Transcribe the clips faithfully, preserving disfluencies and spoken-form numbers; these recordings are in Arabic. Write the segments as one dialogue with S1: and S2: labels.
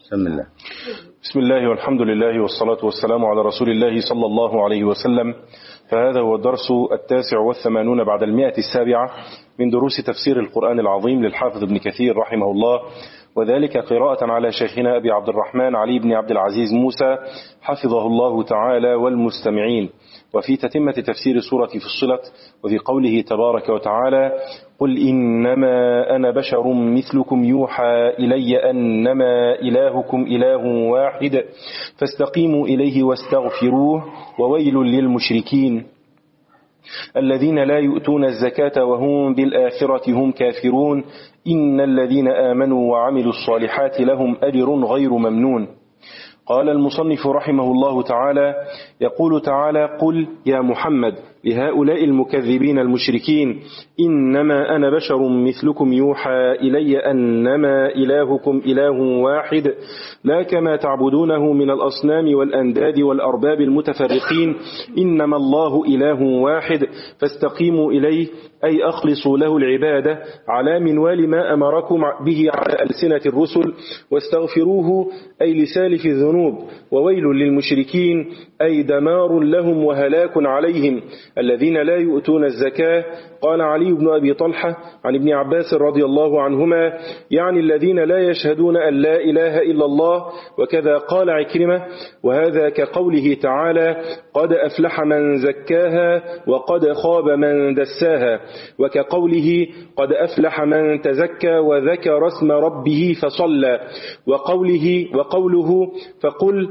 S1: بسم الله.
S2: بسم الله والحمد لله والصلاة والسلام على رسول الله صلى الله عليه وسلم. فهذا هو الدرس التاسع والثمانون بعد المئة السابعة من دروس تفسير القرآن العظيم للحافظ ابن كثير رحمه الله، وذلك قراءة على شيخنا أبي عبد الرحمن علي بن عبد العزيز موسى حفظه الله تعالى والمستمعين، وفي تتمة تفسير سورة فصلت، وفي قوله تبارك وتعالى: قل إنما أنا بشر مثلكم يوحى إلي أنما إلهكم إله واحد فاستقيموا إليه واستغفروه وويل للمشركين الذين لا يؤتون الزكاة وهم بالآخرة هم كافرون إن الذين آمنوا وعملوا الصالحات لهم أجر غير ممنون. قال المصنف رحمه الله تعالى: يقول تعالى: قل يا محمد لهؤلاء المكذبين المشركين إنما أنا بشر مثلكم يوحى إلي أنما إلهكم إله واحد لا كما تعبدونه من الأصنام والأنداد والأرباب المتفرقين إنما الله إله واحد فاستقيموا إليه أي أخلصوا له العبادة على منوال ما أمركم به على ألسنة الرسل واستغفروه أي لسالف الذنوب وويل للمشركين أي دمار لهم وهلاك عليهم الذين لا يؤتون الزكاة. قال علي بن أبي طلحة عن ابن عباس رضي الله عنهما: يعني الذين لا يشهدون أن لا إله إلا الله. وكذا قال عكرمة، وهذا كقوله تعالى: قد أفلح من زكاها وقد خاب من دساها، وكقوله: قد أفلح من تزكى وذكر اسم ربه فصلى، وقوله وقوله فقل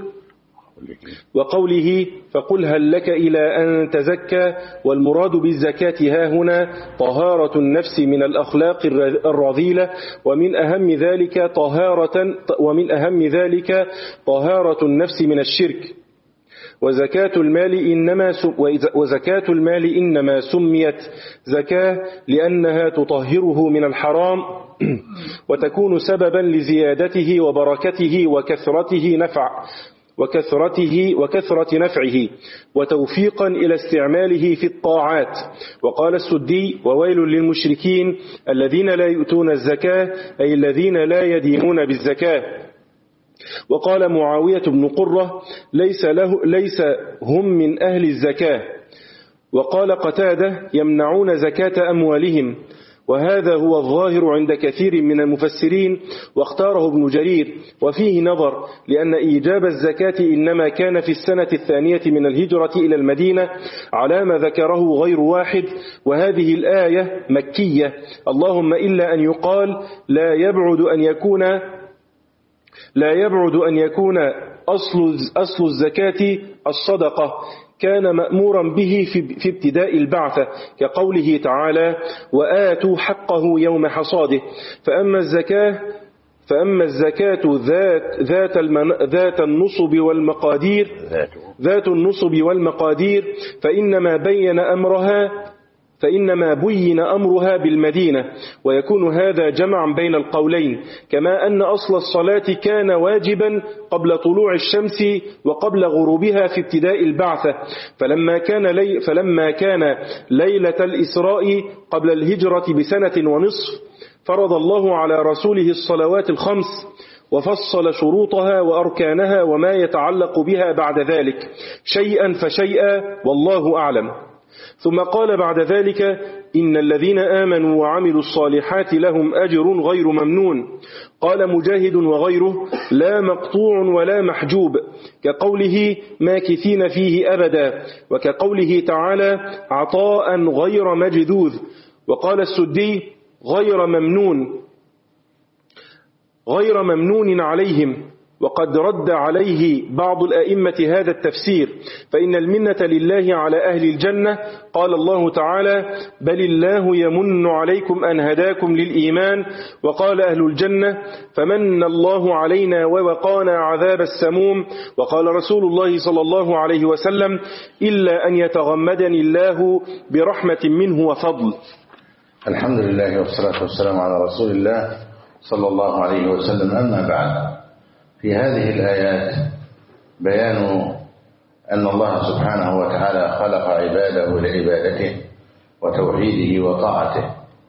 S2: وقوله فقل هل لك إلى أن تزكى. والمراد بالزكاة ها هنا طهارة النفس من الأخلاق الرذيلة، ومن أهم ذلك طهارة ومن أهم ذلك طهارة النفس من الشرك. وزكاة المال إنما وزكاة المال إنما سميت زكاة لأنها تطهره من الحرام وتكون سببا لزيادته وبركته وكثرته نفع وكثرته وكثرة نفعه وتوفيقا إلى استعماله في الطاعات. وقال السدي: وويل للمشركين الذين لا يؤتون الزكاة أي الذين لا يدينون بالزكاة. وقال معاوية بن قرة: ليس, له ليس هم من أهل الزكاة. وقال قتادة: يمنعون زكاة أموالهم. وهذا هو الظاهر عند كثير من المفسرين، واختاره ابن جرير، وفيه نظر، لأن إيجاب الزكاة إنما كان في السنة الثانية من الهجرة إلى المدينة على ما ذكره غير واحد، وهذه الآية مكية، اللهم إلا أن يقال لا يبعد أن يكون لا يبعد أن يكون أصل أصل الزكاة الصدقة كان مأمورا به في ابتداء البعثة، كقوله تعالى: وآتوا حقه يوم حصاده. فأما الزكاة فأما الزكاة ذات ذات ذات النصب والمقادير ذات النصب والمقادير فإنما بين أمرها فإنما بين أمرها بالمدينة، ويكون هذا جمعا بين القولين، كما أن أصل الصلاة كان واجبا قبل طلوع الشمس وقبل غروبها في ابتداء البعثة، فلما كان, لي فلما كان ليلة الإسراء قبل الهجرة بسنة ونصف فرض الله على رسوله الصلوات الخمس وفصل شروطها وأركانها وما يتعلق بها بعد ذلك شيئا فشيئا والله أعلم. ثم قال بعد ذلك: إن الذين آمنوا وعملوا الصالحات لهم أجر غير ممنون. قال مجاهد وغيره: لا مقطوع ولا محجوب، كقوله ماكثين فيه أبدا، وكقوله تعالى عطاء غير مجذوذ. وقال السدي: غير ممنون غير ممنون عليهم. وقد رد عليه بعض الأئمة هذا التفسير، فإن المنة لله على أهل الجنة. قال الله تعالى: بل الله يمن عليكم أن هداكم للإيمان. وقال أهل الجنة: فمن الله علينا ووقانا عذاب السموم. وقال رسول الله صلى الله عليه وسلم: إلا أن يتغمدني الله برحمة منه وفضل.
S1: الحمد لله والصلاة والسلام على رسول الله صلى الله عليه وسلم. أما بعد، في هذه الآيات بيان أن الله سبحانه وتعالى خلق عباده لعبادته وتوحيده وطاعته،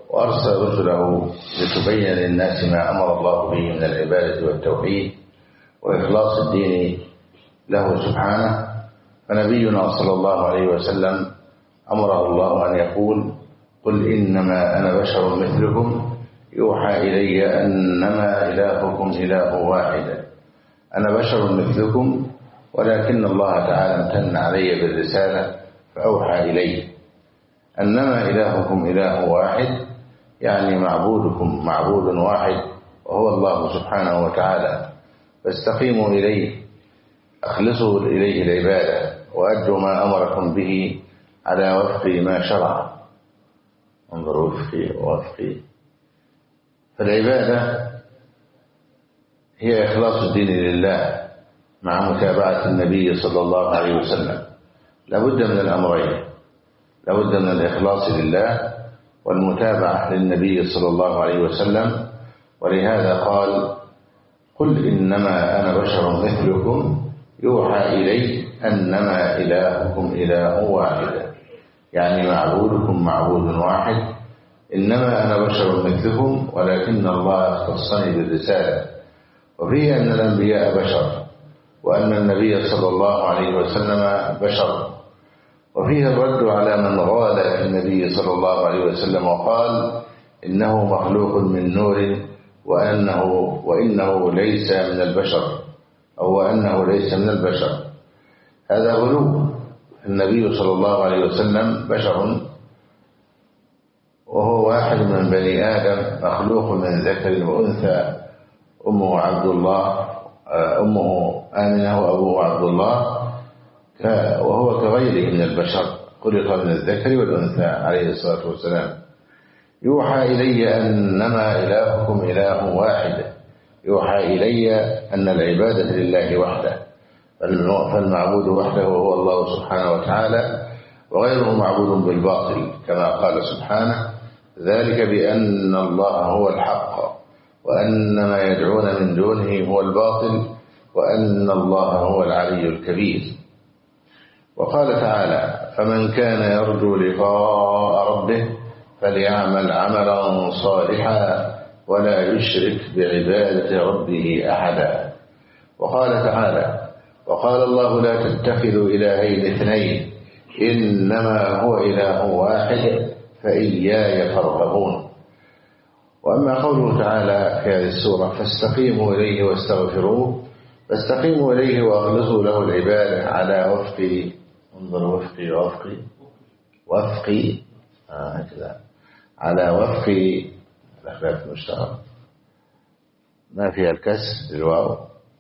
S1: وأرسل رسله لتبين للناس ما أمر الله به من العبادة والتوحيد وإخلاص الدين له سبحانه. فنبينا صلى الله عليه وسلم أمره الله أن يقول: قل إنما أنا بشر مثلكم يوحى إلي أنما إلهكم إله واحد. أنا بشر مثلكم ولكن الله تعالى امتن علي بالرسالة فأوحى إلي أنما إلهكم إله واحد، يعني معبودكم معبود واحد وهو الله سبحانه وتعالى، فاستقيموا إليه، أخلصوا إليه العبادة، وأدوا ما أمركم به على وفق ما شرع. انظروا وفقي ووفقي. فالعبادة هي إخلاص الدين لله مع متابعة النبي صلى الله عليه وسلم. لابد من الأمرين، لابد من الإخلاص لله والمتابعة للنبي صلى الله عليه وسلم. ولهذا قال: قل إنما أنا بشر مثلكم يوحى إلي أنما إلهكم إله واحد، يعني معبودكم معبود واحد. إنما أنا بشر مثلكم ولكن الله اختصني بالرسالة. وفيه أن الأنبياء بشر، وأن النبي صلى الله عليه وسلم بشر. وفيه الرد على من غال في النبي صلى الله عليه وسلم وقال إنه مخلوق من نور وأنه وإنه ليس من البشر، أو وأنه ليس من البشر. هذا غلو. النبي صلى الله عليه وسلم بشر، وهو واحد من بني آدم، مخلوق من ذكر وأنثى، أمه عبد الله أمه آمنة وأبوه عبد الله، وهو كغيره من البشر، خلق من الذكر والأنثى عليه الصلاة والسلام. يوحى إلي أنما إلهكم إله واحد، يوحى إلي أن العبادة لله وحده، فالمعبود وحده هو الله سبحانه وتعالى، وغيره معبود بالباطل، كما قال سبحانه: ذلك بأن الله هو الحق وأن ما يدعون من دونه هو الباطل وأن الله هو العلي الكبير. وقال تعالى: فمن كان يرجو لقاء ربه فليعمل عملا صالحا ولا يشرك بعبادة ربه أحدا. وقال تعالى: وقال الله لا تتخذوا إلهين اثنين إنما هو إله واحد فإياي فارهبون. وأما قوله تعالى في هذه السورة: فاستقيموا إليه واستغفروه، فاستقيموا إليه وأخلصوا له العبادة على وفق، انظر وفقي ووفقي وفقي آه كذا على وفق الأخلاق المشترك، ما فيها الكسر للواو،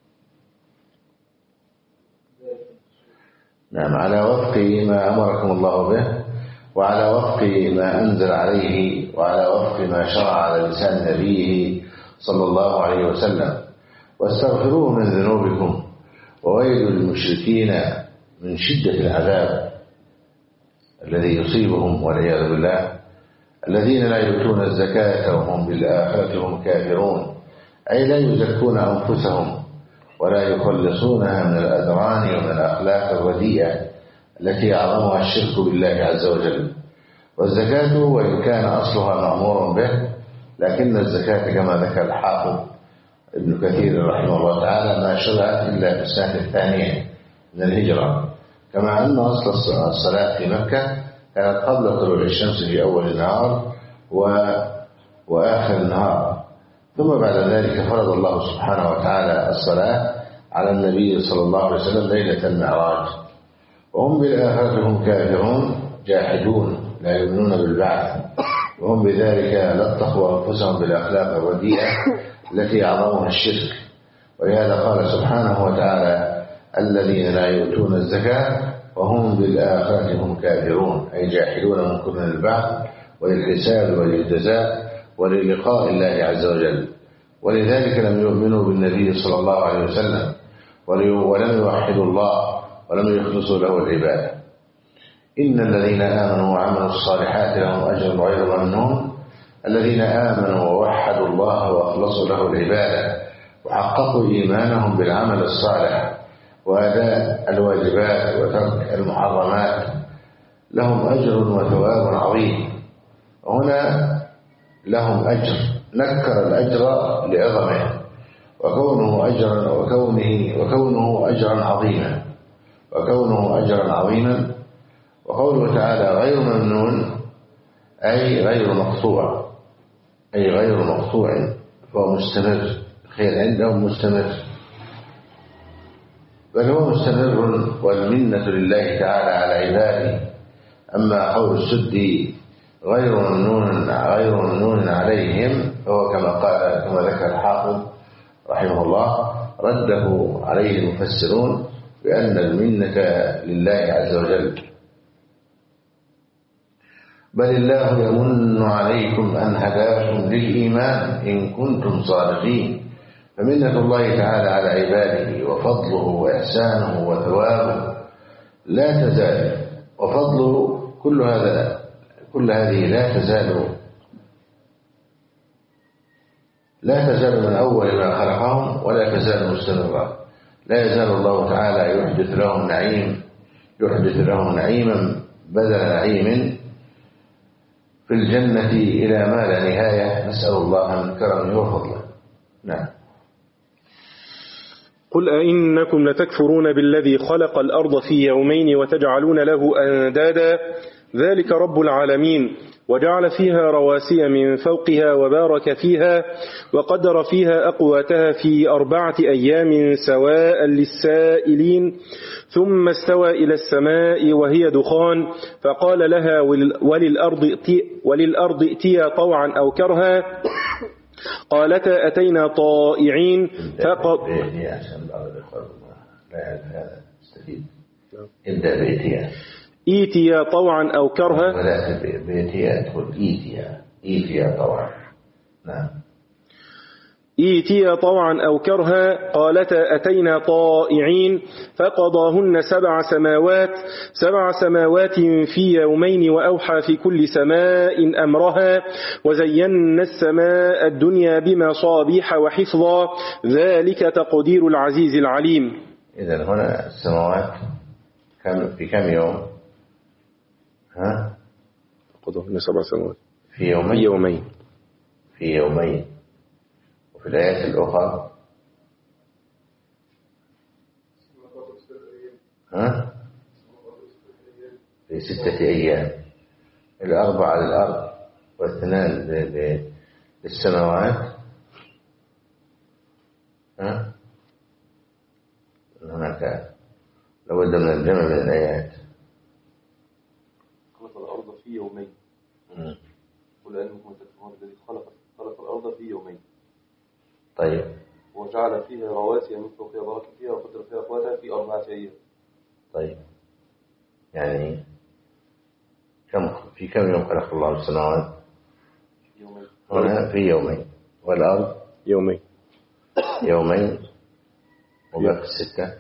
S1: نعم، على وفق ما أمركم الله به، وعلى وفق ما أنزل عليه، وعلى وفق ما شرع على لسان نبيه صلى الله عليه وسلم. واستغفروه من ذنوبكم، وويل للمشركين من شدة العذاب الذي يصيبهم والعياذ بالله، الذين لا يؤتون الزكاة وهم بالآخرة هم كافرون، أي لا يزكون أنفسهم ولا يخلصونها من الأذران ومن الأخلاق الرديئة التي أعظمها الشرك بالله عز وجل. والزكاة وإن كان أصلها مأمور به، لكن الزكاة كما ذكر الحافظ ابن كثير رحمه الله تعالى ما شرعت إلا في السنة الثانية من الهجرة، كما أن أصل الصلاة في مكة كانت قبل طلوع الشمس في أول النهار وآخر النهار، ثم بعد ذلك فرض الله سبحانه وتعالى الصلاة على النبي صلى الله عليه وسلم ليلة المعراج. وهم بالآخرة هم كافرون جاحدون لا يؤمنون بالبعث، وهم بذلك لطخوا أنفسهم بالأخلاق الرديئة التي أعظمها الشرك. ولهذا قال سبحانه وتعالى: الذين لا يؤتون الزكاة وهم بالآخرة هم كافرون، أي جاحدون منكرون البعث وللحساب وللجزاء وللقاء الله عز وجل. ولذلك لم يؤمنوا بالنبي صلى الله عليه وسلم ولم يوحدوا الله ولم يخلصوا له العبادة. إن الذين آمنوا وعملوا الصالحات لهم أجر غير ممنون. الذين آمنوا ووحدوا الله وأخلصوا له العبادة وحققوا إيمانهم بالعمل الصالح وأداء الواجبات وترك المحرمات لهم أجر وثواب عظيم. هنا لهم أجر، نكر الأجر لعظمه وكونه أجرا وكونه وكونه أجرا عظيما وكونه أجرا عظيما وقوله تعالى غير ممنون أي غير مقطوع، أي غير مقطوع، فهو مستمر، الخير عندهم مستمر، بل هو مستمر والمنة لله تعالى على عباده. أما قول السدي غير ممنون غير ممنون عليهم فهو كما قال كما ذكر الحافظ رحمه الله رده عليه المفسرون بأن المنة لله عز وجل. بل الله يمن عليكم أن هداكم للإيمان إن كنتم صادقين. فمنة الله تعالى على عباده وفضله وإحسانه وثوابه لا تزال، وفضله كل هذا كل هذه لا تزال لا تزال من أول ما خلقهم ولا تزال مستمرة. لا يزال الله تعالى يحدث لهم نعيم يحدث لهم نعيما بدل نعيم في الجنة إلى ما لا نهاية، نسأل الله من كرمه وفضله. نعم.
S2: قل أئنكم لتكفرون بالذي خلق الأرض في يومين وتجعلون له أندادا ذلك رب العالمين وجعل فيها رواسي من فوقها وبارك فيها وقدر فيها أقواتها في أربعة أيام سواء للسائلين ثم استوى إلى السماء وهي دخان فقال لها وللأرض ائتي وللأرض ائتيا طوعا أو كرها قالتا أتينا طائعين فقط
S1: ابدأ بإتيا
S2: إيتيا طوعا أو كرها
S1: ولا بإتيا تقول إيتيا إيتيا طوعا. نعم.
S2: إيتيا طوعا أو كرها قالتا أتينا طائعين فقضاهن سبع سماوات سبع سماوات في يومين وأوحى في كل سماء أمرها وزينا السماء الدنيا بمصابيح وحفظا ذلك تقدير العزيز العليم.
S1: إذن هنا السماوات كم في كم يوم؟ ها؟
S2: قضاهن سبع سماوات
S1: في يومين
S2: في يومين
S1: في يومين وفي الآيات الأخرى ها؟ في ستة أيام، الأربعة للأرض واثنان للسماوات. ها؟ هناك لابد من الجمع من الآيات.
S3: خلق الأرض في يومين. قل أنكم تكفرون الذي خلق خلق الأرض في يومين.
S1: طيب.
S3: وجعل فيها رواسي من فوقها وبارك فيها وقدر فيها أقواتها في أربعة أيام.
S1: طيب. يعني كم في كم يوم خلق الله السماوات؟
S3: يومين.
S1: هنا في يومين والأرض
S2: يومين
S1: يومين وباقي الستة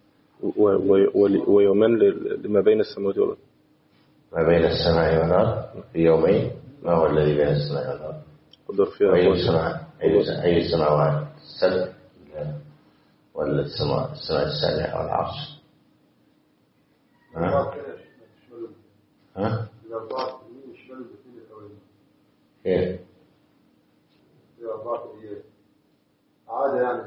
S2: ويومان لما بين السماوات والأرض.
S1: ما بين السماء والأرض في يومين. ما هو الذي بين السماء والأرض؟
S2: قدر فيها
S1: أي السماء أي السماوات السبع ولا السماء السماء السابعة والعرش؟ ها؟ ها؟ كيف؟
S3: عادة يعني.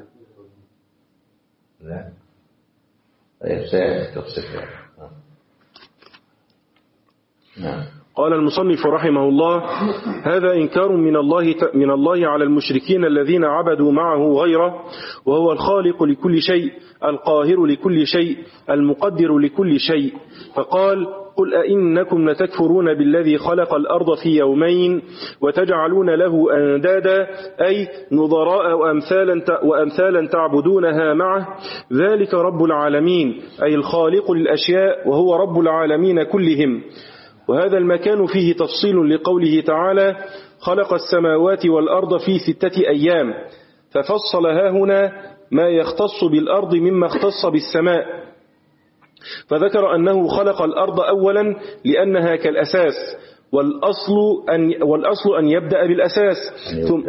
S1: لا. طيب سيأتي تفصيل. نعم.
S2: قال المصنف رحمه الله هذا إنكار من الله من الله على المشركين الذين عبدوا معه غيره وهو الخالق لكل شيء القاهر لكل شيء المقدر لكل شيء. فقال قل أئنكم لتكفرون بالذي خلق الأرض في يومين وتجعلون له أندادا أي نظراء وأمثالا, وأمثالا تعبدونها معه ذلك رب العالمين أي الخالق للأشياء وهو رب العالمين كلهم. وهذا المكان فيه تفصيل لقوله تعالى خلق السماوات والأرض في ستة أيام ففصل ها هنا ما يختص بالأرض مما اختص بالسماء فذكر أنه خلق الأرض أولا لأنها كالأساس والأصل أن, والأصل أن يبدأ بالأساس ثم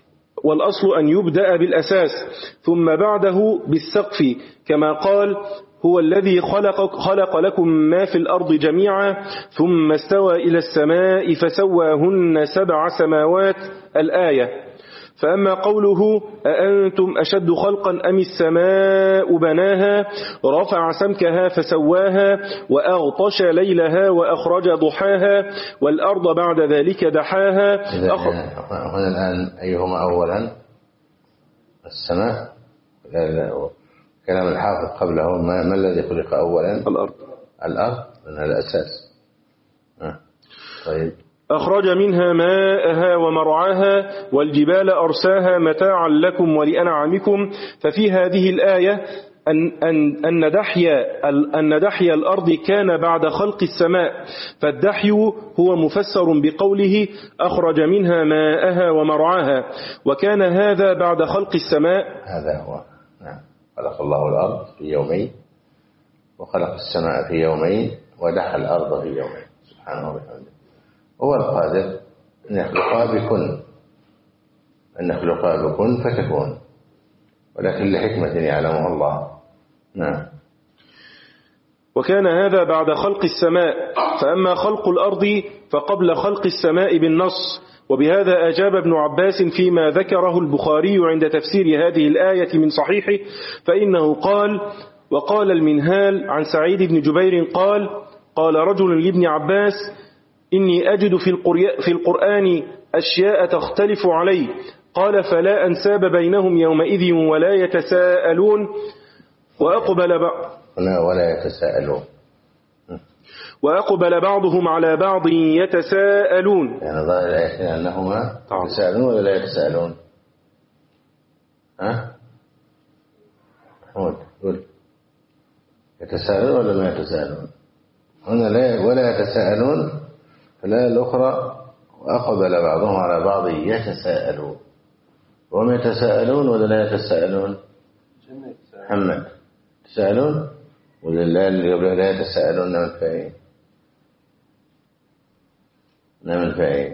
S2: والأصل أن يبدأ بالأساس ثم بعده بالسقف كما قال هو الذي خلق, خلق لكم ما في الأرض جميعا ثم استوى إلى السماء فسواهن سبع سماوات الآية. فأما قوله أأنتم أشد خلقا أم السماء بناها رفع سمكها فسواها وأغطش ليلها وأخرج ضحاها والأرض بعد ذلك دحاها.
S1: هنا الآن أيهما أولا؟ السماء. كلام الحافظ قبله ما, ما الذي خلق أولا؟
S2: الأرض.
S1: الأرض لأنها الأساس. آه. طيب.
S2: أخرج منها ماءها ومرعاها والجبال أرساها متاعا لكم ولأنعامكم. ففي هذه الآية أن, أن, أن, دحي أن دحي الأرض كان بعد خلق السماء، فالدحي هو مفسر بقوله أخرج منها ماءها ومرعاها، وكان هذا بعد خلق السماء.
S1: هذا هو. نعم. خلق الله الأرض في يومين وخلق السماء في يومين ودحى الأرض في يومين سبحانه وبحمده. هو القادر أن يخلقها بكن أن يخلقها بكن فتكون، ولكن لحكمة يعلمها الله. نعم.
S2: وكان هذا بعد خلق السماء، فأما خلق الأرض فقبل خلق السماء بالنص. وبهذا أجاب ابن عباس فيما ذكره البخاري عند تفسير هذه الآية من صحيحه، فإنه قال: وقال المنهال عن سعيد بن جبير قال: قال رجل لابن عباس: إني أجد في القرآن أشياء تختلف علي. قال: فلا أنساب بينهم يومئذ ولا يتساءلون. وأقبل بعض
S1: ولا يتساءلون
S2: وأقبل بعضهم على بعض يتساءلون.
S1: يعني ظاهر الآية أنهما يتساءلون ولا لا يتساءلون؟ ها؟ محمود قل يتساءلون ولا ما يتساءلون؟ هنا لا ولا يتساءلون. فالآية الأخرى وأقبل بعضهم على بعض يتساءلون. وهم يتساءلون ولا لا يتساءلون؟ محمد يتساءلون ولا لا يتساءلون؟ نعم الفاعل نعم الفاعل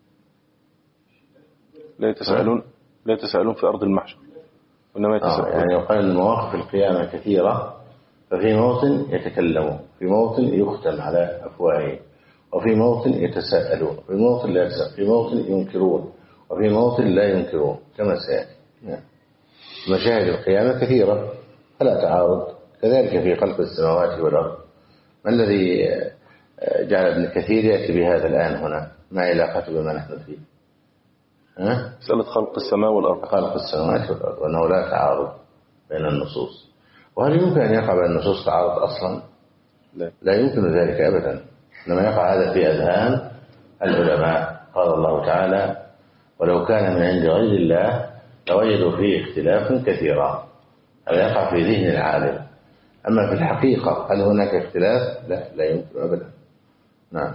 S2: لا يتساءلون لا يتساءلون في أرض المحشر وإنما يتساءلون.
S1: آه يعني يقال المواقف القيامة كثيرة، ففي موطن يتكلمون، في موطن يختم على أفواههم، وفي موطن يتساءلون، في موطن لا يتساءلون، في موطن ينكرون، وفي موطن لا ينكرون كما سيأتي. نعم. مشاهد القيامة كثيرة فلا تعارض. كذلك في خلق السماوات والأرض. ما الذي جعل ابن كثير يأتي بهذا الآن هنا؟ ما علاقته بما نحن فيه؟ ها؟
S2: مسألة خلق السماء والأرض.
S1: خلق السماوات والأرض وأنه لا تعارض بين النصوص. وهل يمكن أن يقع بين النصوص تعارض أصلا؟
S2: لا,
S1: لا يمكن ذلك أبدا. لما يقع هذا في أذهان العلماء. قال الله تعالى: ولو كان من عند غير الله لوجدوا فيه اختلافا كثيرا. هذا يقع في ذهن العالم. أما في الحقيقة هل هناك اختلاف؟ لا لا يمكن أبدا. نعم.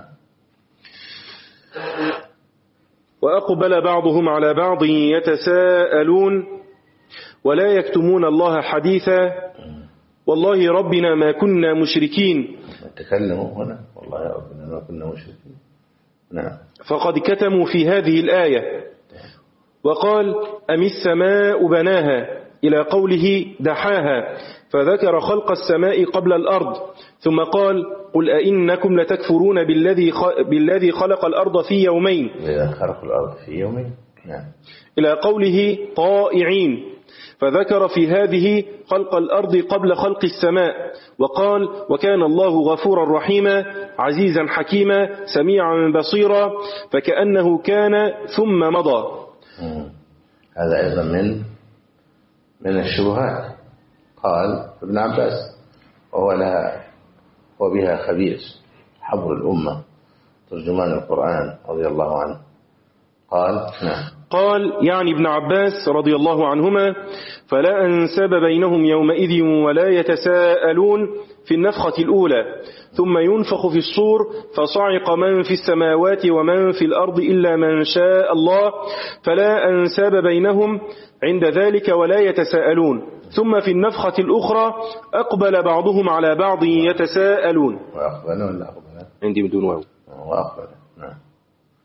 S2: وأقبل بعضهم على بعض يتساءلون ولا يكتمون الله حديثا والله ربنا ما كنا مشركين.
S1: تكلموا هنا والله ربنا ما كنا مشركين. نعم.
S2: فقد كتموا في هذه الآية. وقال: أم السماء بناها إلى قوله دحاها، فذكر خلق السماء قبل الأرض، ثم قال: قل أئنكم لتكفرون بالذي بالذي خلق الأرض في يومين.
S1: خلق الأرض في يومين. نعم.
S2: إلى قوله طائعين، فذكر في هذه خلق الأرض قبل خلق السماء، وقال: وكان الله غفورا رحيما عزيزا حكيما سميعا بصيرا، فكأنه كان ثم مضى.
S1: هذا أيضا من من الشبهات. قال ابن عباس وهو لها وبها خبير حبر الأمة ترجمان القرآن رضي الله عنه، قال: نعم.
S2: قال يعني ابن عباس رضي الله عنهما: فلا أنساب بينهم يومئذ ولا يتساءلون في النفخة الأولى، ثم ينفخ في الصور فصعق من في السماوات ومن في الأرض إلا من شاء الله، فلا أنساب بينهم عند ذلك ولا يتساءلون. ثم في النفخة الأخرى أقبل بعضهم على بعض يتساءلون.
S1: وأقبل ولا أقبل؟
S2: عندي بدون واو.
S1: وأقبل. نعم.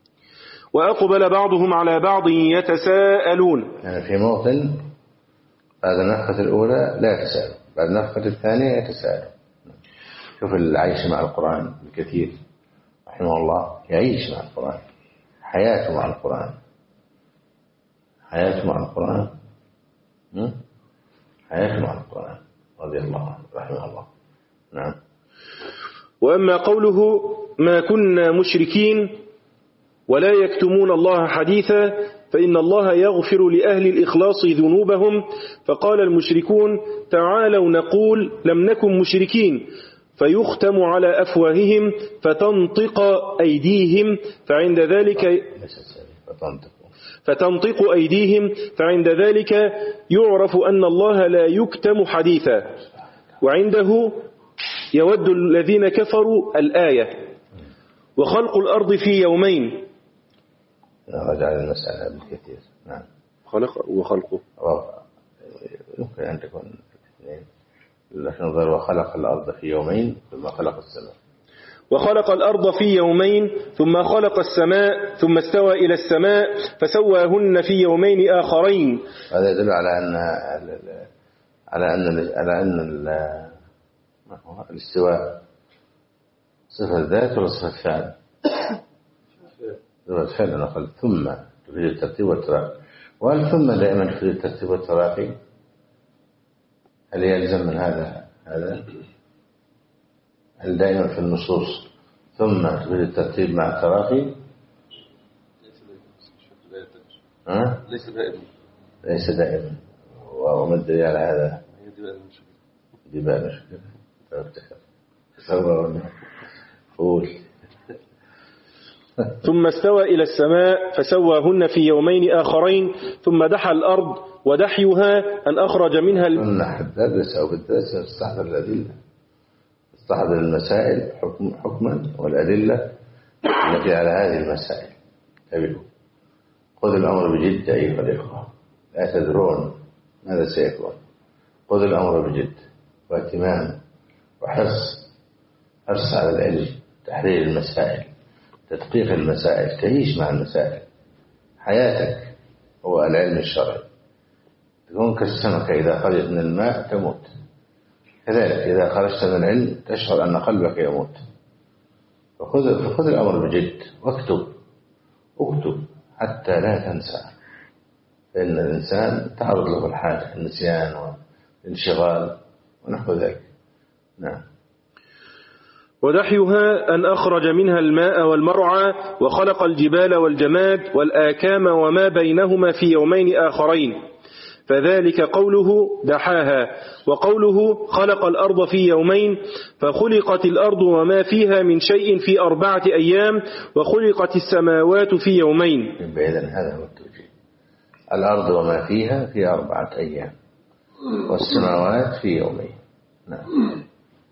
S2: وأقبل بعضهم على بعض يتساءلون.
S1: يعني في موطن بعد النفخة الأولى لا يتساءلوا، بعد النفخة الثانية يتساءلوا. شوف العيش مع القرآن الكثير رحمه الله، يعيش مع القرآن، حياته مع القرآن، حياته مع القرآن حياته مع القرآن رضي الله عنه رحمه الله. نعم.
S2: وأما قوله ما كنا مشركين ولا يكتمون الله حديثا فإن الله يغفر لأهل الإخلاص ذنوبهم، فقال المشركون تعالوا نقول لم نكن مشركين، فيختم على أفواههم فتنطق أيديهم فعند ذلك فتنطق أيديهم فعند ذلك يعرف أن الله لا يكتم حديثا. وعنده يود الذين كفروا الآية وخلق الأرض في يومين.
S1: رجع المسألة بالكثير. نعم.
S2: خلق وخلقه
S1: يمكن أن تكون اثنين، لكن نظر وخلق الأرض في يومين ثم خلق السماء.
S2: وخلق الأرض في يومين ثم خلق السماء ثم استوى إلى السماء فسواهن في يومين آخرين.
S1: هذا يدل على أن على أن على أن ما هو الاستواء صفة ذات ولا صفة فعل؟ صفة فعل. أنا قلت ثم تفيد الترتيب والتراخي، وهل ثم دائما تفيد الترتيب والتراخي؟ هل يلزم من هذا هذا؟ هل دائما في النصوص ثم تفيد الترتيب مع التراخي؟ ها؟
S3: ليس دائما.
S1: ليس دائما. وما الدليل على هذا؟ دي بقى المشكلة. قول.
S2: ثم استوى إلى السماء فسواهن في يومين آخرين ثم دحى الأرض ودحيها أن أخرج منها ال...
S1: قلنا حدث أو بالدرس استحضر الأدلة، استحضر المسائل حكم حكما والأدلة التي على هذه المسائل. تبعوا خذ الأمر بجد أيها الإخوة، لا تدرون ماذا سيكون. خذ الأمر بجد واهتمام وحرص، حرص على العلم، تحرير المسائل، تدقيق المسائل، تعيش مع المسائل. حياتك هو العلم الشرعي. تكون كالسمكة إذا خرجت من الماء تموت، كذلك إذا خرجت من العلم تشعر أن قلبك يموت. فخذ, فخذ الأمر بجد واكتب اكتب حتى لا تنسى، فإن الإنسان تعرض له الحاجة، النسيان والانشغال ونحو ذلك. نعم.
S2: ودحيها أن أخرج منها الماء والمرعى وخلق الجبال والجماد والآكام وما بينهما في يومين آخرين، فذلك قوله دحاها. وقوله خلق الأرض في يومين فخلقت الأرض وما فيها من شيء في أربعة أيام وخلقت السماوات في يومين.
S1: إذن هذا هو التوجيه. الأرض وما فيها في أربعة أيام والسماوات في يومين. نعم.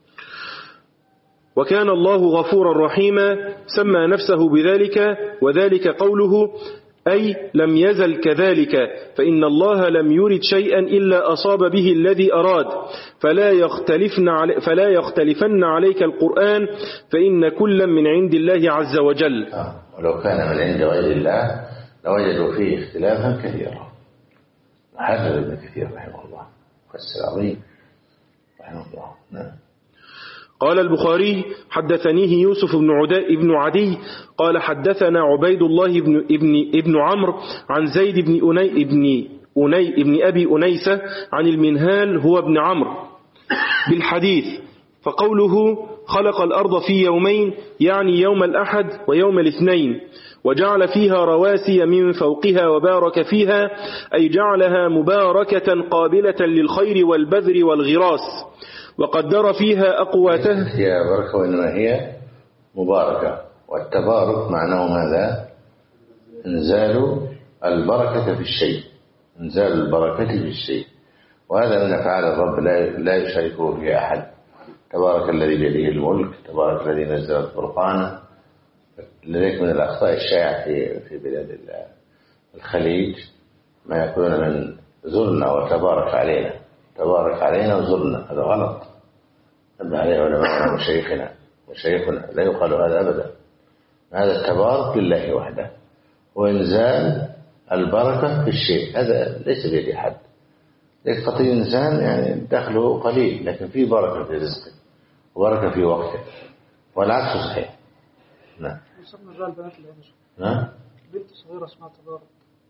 S2: وكان الله غفورا رحيما سمى نفسه بذلك، وذلك قوله أي لم يزل كذلك، فإن الله لم يرد شيئا إلا أصاب به الذي أراد، فلا يختلفن, علي فلا يختلفن عليك القرآن فإن كلا من عند الله عز وجل.
S1: آه. ولو كان من عند غير الله لوجدوا فيه اختلافا كثيرا. حافظ ابن كثير رحمه الله مفسر عظيم رحمه الله. نعم.
S2: قال البخاري حدثنيه يوسف بن عدي, بن عدي قال حدثنا عبيد الله بن, ابن, ابن عمرو عن زيد بن, أني بن, أني بن أبي أنيسة عن المنهال هو ابن عمرو بالحديث. فقوله خلق الأرض في يومين يعني يوم الأحد ويوم الاثنين، وجعل فيها رواسي من فوقها وبارك فيها، أي جعلها مباركة قابلة للخير والبذر والغراس، وقدر فيها أقواتها.
S1: هي بركة وإنما هي مباركة، والتبارك معناه ماذا؟ إنزال البركة في الشيء، إنزال البركة في الشيء، وهذا من أفعال الرب لا يشاركه فيه أحد. تبارك الذي بيده الملك، تبارك الذي نزل الفرقان. لذلك من الأخطاء الشائعة في في بلاد الخليج ما يقولون من زرنا وتبارك علينا، تبارك علينا وزرنا، هذا غلط. نبه عليه علماء وشيخنا وشيخنا لا يقال هذا أبدا. هذا التبارك لله وحده، وإنزال البركة في الشيء، هذا ليس بيد أحد، يقتطع الإنسان يعني دخله قليل، لكن في بركة في رزقه وبركة في وقته، والعكس صحيح. نعم.
S4: وصلنا بقى البنات اللي هنا.
S1: نعم.
S4: بنت صغيرة اسمها تبارك.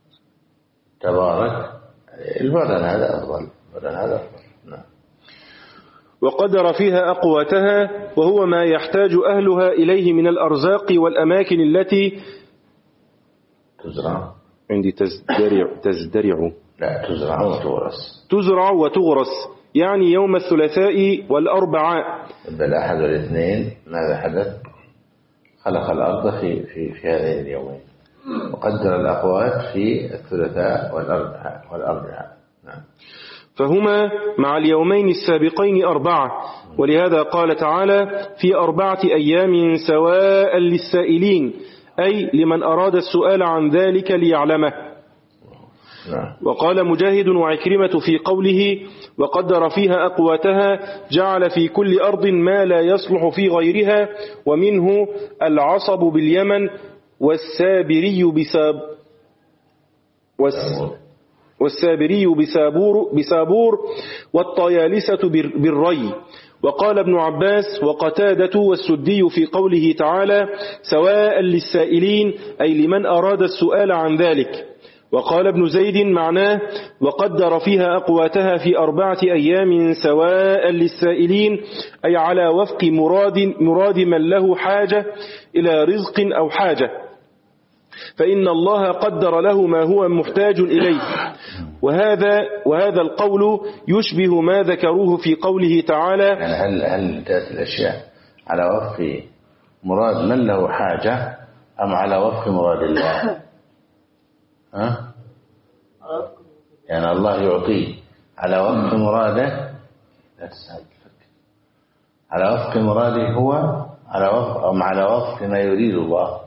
S1: تبارك البدن هذا أفضل، البدن هذا أفضل. نعم.
S2: وقدر فيها أقواتها وهو ما يحتاج أهلها إليه من الأرزاق والأماكن التي
S1: تزرع
S2: عندي تزدرع تزدرع
S1: لا تزرع وتغرس
S2: تزرع وتغرس يعني يوم الثلاثاء والأربعاء.
S1: الأحد والاثنين ماذا حدث؟ خلق الأرض في في في هذين اليومين، وقدر الأقوات في الثلاثاء والأربعاء والأربعاء. نعم.
S2: فهما مع اليومين السابقين أربعة، ولهذا قال تعالى في أربعة أيام سواء للسائلين، أي لمن أراد السؤال عن ذلك ليعلمه.
S1: نعم.
S2: وقال مجاهد وعكرمة في قوله وقدر فيها أقواتها جعل في كل أرض ما لا يصلح في غيرها، ومنه العصب باليمن والسابري بساب والس والسابري بسابور, بسابور والطيالسة بالري. وقال ابن عباس وقتادة والسدي في قوله تعالى سواء للسائلين، أي لمن أراد السؤال عن ذلك. وقال ابن زيد معناه وقدر فيها أقواتها في أربعة أيام سواء للسائلين، أي على وفق مراد, مراد من له حاجة إلى رزق أو حاجة، فإن الله قدر له ما هو محتاج إليه. وهذا وهذا القول يشبه ما ذكروه في قوله تعالى
S1: يعني هل هل تأتي الأشياء على وفق مراد من له حاجة أم على وفق مراد الله؟ ها؟ يعني الله يعطيه على وفق مراده، لا تسأل على وفق مراده هو على وفق أم على وفق ما يريد الله.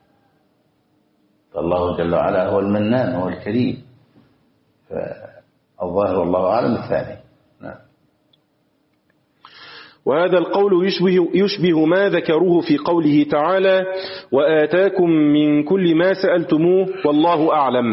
S1: فالله جل وعلا هو المنان، هو الكريم، فالظاهر والله أعلم الثاني. نعم.
S2: وهذا القول يشبه, يشبه ما ذكروه في قوله تعالى وآتاكم من كل ما سألتموه والله أعلم.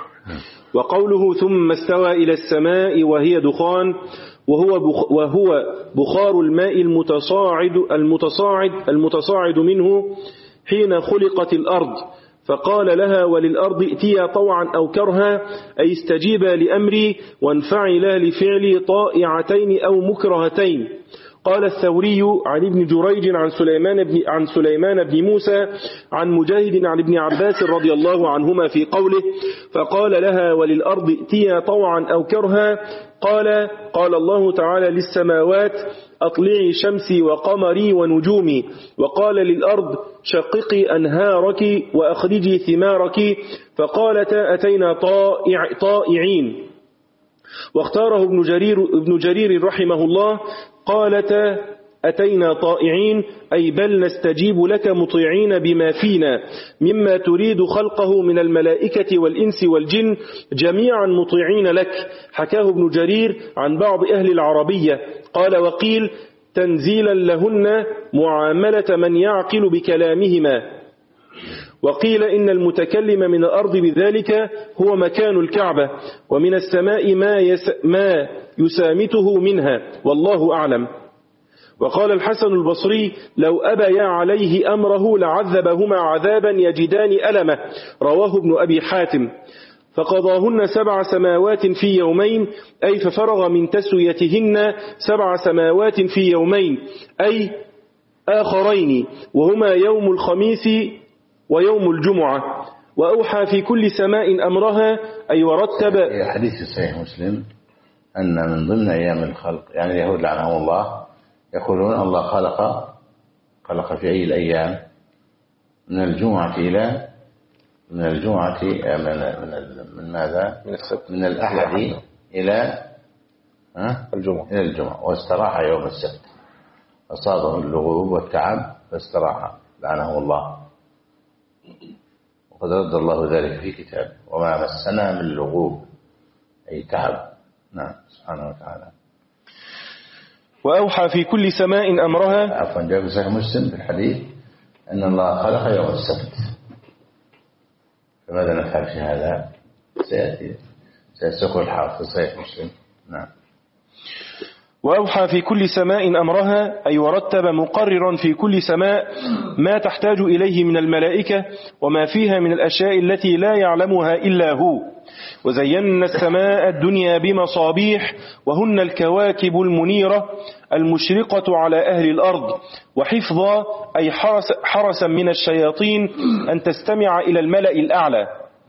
S2: وقوله ثم استوى إلى السماء وهي دخان وهو, وهو بخار الماء المتصاعد, المتصاعد, المتصاعد منه حين خلقت الأرض، فقال لها وللأرض ائتيا طوعا أو كرها، أي استجيبا لأمري وانفعلا لفعلي طائعتين أو مكرهتين. قال الثوري عن ابن جريج عن سليمان بن, عن سليمان بن موسى عن مجاهد عن ابن عباس رضي الله عنهما في قوله فقال لها وللأرض ائتيا طوعا أو كرها، قال قال الله تعالى للسماوات أطلعي شمسي وقمري ونجومي، وقال للأرض شققي أنهارك وأخرجي ثمارك، فقالتا أتينا طائع طائعين. واختاره ابن جرير, ابن جرير رحمه الله قالتا أتينا طائعين، أي بل نستجيب لك مطيعين بما فينا مما تريد خلقه من الملائكة والإنس والجن جميعا مطيعين لك. حكاه ابن جرير عن بعض أهل العربية. قال وقيل تنزيلا لهن معاملة من يعقل بكلامهما. وقيل إن المتكلم من الأرض بذلك هو مكان الكعبة، ومن السماء ما, يس ما يسامته منها، والله أعلم. وقال الحسن البصري لو أبيا عليه أمره لعذبهما عذابا يجدان ألمه، رواه ابن أبي حاتم. فقضاهن سبع سماوات في يومين، أي ففرغ من تسويتهن سبع سماوات في يومين، أي آخرين، وهما يوم الخميس ويوم الجمعة. وأوحى في كل سماء أمرها، أي ورتب.
S1: حديث صحيح مسلم أن من ضمن أيام الخلق، يعني اليهود لعنهم الله يقولون الله خلق خلق في أي الأيام من الجمعة إلى من الجمعة من من, من ماذا؟ من السبت، من الأحد إلى الجمعة إلى الجمعة، واستراح يوم السبت، أصابه اللغوب والتعب فاستراح لعنه الله. وقد رد الله ذلك في كتابه وما مسنا من لغوب أي تعب. نعم سبحانه وتعالى.
S2: وأوحى في كل سماء أمرها.
S1: عفوا جاء في صحيح مسلم في الحديث أن الله خلق يوم السبت، فماذا نفعل في هذا؟ سيأتي سيسوق الحافظ في صحيح مسلم. نعم.
S2: وأوحى في كل سماء أمرها، أي ورتب مقررا في كل سماء ما تحتاج إليه من الملائكة وما فيها من الأشياء التي لا يعلمها إلا هو. وزينا السماء الدنيا بمصابيح وهن الكواكب المنيرة المشرقة على أهل الأرض، وحفظا أي حرس حرسا من الشياطين أن تستمع إلى الملأ الأعلى.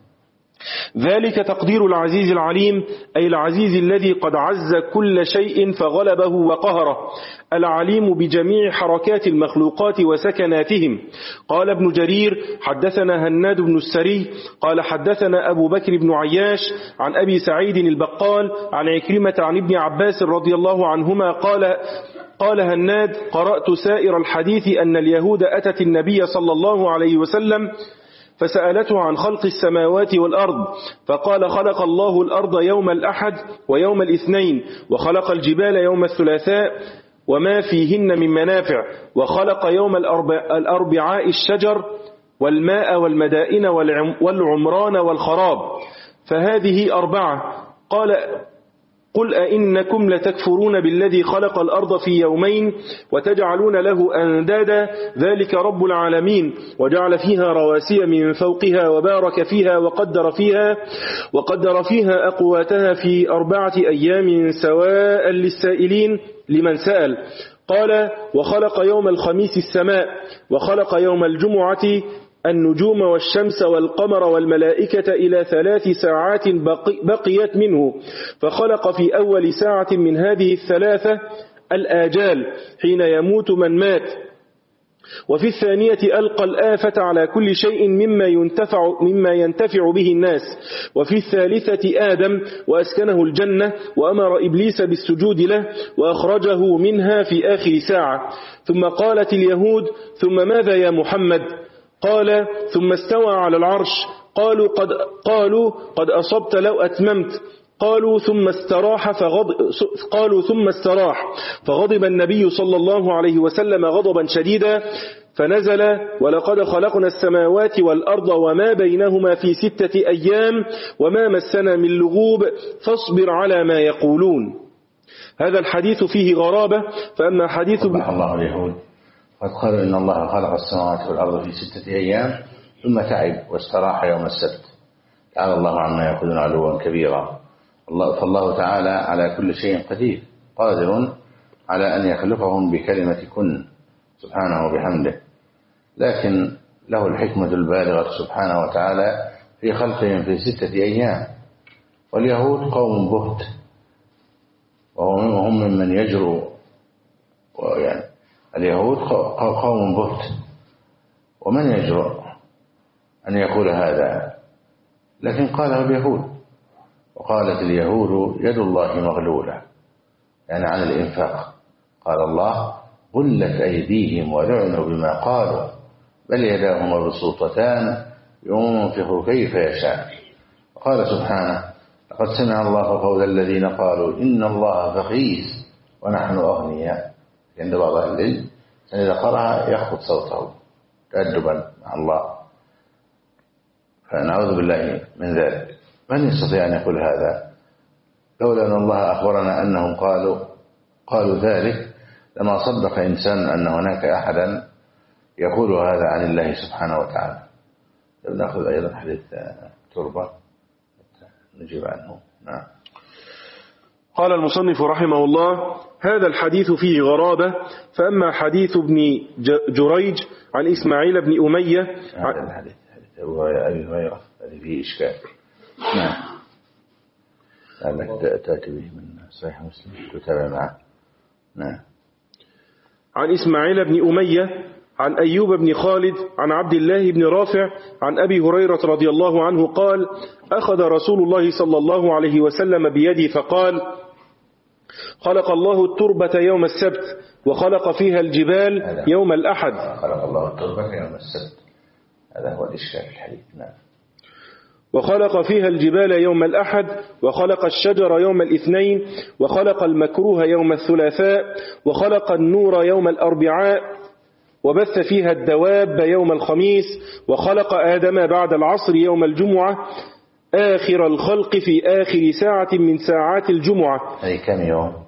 S2: ذلك تقدير العزيز العليم، أي العزيز الذي قد عز كل شيء فغلبه وقهره، العليم بجميع حركات المخلوقات وسكناتهم. قال ابن جرير: حدثنا هناد بن السري قال حدثنا أبو بكر بن عياش عن أبي سعيد البقال عن عكرمة عن ابن عباس رضي الله عنهما قال قال هناد: قرأت سائر الحديث أن اليهود أتت النبي صلى الله عليه وسلم فسألته عن خلق السماوات والأرض، فقال: خلق الله الأرض يوم الأحد ويوم الاثنين، وخلق الجبال يوم الثلاثاء وما فيهن من منافع، وخلق يوم الأربعاء الشجر والماء والمدائن والعمران والخراب، فهذه أربعة. قال: قل أئنكم لتكفرون بالذي خلق الأرض في يومين وتجعلون له أندادا، ذلك رب العالمين، وجعل فيها رواسي من فوقها وبارك فيها وقدر فيها وقدر فيها أقواتها في أربعة أيام سواء للسائلين لمن سأل. قال: وخلق يوم الخميس السماء، وخلق يوم الجمعة النجوم والشمس والقمر والملائكة إلى ثلاث ساعات بقيت منه، فخلق في أول ساعة من هذه الثلاثة الآجال حين يموت من مات، وفي الثانية ألقى الآفة على كل شيء مما ينتفع, مما ينتفع به الناس، وفي الثالثة آدم وأسكنه الجنة وأمر إبليس بالسجود له وأخرجه منها في آخر ساعة. ثم قالت اليهود: ثم ماذا يا محمد؟ قال: ثم استوى على العرش. قالوا قد, قالوا قد أصبت لو أتممت. قالوا ثم استراح فغضب قالوا ثم استراح فغضب النبي صلى الله عليه وسلم غضبا شديدا فنزل: ولقد خلقنا السماوات والأرض وما بينهما في ستة أيام وما مسنا من لغوب فاصبر على ما يقولون. هذا الحديث فيه غرابة. فأما حديث
S1: قبح الله اليهود قد قالوا إن الله خلق السماوات والأرض في ستة أيام ثم تعب واستراح يوم السبت، تعالى الله عما يقولون علوا كبيرا. فالله تعالى على كل شيء قدير، قادر على أن يخلقهم بكلمة كن سبحانه وبحمده، لكن له الحكمة البالغة سبحانه وتعالى في خلقهم في ستة أيام. واليهود قوم بهت، وهم ممن يجرؤ، يعني اليهود قوم بهت، ومن يجرؤ أن يقول هذا؟ لكن قاله اليهود. وقالت اليهود يد الله مغلولة، يعني عن الإنفاق. قال الله: غلت أيديهم ولعنوا بما قالوا بل يداه مبسوطتان ينفق كيف يشاء. وقال سبحانه: لقد سمع الله قول الذين قالوا إن الله فقير ونحن أغنياء. عند بعض أهل العلم إذا قرأ يخفض صوته تأدبا مع الله، فنعوذ بالله من ذلك. من يستطيع أن يقول هذا؟ لولا أن الله أخبرنا أنهم قالوا قالوا ذلك لما صدق إنسان أن هناك أحدا يقول هذا عن الله سبحانه وتعالى. نأخذ أيضا حديث تربة نجيب عنه. نعم.
S2: قال المصنف رحمه الله: هذا الحديث فيه غرابة. فأما حديث ابن جريج عن إسماعيل بن أمية
S1: هذا الحديث حديث أبي هريرة هذه فيه إشكال. نعم. لعلك تأتي به من صحيح مسلم تتابع معه. نعم.
S2: عن إسماعيل بن أمية عن أيوب بن خالد عن عبد الله بن رافع عن أبي هريرة رضي الله عنه قال: أخذ رسول الله صلى الله عليه وسلم بيدي فقال: خلق الله التربة يوم السبت وخلق فيها الجبال يوم الأحد.
S1: خلق الله التربة يوم السبت، هذا هو الإشكال في الحديث. نعم.
S2: وخلق فيها الجبال يوم الأحد وخلق الشجر يوم الاثنين وخلق المكروه يوم الثلاثاء وخلق النور يوم الأربعاء وبث فيها الدواب يوم الخميس وخلق آدم بعد العصر يوم الجمعة، آخر الخلق في آخر ساعة من ساعات الجمعة.
S1: أي كم يوم؟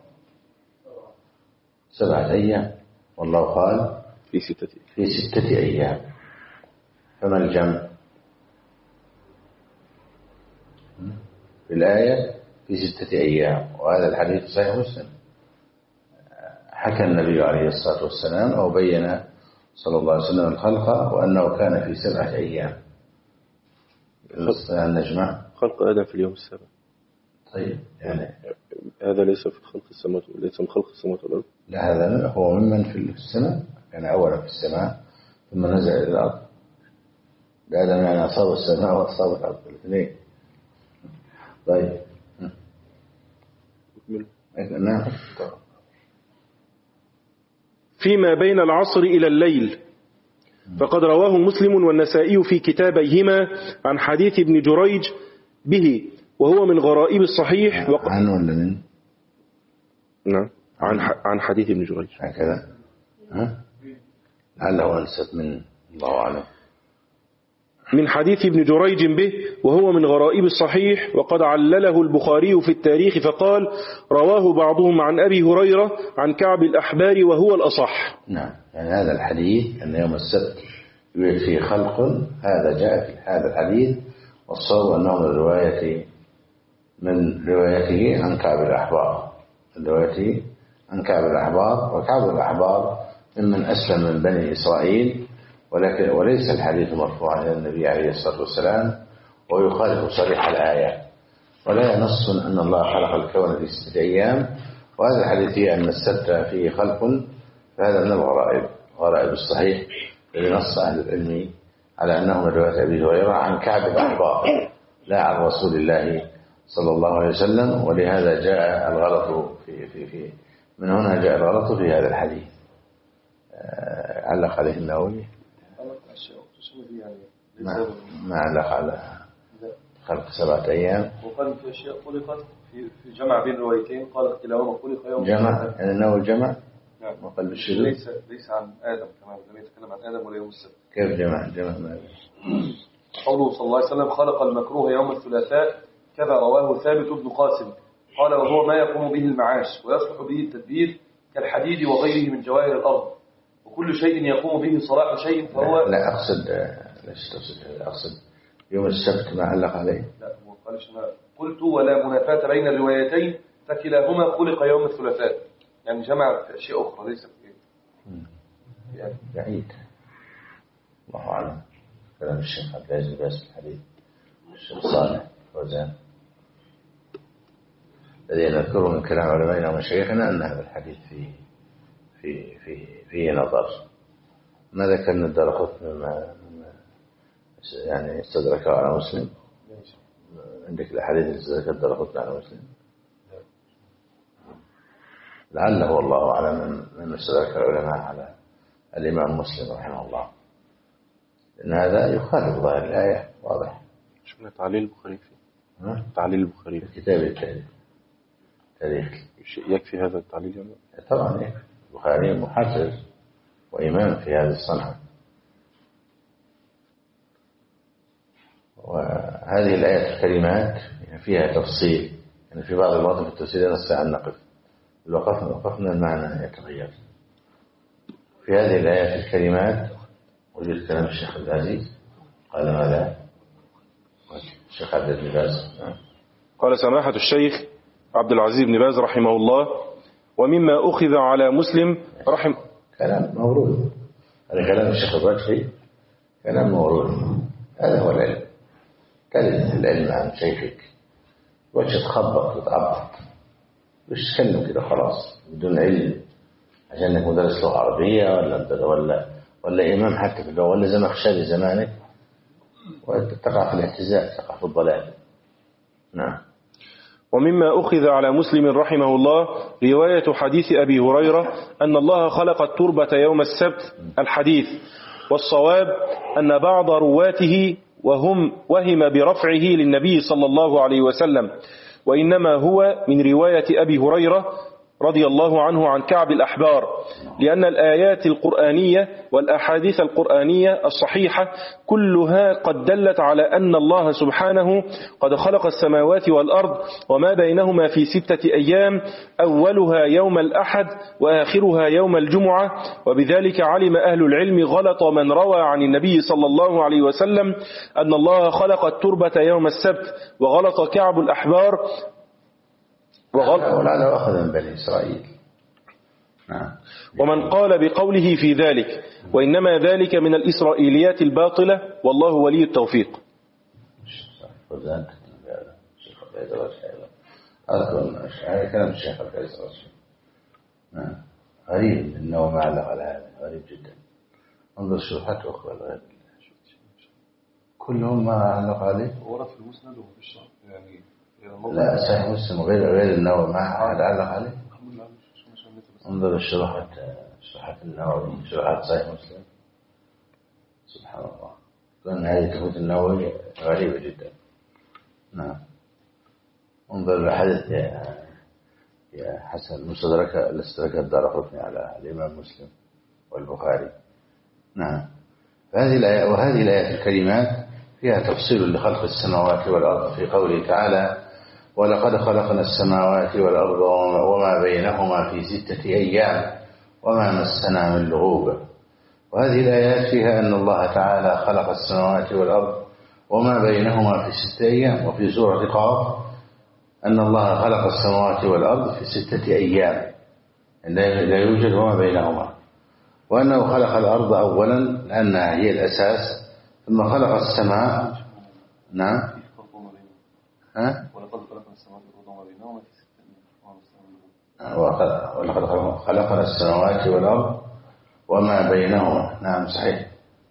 S1: سبعة أيام، والله قال
S2: في ستة
S1: في ستة أيام. فما الجمع في الآية؟ في ستة أيام. وهذا الحديث صحيح مسلم، حكى النبي عليه الصلاة والسلام أو بين صلى الله عليه وسلم الخلق وأنه كان في سبعة أيام. النجمة
S2: خلق آدم في اليوم السابع.
S1: طيب يعني
S2: هذا ليس في خلق السماوات، ليس من خلق السماوات والأرض.
S1: لا، هذا هو ممن في السماء، كان أولا في السماء ثم نزل إلى الأرض. آدم يعني أصاب السماء وأصاب الأرض الاثنين. طيب نعم.
S2: فيما بين العصر إلى الليل، فقد رواه مسلم والنسائي في كتابيهما عن حديث ابن جريج به، وهو من غرائب الصحيح.
S1: وق... عن ولا من؟
S2: نعم عن ح... عن حديث ابن جريج
S1: هكذا. ها لعله أنست من الله أعلم.
S2: من حديث ابن جريج به، وهو من غرائب الصحيح. وقد علله البخاري في التاريخ فقال: رواه بعضهم عن أبي هريرة عن كعب الأحبار وهو الأصح.
S1: نعم، يعني هذا الحديث أن يوم السبت فيه خلق، هذا جاء في هذا الحديث، والصواب أنه من رواية من روايته عن كعب الأحبار، من روايته عن كعب الأحبار. وكعب الأحبار ممن أسلم من بني إسرائيل، ولكن وليس الحديث مرفوعا إلى النبي عليه الصلاة والسلام، ويخالف صريح الآية، ولا ينص أن الله خلق الكون في ستة أيام. وهذا الحديث هي أن السبت فيه خلق، فهذا من الغرائب، غرائب الصحيح الذي نص أهل العلم على أنه من رواية أبي هريرة عن كعب الأحبار لا عن رسول الله صلى الله عليه وسلم. ولهذا جاء الغلط في في في من هنا جاء الغلط في هذا الحديث. علق عليه النووي ما ما علق على خلق سبعة أيام،
S3: وقال في أشياء خلقت في في جمع بين روايتين، قال كلاهما خلق يوم
S1: جمع، يعني النووي جمع.
S3: نعم.
S1: وقال بالشذوذ
S3: ليس ليس عن آدم كمان، لم يتكلم عن آدم ولا يوم السبت.
S1: كيف جمع؟ جمع ماذا؟
S3: قوله صلى الله عليه وسلم: خلق المكروه يوم الثلاثاء، كذا رواه ثابت بن قاسم قال: وهو ما يقوم به المعاش ويصلح به التدبير كالحديد وغيره من جواهر الأرض، وكل شيء يقوم به صلاح شيء فهو.
S1: لا, لا أقصد ليش تقصد أقصد يوم السبت ما علق عليه.
S3: لا هو قالش ما قلت ولا منافاة بين الروايتين، فكلاهما خلق يوم الثلاثاء، يعني جمع في أشياء أخرى ليس في يعني
S1: بعيد. الله أعلم. كلام الشيخ عبد العزيز باس في الحديث، الشيخ صالح فوزان الذي نذكره من كلام علمائنا ومشايخنا أن هذا الحديث فيه في في فيه نظر. ما ذكرنا الدرقطني مما يعني استدركه على مسلم. عندك الأحاديث اللي استدركت الدرقطني على مسلم؟ لعله والله أعلم من استدرك العلماء على الإمام مسلم رحمه الله، لأن هذا يخالف ظاهر الآية واضح.
S2: شفنا تعليل البخاري فيه. تعليل البخاري
S1: في كتاب التاريخ تاريخ
S2: يكفي هذا التعليل يعني؟
S1: طبعا يكفي. البخاري محرر وإمام في هذه الصنعة. وهذه الآية الكريمات فيها تفصيل، يعني في بعض المواضع في التفسير نستطيع أن نقف، وقفنا وقفنا المعنى يتغير. في هذه الآيات الكريمات وجد كلام الشيخ عبد العزيز قال ماذا؟ الشيخ عبد العزيز باز
S2: قال: سماحة الشيخ عبد العزيز بن باز رحمه الله: ومما أخذ على مسلم رحم
S1: كلام مورود. هذا كلام الشيخ الرجحي كلام مورود. هذا هو العلم. تلد العلم عن شيخك وجه تخبط وتعبط، مش تكلم كده خلاص بدون علم عشان انك مدرس لغة عربية ولا ولا ولا إمام حتى في اللغة ولا زمخشري زمانك، وتقع في الاهتزاز، تقع في الضلال. نعم.
S2: ومما أخذ على مسلم رحمه الله رواية حديث أبي هريرة أن الله خلق التربة يوم السبت الحديث، والصواب أن بعض رواته وهم وهم برفعه للنبي صلى الله عليه وسلم، وإنما هو من رواية أبي هريرة رضي الله عنه عن كعب الأحبار، لأن الآيات القرآنية والأحاديث القرآنية الصحيحة كلها قد دلت على أن الله سبحانه قد خلق السماوات والأرض وما بينهما في ستة أيام، أولها يوم الأحد وآخرها يوم الجمعة. وبذلك علم أهل العلم غلط من روى عن النبي صلى الله عليه وسلم أن الله خلق التربة يوم السبت، وغلط كعب الأحبار
S1: وغلط ولا أخذ من بني إسرائيل. نعم.
S2: ومن قال بقوله في ذلك، وإنما ذلك من الإسرائيليات الباطلة، والله ولي التوفيق.
S1: هذا كلام الشيخ الفيصل. نعم. غريب إنه ما علق على هذا، غريب جدا. انظر شروحات أخرى غير كلهم ما علق عليه.
S3: ورد في المسند وفي الشرح يعني.
S1: لا صحيح مسلم غير غير النووي ما علق عليه. انظر الشروحات شروحات النووي شروحات صحيح مسلم. سبحان الله. لأن هذه تفوت النووي غريبة جدا. نعم. انظر الحديث يا يا حسن مستدرك الاستدراك الدارقطني على الإمام مسلم والبخاري. نعم. فهذه الآية وهذه الآيات الكريمات فيها تفصيل لخلق السماوات والأرض في قوله تعالى: ولقد خلقنا السماوات والأرض وما بينهما في ستة أيام وما مسنا من لغوب. وهذه الآيات فيها أن الله تعالى خلق السماوات والأرض وما بينهما في ستة أيام. وفي سورة قاف أن الله خلق السماوات والأرض في ستة أيام لا يوجد وما بينهما، وأنه خلق الأرض أولا لأنها هي الأساس، ثم خلق السماء. نعم. ها؟
S3: ولقد خلقنا السماوات والأرض وما بينهما في ستة أيام.
S1: ولقد خلقنا السماوات والأرض وما بينهما. نعم صحيح.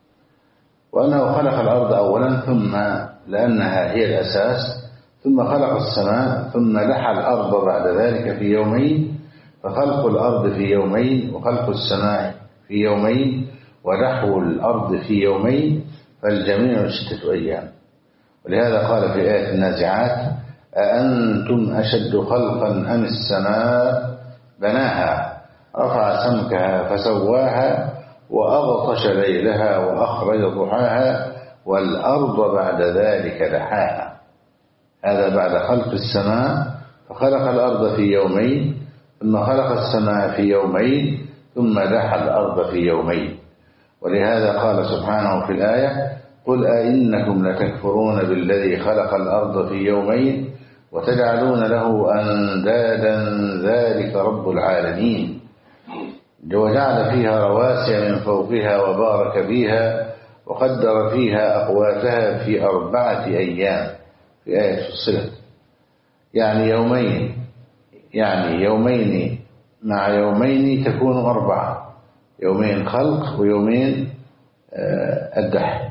S1: وأنه خلق الأرض أولا ثم لأنها هي الأساس، ثم خلق السماء، ثم لحى الأرض بعد ذلك في يومين. فخلق الأرض في يومين وخلق السماء في يومين ولحو الأرض في يومين، فالجميع ستة أيام. ولهذا قال في آية النازعات: أأنتم أشد خلقا أم السماء بناها رفع سمكها فسواها وأغطش ليلها وأخرج ضحاها والأرض بعد ذلك دحاها. هذا بعد خلق السماء، فخلق الأرض في يومين، ثم خلق السماء في يومين، ثم دحى الأرض في يومين. ولهذا قال سبحانه في الآية: قل أئنكم لتكفرون بالذي خلق الأرض في يومين وتجعلون له أندادا ذلك رب العالمين. وجعل فيها رواسي من فوقها وبارك فيها وقدر فيها أقواتها في أربعة أيام. في آية فصلت يعني يومين، يعني يومين مع يومين تكون أربعة، يومين خلق ويومين الدحي،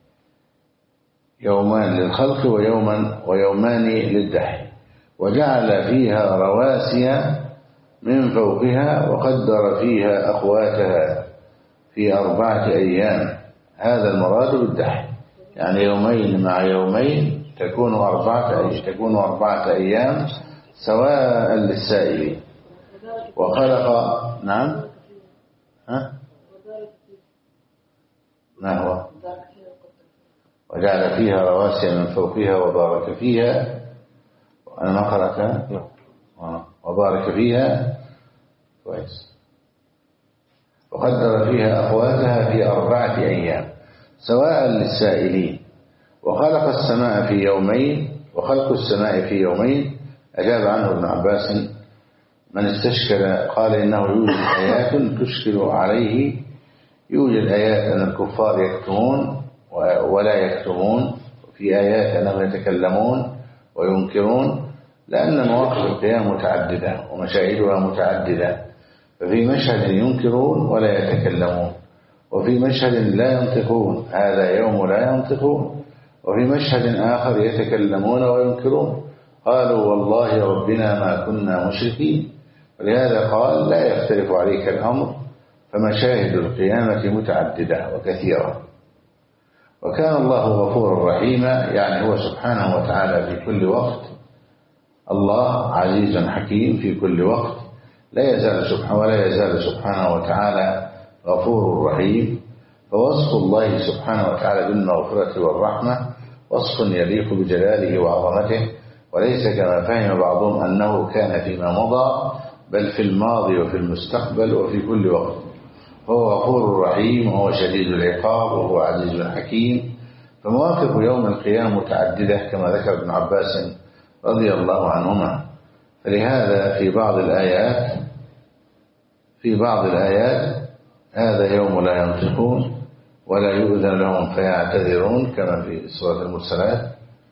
S1: يومان للخلق ويوما ويومان للدحي. وجعل فيها رواسي من فوقها وقدر فيها أقواتها في أربعة أيام. هذا المراد بالدحي، يعني يومين مع يومين تكون أربعة أيام، تكون أربعة أيام سواء للسائلين. وخلق نعم ها ما هو وجعل فيها رواسي من فوقها وبارك فيها. أنا ما قرأتها وبارك فيها كويس. وقدر فيها أقواتها في أربعة أيام سواء للسائلين. وخلق السماء في يومين، وخلق السماء في يومين أجاب عنه ابن عباس من استشكل قال إنه يوجد آيات تشكل عليه، يوجد آيات أن الكفار يكتمون ولا يكتمون، وفي آيات أنهم يتكلمون وينكرون، لأن مواقف القيام متعددة ومشاهدها متعددة. ففي مشهد ينكرون ولا يتكلمون، وفي مشهد لا ينطقون، هذا يوم لا ينطقون، وفي مشهد آخر يتكلمون وينكرون، قالوا والله ربنا ما كنا مشركين. ولهذا قال لا يختلف عليك الأمر، فمشاهد القيامة متعددة وكثيرة. وكان الله غفورا رحيما، يعني هو سبحانه وتعالى في كل وقت الله عزيز حكيم في كل وقت، لا يزال سبحانه ولا يزال سبحانه وتعالى غفور رحيم. فوصف الله سبحانه وتعالى بالمغفرة والرحمة وصف يليق بجلاله وعظمته، وليس كما فهم بعضهم أنه كان فيما مضى، بل في الماضي وفي المستقبل وفي كل وقت. هو غفور رحيم وهو شديد العقاب وهو عزيز حكيم. فمواقف يوم القيامة متعددة كما ذكر ابن عباس رضي الله عنهما. فلهذا في بعض الآيات في بعض الآيات هذا يوم لا ينطقون ولا يؤذن لهم فيعتذرون كما في سورة المرسلات.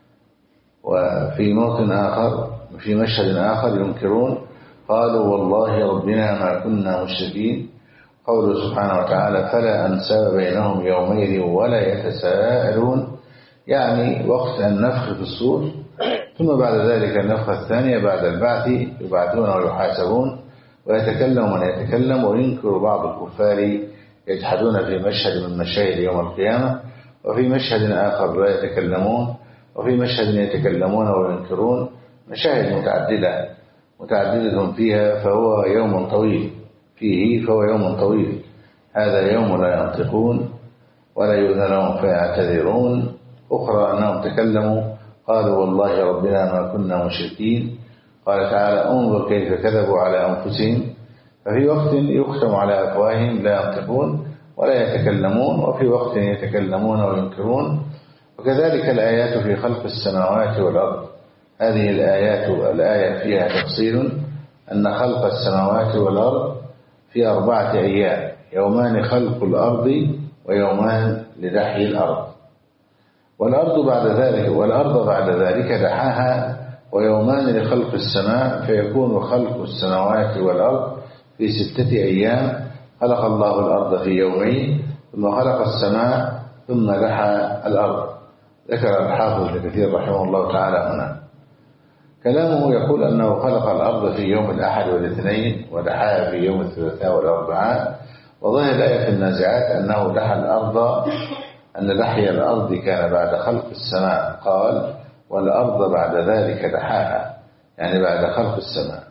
S1: وفي موطن آخر في مشهد آخر ينكرون قالوا والله ربنا ما كنا مشركين. قوله سبحانه وتعالى فلا أنساب بينهم يومئذ ولا يتساءلون، يعني وقت النفخ في الصور، ثم بعد ذلك النفخة الثانية بعد البعث يبعثون ويحاسبون ويتكلم من يتكلم. وينكر بعض الكفار يجحدون في مشهد من مشاهد يوم القيامة، وفي مشهد آخر لا يتكلمون، وفي مشهد يتكلمون وينكرون. مشاهد متعددة متعددة فيها، فهو يوم طويل فيه فهو يوم طويل. هذا يوم لا ينطقون ولا يؤذن لهم فيعتذرون. أخرى أنهم تكلموا قالوا والله ربنا ما كنا مشركين. قال تعالى انظر كيف كذبوا على أنفسهم. ففي وقت يختم على أفواههم لا ينطقون ولا يتكلمون، وفي وقت يتكلمون وينكرون. وكذلك الآيات في خلق السماوات والأرض. هذه الآيات الآية فيها تفصيل أن خلق السماوات والأرض في أربعة أيام، يومان خلق الأرض ويومان لدحي الأرض. والأرض بعد ذلك والأرض بعد ذلك دحاها، ويومان لخلق السماء، فيكون خلق السماوات والأرض في ستة أيام. خلق الله الأرض في يومين، ثم خلق السماء، ثم دحى الأرض. ذكر الحافظ ابن كثير رحمه الله تعالى هنا. كلامه يقول أنه خلق الأرض في يوم الأحد والاثنين ودحاها في يوم الثلاثاء والأربعاء. وظاهر الآية في النازعات أنه دحى الأرض أن دحي الأرض كان بعد خلق السماء. قال والأرض بعد ذلك دحاها، يعني بعد خلق السماء.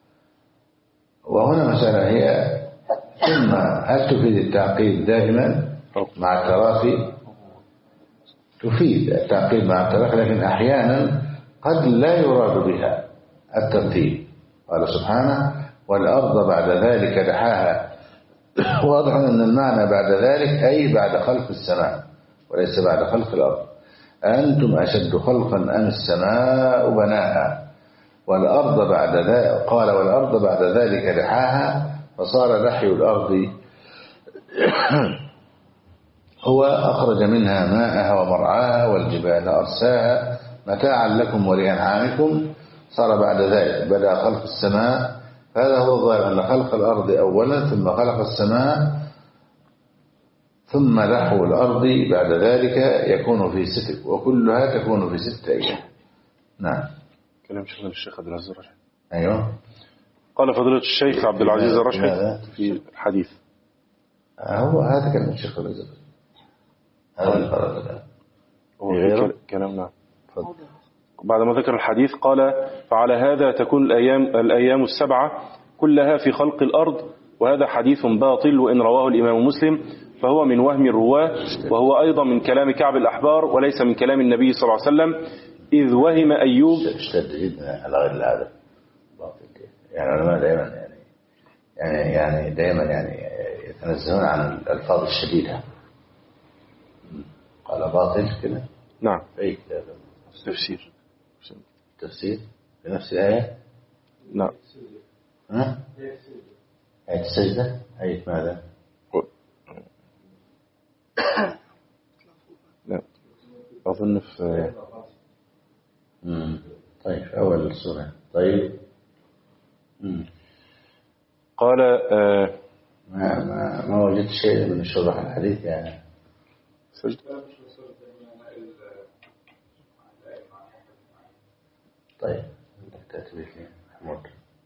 S1: وهنا مسألة هي ثم هل تفيد التعقيد دائما مع التراخي؟ تفيد التعقيد مع التراخي، لكن أحيانا قد لا يراد بها الترتيب. قال سبحانه والأرض بعد ذلك دحاها. واضح أن المعنى بعد ذلك أي بعد خلق السماء وليس بعد خلق الأرض. أنتم أشد خلقا أم السماء بناها. والأرض بعد ذلك قال والأرض بعد ذلك دحاها، فصار دحي الأرض هو أخرج منها ماءها ومرعاها والجبال أرساها متاعا لكم ولأنعامكم. صار بعد ذلك بدأ خلق السماء. هذا هو الظاهر أن خلق الأرض أولا ثم خلق السماء ثم دحو الأرض بعد ذلك يكون في ست، وكلها تكون في ستة أيام. نعم.
S2: كلام شيخنا الشيخ عبد العزيز الرشحي.
S1: أيوه.
S2: قال فضيلة الشيخ عبد العزيز الرشحي في الحديث.
S1: هو هذا كلام الشيخ عبد العزيز. هذا الفرق ده.
S2: هو غير كلام. نعم. بعد ما ذكر الحديث قال فعلى هذا تكون الأيام الأيام السبعة كلها في خلق الأرض، وهذا حديث باطل، وإن رواه الإمام مسلم فهو من وهم الرواة، وهو أيضا من كلام كعب الأحبار وليس من كلام النبي صلى الله عليه وسلم. إذ وهم أيوب
S1: اشتد جدا على غير العادة. يعني العلماء دائما يعني يعني يعني دائما يعني يتنزهون عن الألفاظ الشديدة. قال باطل كده.
S2: نعم.
S1: أي
S2: تفسير
S1: تفسير في نفس الآية.
S2: نعم.
S1: ها؟ آية السجدة. آية ماذا؟
S2: لا أظن في
S1: مم. طيب أول السورة. طيب مم.
S2: قال آه
S1: ما ما ما وجدت شيء من شرح الحديث يعني.
S2: سجد.
S1: طيب تأتي محمود.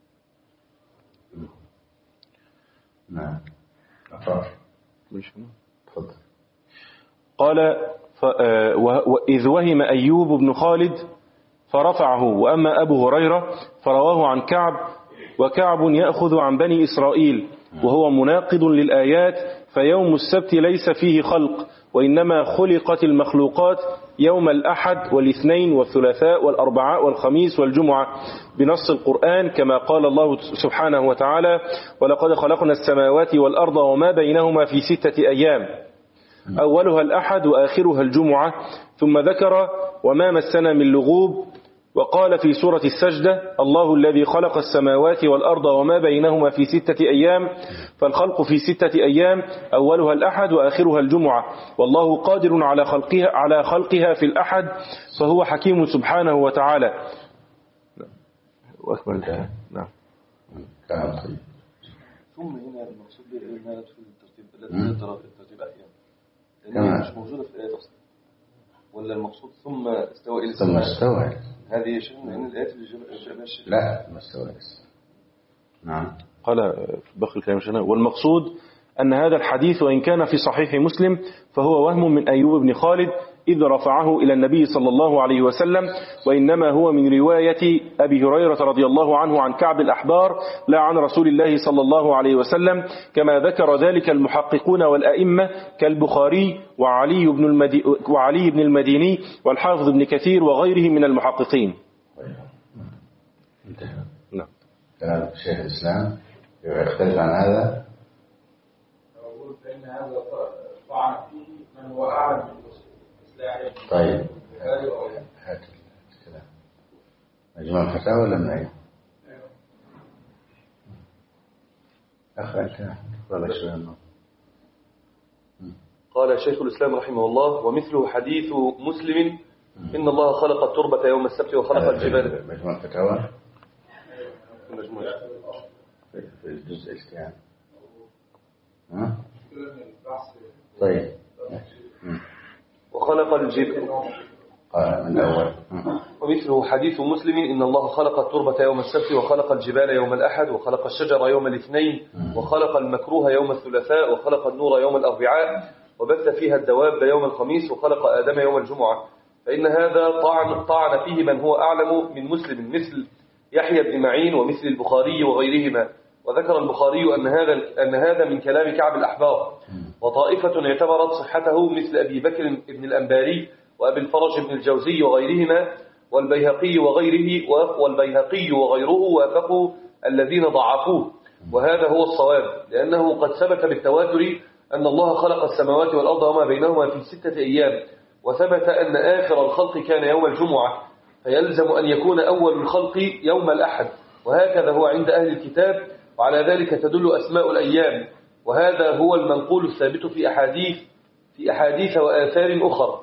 S1: نعم. أفضل. تفضل.
S2: قال إذ وهم أيوب بن خالد فرفعه. وأما أبو هريرة فرواه عن كعب وكعب يأخذ عن بني إسرائيل، وهو مناقض للآيات، فيوم السبت ليس فيه خلق، وإنما خلقت المخلوقات يوم الأحد والاثنين والثلاثاء والأربعاء والخميس والجمعة بنص القرآن، كما قال الله سبحانه وتعالى: ولقد خلقنا السماوات والأرض وما بينهما في ستة أيام، أولها الأحد وآخرها الجمعة، ثم ذكر: وما مسنا من لغوب. وقال في سورة السجدة: الله الذي خلق السماوات والأرض وما بينهما في ستة أيام، فالخلق في ستة أيام أولها الأحد وآخرها الجمعة، والله قادر على خلقها, على خلقها في الأحد، فهو حكيم سبحانه وتعالى. وأكمل ده. نعم.
S3: ثم هنا المقصود بأنها لا تفيد الترتيب، لا تفيد الترتيب أحيانا، لأنها مش موجودة في الآيات أصلا. ولا المقصود ثم استوى إلى
S1: ثم استوى،
S3: هذه شيء من الآيات اللي جابها الشيخ.
S1: لا ما استوى. نعم.
S2: قال بقي الكلام شنا. والمقصود أن هذا الحديث وإن كان في صحيح مسلم فهو وهم من أيوب بن خالد إذ رفعه إلى النبي صلى الله عليه وسلم، وإنما هو من رواية أبي هريرة رضي الله عنه عن كعب الأحبار لا عن رسول الله صلى الله عليه وسلم، كما ذكر ذلك المحققون والأئمة كالبخاري وعلي بن, المدي... وعلي بن المديني والحافظ بن كثير وغيرهم من المحققين.
S1: انتهى.
S2: نعم.
S1: كلام شيخ الإسلام يختلف عن هذا.
S5: أقول فإن هذا طعن فيه من هو أعلم من المسلم.
S1: طيب هات الكلام. مجموع الفتاوى ولا من أين؟ أخرج ولا شيء منه.
S3: قال شيخ الإسلام رحمه الله: ومثله حديث مسلم إن الله خلق التربة يوم السبت وخلق الجبال.
S1: مجموع الفتاوى
S3: المجموع
S1: في الجزء الثاني. ها؟ طيب.
S3: وخلق الجبال.
S1: قال من الأول.
S3: ومثله حديث مسلم إن الله خلق التربة يوم السبت وخلق الجبال يوم الأحد وخلق الشجر يوم الاثنين وخلق المكروه يوم الثلاثاء وخلق النور يوم الأربعاء وبث فيها الدواب يوم الخميس وخلق آدم يوم الجمعة. فإن هذا طعن, طعن فيه من هو أعلم من مسلم مثل يحيى بن معين ومثل البخاري وغيرهما. وذكر البخاري أن هذا أن هذا من كلام كعب الأحبار، وطائفة اعتبرت صحته مثل أبي بكر بن الأنباري وأبي الفرج بن الجوزي وغيرهما، والبيهقي وغيره والبيهقي وغيره وافقوا الذين ضعفوه، وهذا هو الصواب، لأنه قد ثبت بالتواتر أن الله خلق السماوات والأرض وما بينهما في ستة أيام، وثبت أن آخر الخلق كان يوم الجمعة، فيلزم أن يكون أول الخلق يوم الأحد، وهكذا هو عند أهل الكتاب، وعلى ذلك تدل أسماء الأيام، وهذا هو المنقول الثابت في أحاديث في أحاديث وآثار أخرى.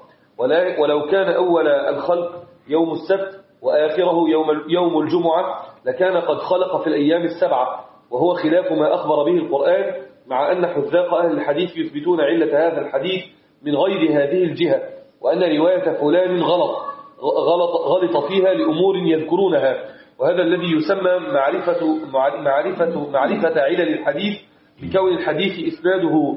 S3: ولو كان أول الخلق يوم السبت وآخره يوم يوم الجمعة لكان قد خلق في الأيام السبعة، وهو خلاف ما أخبر به القرآن، مع أن حذاق أهل الحديث يثبتون علة هذا الحديث من غير هذه الجهة، وأن رواية فلان غلط غلط غلط فيها لأمور يذكرونها، وهذا الذي يسمى معرفة معرفة معرفة علل الحديث بكون الحديث إسناده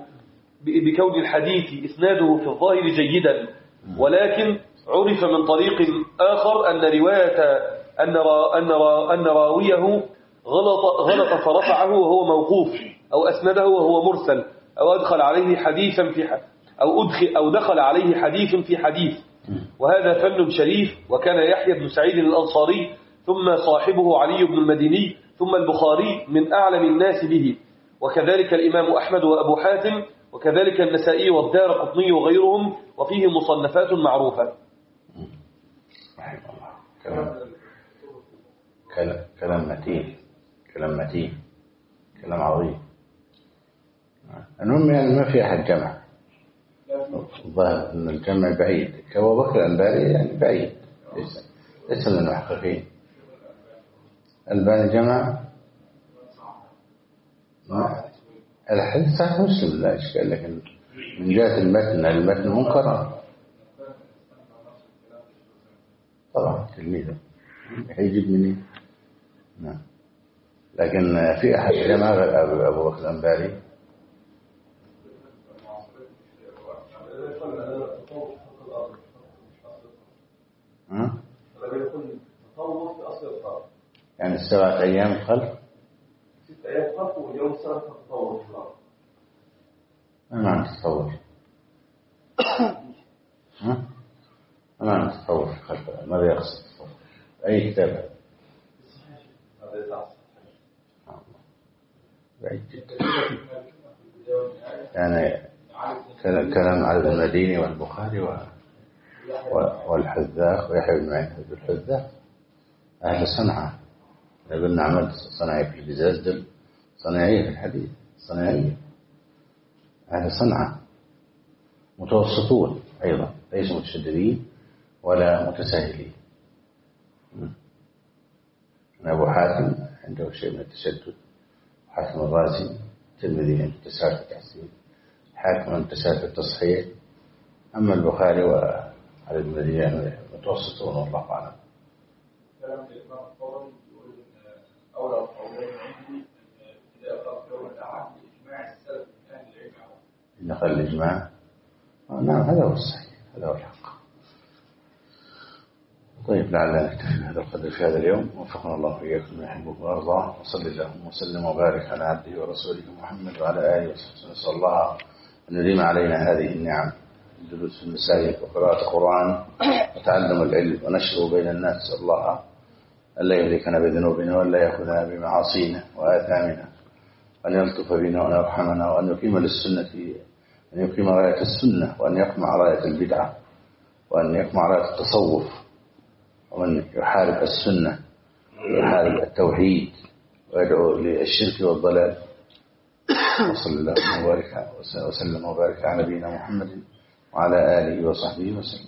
S3: بكون الحديث إسناده في الظاهر جيدا، ولكن عرف من طريق آخر أن رواية أن را أن را أن راويه غلط غلط فرفعه وهو موقوف، أو أسنده وهو مرسل، أو أدخل عليه حديثا في ح... أو أدخل أو دخل عليه حديث في حديث، وهذا فن شريف. وكان يحيى بن سعيد الأنصاري ثم صاحبه علي بن المديني ثم البخاري من أعلم الناس به، وكذلك الإمام أحمد وأبو حاتم، وكذلك النسائي والدارقطني وغيرهم، وفيه مصنفات معروفة.
S1: رحمه الله. كلام كلام كلام متين كلام متين كلام عظيم. المهم يعني ما في أحد جمع، الظاهر أن الجمع بعيد، كأبو بكر الأنباري يعني بعيد، ليس ليس من المحققين. الباني جمع الحديث صحيح مسلم لا إشكال، لكن من جهة المتن المتن منكر طبعا تلميذه هيجيب منين؟ نعم. لكن في أحد جمع غير أبو بكر الأنباري. يعني السبعة أيام خلق
S3: يوم السنة تتطور في الأرض.
S1: ما معنى تتطور؟ ها؟ ما معنى تتطور في خلق؟ ماذا يقصد تتطور؟ أي كتاب؟
S3: هذا يتعصب.
S1: بعيد جدا. يعني كلام على المديني والبخاري و... والحذاق ويحيى بن معين الحذاق أهل صنعاء. قلنا عملت صناعية في الجزاز دل صناعية في الحديث صناعية. أهل صنعاء متوسطون أيضا ليسوا متشددين ولا متساهلين. أبو حاتم عنده شيء من التشدد، حاتم الرازي تلميذه متساهل في التحسين، حاكم متساهل في التصحيح. أما البخاري وعلى المدينة متوسطون والله أعلم.
S5: كلام الإمام الطبري يقول إن أولى القولين عندي أن إذا أخذ يوم الأحد إجماع السلف من أهل العلم.
S1: إن قال الإجماع نعم هذا هو الصحيح هذا هو الحق. طيب لعلنا نكتفي بهذا القدر في هذا اليوم. وفقنا الله وإياكم ما يحبه ويرضاه. وصلى اللهم وسلم وبارك على عبده ورسوله محمد وعلى آله وصحبه. نسأل الله أن يديم علينا هذه النعم، الجلوس في المساجد وقراءة القرآن وتعلم العلم ونشره بين الناس. نسأل الله أن لا يهلكنا بذنوبنا ولا يأخذنا بمعاصينا وآثامنا، وأن يلطف بنا وأن يرحمنا، وأن يقيم للسنة أن يقيم راية السنة، وأن يقمع راية البدعة، وأن يقمع راية التصوف، ومن يحارب السنة ويحارب التوحيد ويدعو للشرك والضلال. وصلى الله وبارك وسلم وبارك على نبينا محمد وعلى آله وصحبه وسلم.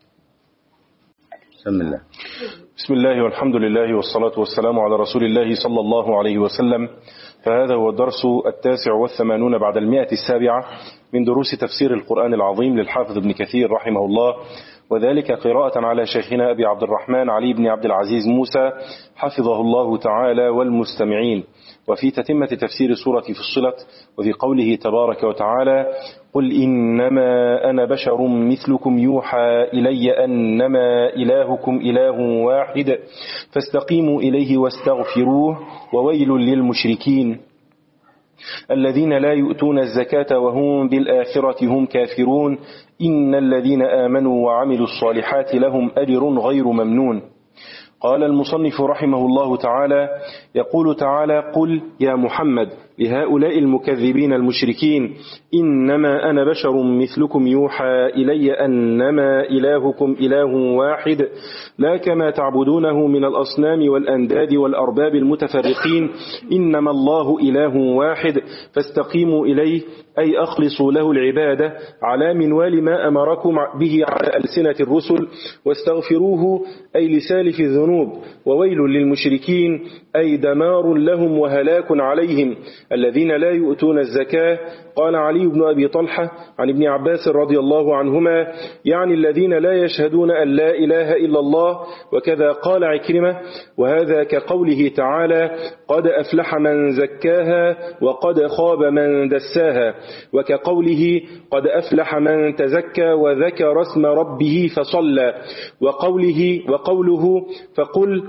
S1: بسم الله.
S2: بسم الله والحمد لله والصلاة والسلام على رسول الله صلى الله عليه وسلم. فهذا هو الدرس التاسع والثمانون بعد المئة السابعة من دروس تفسير القرآن العظيم للحافظ ابن كثير رحمه الله، وذلك قراءة على شيخنا أبي عبد الرحمن علي بن عبد العزيز موسى حفظه الله تعالى والمستمعين. وفي تتمة تفسير سورة فصلت وفي قوله تبارك وتعالى: قل إنما أنا بشر مثلكم يوحى إلي أنما إلهكم إله واحد فاستقيموا إليه واستغفروه وويل للمشركين الذين لا يؤتون الزكاة وهم بالآخرة هم كافرون إن الذين آمنوا وعملوا الصالحات لهم أجر غير ممنون. قال المصنف رحمه الله تعالى: يقول تعالى: قل يا محمد لهؤلاء المكذبين المشركين إنما أنا بشر مثلكم يوحى إلي أنما إلهكم إله واحد لا كما تعبدونه من الأصنام والأنداد والأرباب المتفرقين إنما الله إله واحد فاستقيموا إليه أي أخلصوا له العبادة على منوال ما أمركم به على ألسنة الرسل واستغفروه أي لسالف الذنوب وويل للمشركين أي دمار لهم وهلاك عليهم الذين لا يؤتون الزكاة. قال علي بن أبي طلحة عن ابن عباس رضي الله عنهما يعني الذين لا يشهدون أن لا إله إلا الله. وكذا قال عكرمة وهذا كقوله تعالى: قد أفلح من زكاها وقد خاب من دساها، وكقوله: قد أفلح من تزكى وذكر اسم ربه فصلى، وقوله وقوله فقل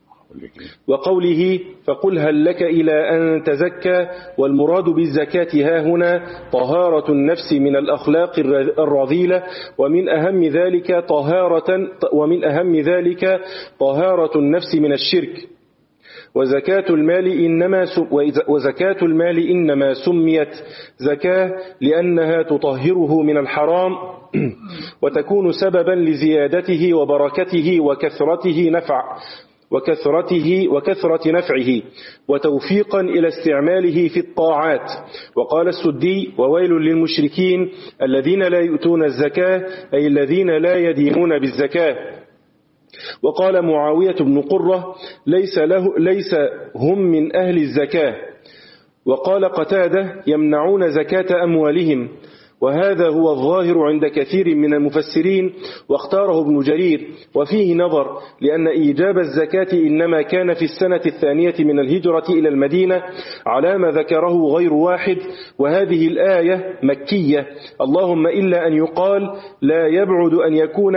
S2: وقوله فقل هل لك إلى أن تزكى. والمراد بالزكاة ها هنا طهارة النفس من الأخلاق الرذيلة، ومن أهم ذلك طهارة ومن أهم ذلك طهارة النفس من الشرك. وزكاة المال إنما وزكاة المال إنما سميت زكاة لأنها تطهره من الحرام وتكون سببا لزيادته وبركته وكثرته نفع وكثرته وكثرة نفعه وتوفيقا إلى استعماله في الطاعات. وقال السدي: وويل للمشركين الذين لا يؤتون الزكاة أي الذين لا يدينون بالزكاة. وقال معاوية بن قرة: ليس, له ليس هم من أهل الزكاة. وقال قتادة: يمنعون زكاة أموالهم. وهذا هو الظاهر عند كثير من المفسرين، واختاره ابن جرير، وفيه نظر، لأن إيجاب الزكاة إنما كان في السنة الثانية من الهجرة إلى المدينة على ما ذكره غير واحد، وهذه الآية مكية، اللهم إلا أن يقال لا يبعد أن يكون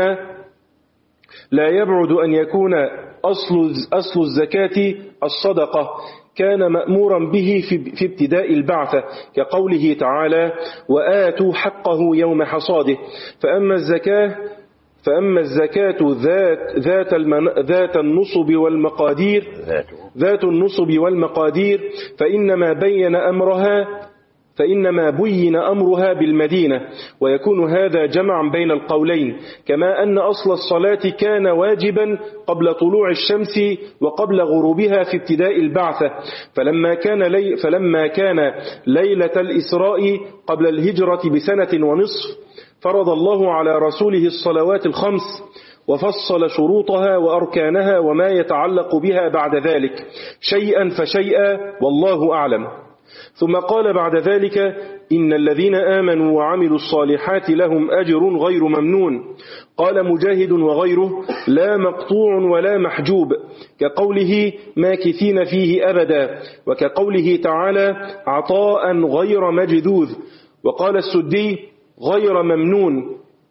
S2: لا يبعد أن يكون أصل أصل الزكاة الصدقة كان مأمورا به في ابتداء البعثة، كقوله تعالى: وآتوا حقه يوم حصاده. فأما الزكاة فأما الزكاة ذات ذات المن ذات النصب والمقادير ذات النصب والمقادير فإنما بين أمرها فإنما بين أمرها بالمدينة، ويكون هذا جمعا بين القولين، كما أن أصل الصلاة كان واجبا قبل طلوع الشمس وقبل غروبها في ابتداء البعثة، فلما كان, لي فلما كان ليلة الإسراء قبل الهجرة بسنة ونصف فرض الله على رسوله الصلوات الخمس، وفصل شروطها وأركانها وما يتعلق بها بعد ذلك شيئا فشيئا، والله أعلم. ثم قال بعد ذلك: إن الذين آمنوا وعملوا الصالحات لهم أجر غير ممنون. قال مجاهد وغيره: لا مقطوع ولا محجوب، كقوله ماكثين فيه أبدا، وكقوله تعالى عطاء غير مجذوذ. وقال السدي: غير ممنون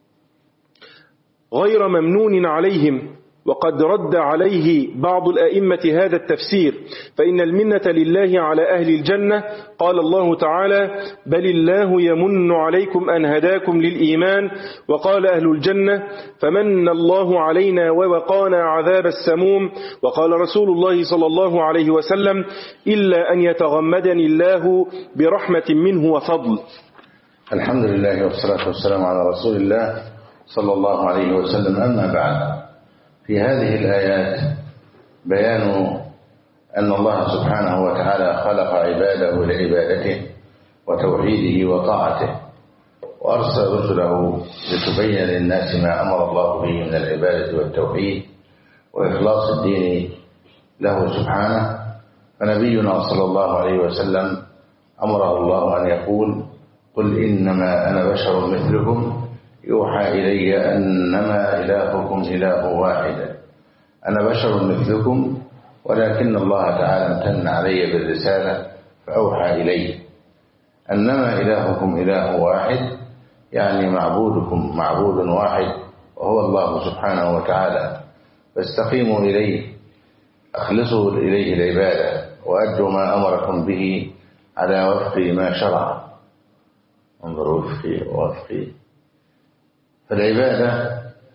S2: غير ممنون عليهم. وقد رد عليه بعض الأئمة هذا التفسير، فإن المنة لله على أهل الجنة. قال الله تعالى: بل الله يمن عليكم أن هداكم للإيمان. وقال أهل الجنة: فمن الله علينا ووقانا عذاب السموم. وقال رسول الله صلى الله عليه وسلم: إلا أن يتغمدني الله برحمة منه وفضل.
S1: الحمد لله والصلاة والسلام على رسول الله صلى الله عليه وسلم. أما بعد، في هذه الآيات بيان أن الله سبحانه وتعالى خلق عباده لعبادته وتوحيده وطاعته، وأرسل رسله لتبين للناس ما أمر الله به من العبادة والتوحيد وإخلاص الدين له سبحانه. فنبينا صلى الله عليه وسلم أمره الله أن يقول: قل إنما أنا بشر مثلكم يوحى إلي أنما إلهكم إله واحد. أنا بشر مثلكم، ولكن الله تعالى امتن علي بالرسالة فأوحى إلي أنما إلهكم إله واحد، يعني معبودكم معبود واحد وهو الله سبحانه وتعالى، فاستقيموا إليه، أخلصوا إليه العبادة، وأدوا ما أمركم به على وفق ما شرع. انظروا وفقي ووفقي. فالعبادة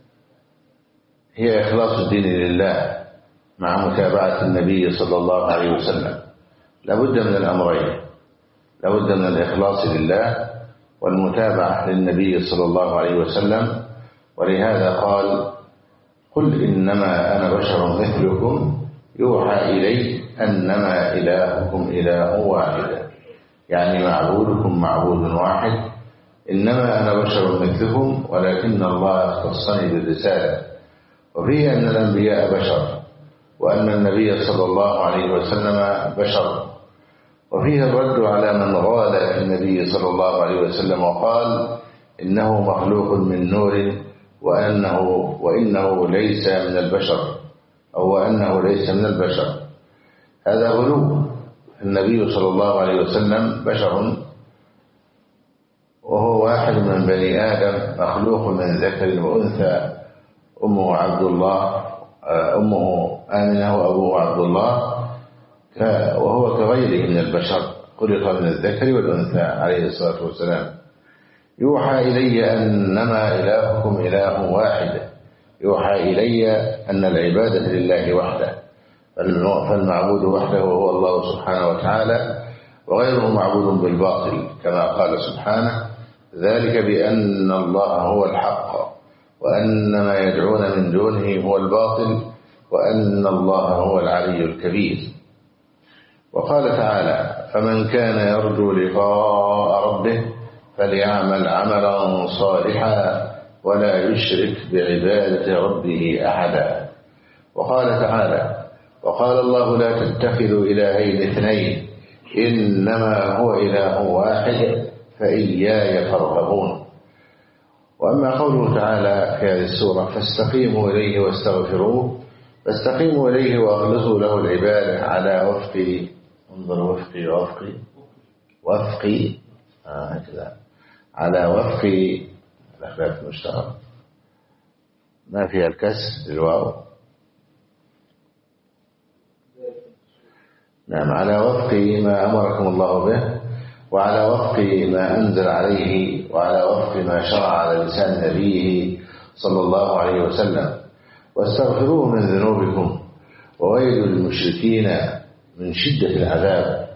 S1: هي إخلاص الدين لله مع متابعة النبي صلى الله عليه وسلم. لابد من الأمرين، لابد من الإخلاص لله والمتابعة للنبي صلى الله عليه وسلم. ولهذا قال: قل إنما أنا بشر مثلكم يوحى إلي أنما إلهكم إله واحد، يعني معبودكم معبود واحد. إنما أنا بشر مثلكم، ولكن الله اختصني بالرسالة. وفيه أن الأنبياء بشر، وأن النبي صلى الله عليه وسلم بشر. وفيه الرد على من غال في النبي صلى الله عليه وسلم وقال إنه مخلوق من نور، وأنه وإنه ليس من البشر، أو وأنه ليس من البشر. هذا غلو. النبي صلى الله عليه وسلم بشر، وهو واحد من بني آدم، مخلوق من ذكر وأنثى. أمه عبد الله أمه آمنة وأبوه عبد الله، وهو كغيره من البشر، خلق من الذكر والأنثى عليه الصلاة والسلام. يوحى إلي أنما إلهكم إله واحد، يوحى إلي أن العبادة لله وحده، فالمعبود وحده هو الله سبحانه وتعالى، وغيره معبود بالباطل، كما قال سبحانه: ذلك بأن الله هو الحق وأن ما يدعون من دونه هو الباطل وأن الله هو العلي الكبير. وقال تعالى: فمن كان يرجو لقاء ربه فليعمل عملا صالحا ولا يشرك بعبادة ربه أحدا. وقال تعالى: وقال الله لا تتخذوا إلهين اثنين إنما هو إله واحد فإياي فارهبون. وأما قوله تعالى في هذه السورة: فاستقيموا إليه واستغفروه، فاستقيموا إليه وأخلصوا له العبادة على وفق، انظر وفقي ووفقي وفقي آه هكذا، على وفق الأخلاق المشتركة، ما فيها الكسر للواو. نعم، على وفق ما أمركم الله به، وعلى وفق ما أنزل عليه، وعلى وفق ما شرع على لسان نبيه صلى الله عليه وسلم. واستغفروه من ذنوبكم وويل للمشركين من شدة العذاب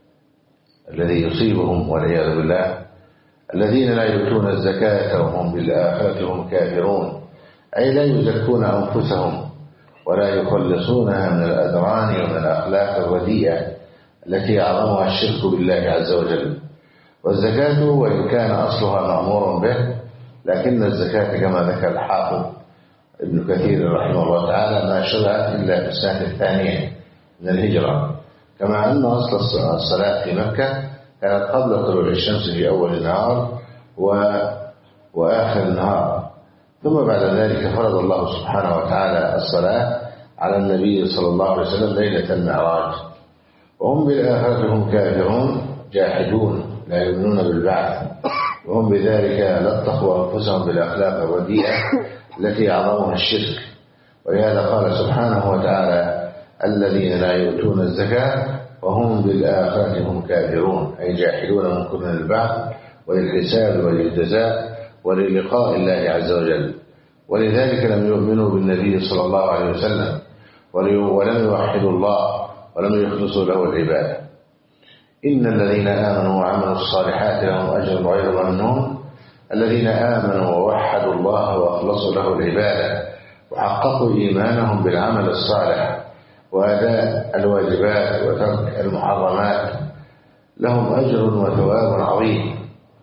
S1: الذي يصيبهم والعياذ بالله، الذين لا يؤتون الزكاة وهم بالآخرة هم كافرون، أي لا يزكون أنفسهم ولا يخلصونها من الأدران ومن الأخلاق الرديئة التي أعظمها الشرك بالله عز وجل. والزكاة وإن كان أصلها مأمور به، لكن الزكاة كما ذكر الحافظ ابن كثير رحمه الله تعالى ما شرعت إلا في السنة الثانية من الهجرة، كما أن أصل الصلاة في مكة كانت قبل طلوع الشمس في أول النهار و... وآخر النهار، ثم بعد ذلك فرض الله سبحانه وتعالى الصلاة على النبي صلى الله عليه وسلم ليلة المعراج. وهم بالآخرة هم كافرون جاحدون لا يؤمنون بالبعث، وهم بذلك لطخوا أنفسهم بالأخلاق الرديئة التي أعظمها الشرك. ولهذا قال سبحانه وتعالى الذين لا يؤتون الزكاة وهم بالآخرة هم كافرون، أي جاحدون من كل البعث وللحساب وللجزاء وللقاء الله عز وجل. ولذلك لم يؤمنوا بالنبي صلى الله عليه وسلم ولم يوحدوا الله ولم يخلصوا له العبادة. إن الذين آمنوا وعملوا الصالحات لهم أجر غير ممنون، الذين آمنوا ووحدوا الله وأخلصوا له العبادة وحققوا إيمانهم بالعمل الصالح وأداء الواجبات وترك المحرمات لهم أجر وثواب عظيم.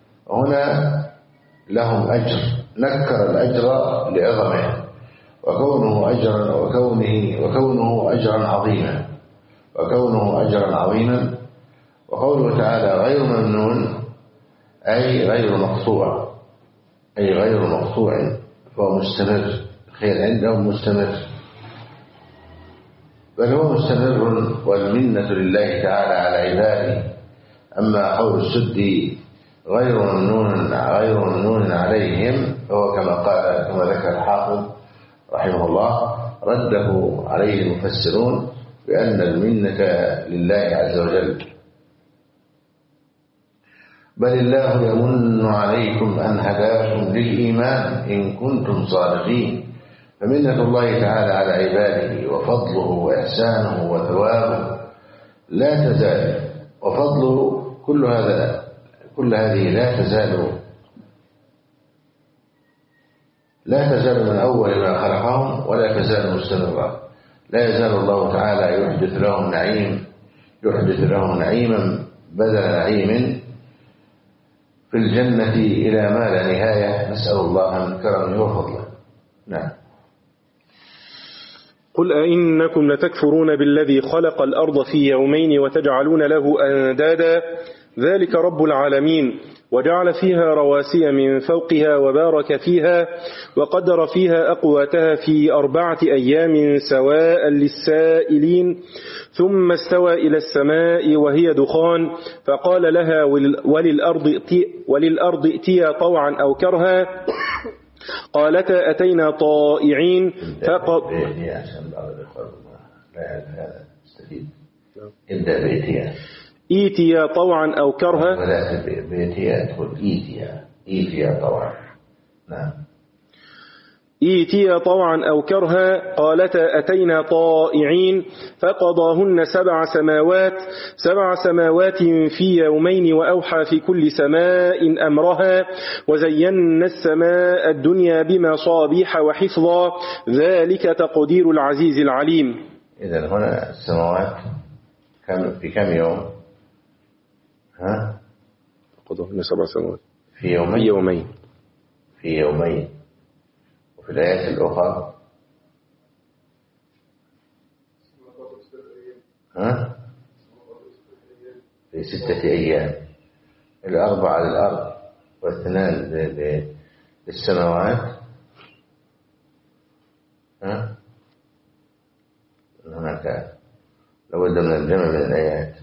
S1: وهنا لهم أجر، نكر الأجر لعظمه وكونه أجرا وكونه وكونه أجرا عظيما وكونه أجرا عظيما وقوله تعالى غير ممنون أي غير مقطوع، أي غير مقطوع، فهو مستمر، الخير عندهم مستمر، بل هو مستمر والمنة لله تعالى على عباده. أما قول السدي غير ممنون غير ممنون عليهم فهو كما قال كما ذكر الحافظ رحمه الله رده عليه المفسرون بأن المنة لله عز وجل. بل الله يمن عليكم أن هداكم للإيمان إن كنتم صادقين. فمنة الله تعالى على عباده وفضله وإحسانه وثوابه لا تزال، وفضله كل هذا كل هذه لا تزال لا تزال من أول ما خلقهم ولا تزال مستمرة. لا يزال الله تعالى يحدث لهم نعيم يحدث لهم نعيما بدل نعيم في الجنة إلى ما لا نهاية. نسأل الله من كرمه وفضله. نعم.
S2: قل أئنكم لتكفرون بالذي خلق الأرض في يومين وتجعلون له أندادا ذلك رب العالمين وجعل فيها رواسي من فوقها وبارك فيها وقدر فيها أقواتها في أربعة أيام سواء للسائلين ثم استوى إلى السماء وهي دخان فقال لها وللأرض ائتي وللأرض ائتيا طوعا أو كرها قالتا أتينا طائعين فقط
S1: ابدأ بإتيا
S2: إيتيا طوعا أو كرها
S1: ولا بإتيا تقول إيتيا إيتيا طوعا. نعم.
S2: إيتيا طوعا أو كرها قالتا أتينا طائعين فقضاهن سبع سماوات سبع سماوات في يومين وأوحى في كل سماء أمرها وزينا السماء الدنيا بمصابيح وحفظا ذلك تقدير العزيز العليم.
S1: إذن هنا السماوات كم في كم يوم؟ ها؟
S2: قضاهن سبع سماوات
S1: في يومين
S2: في يومين
S1: في يومين وفي الآيات الأخرى ها؟ في ستة أيام، الأربعة للأرض والاثنان للسماوات. ها؟ هناك لابد من الجمع من الآيات.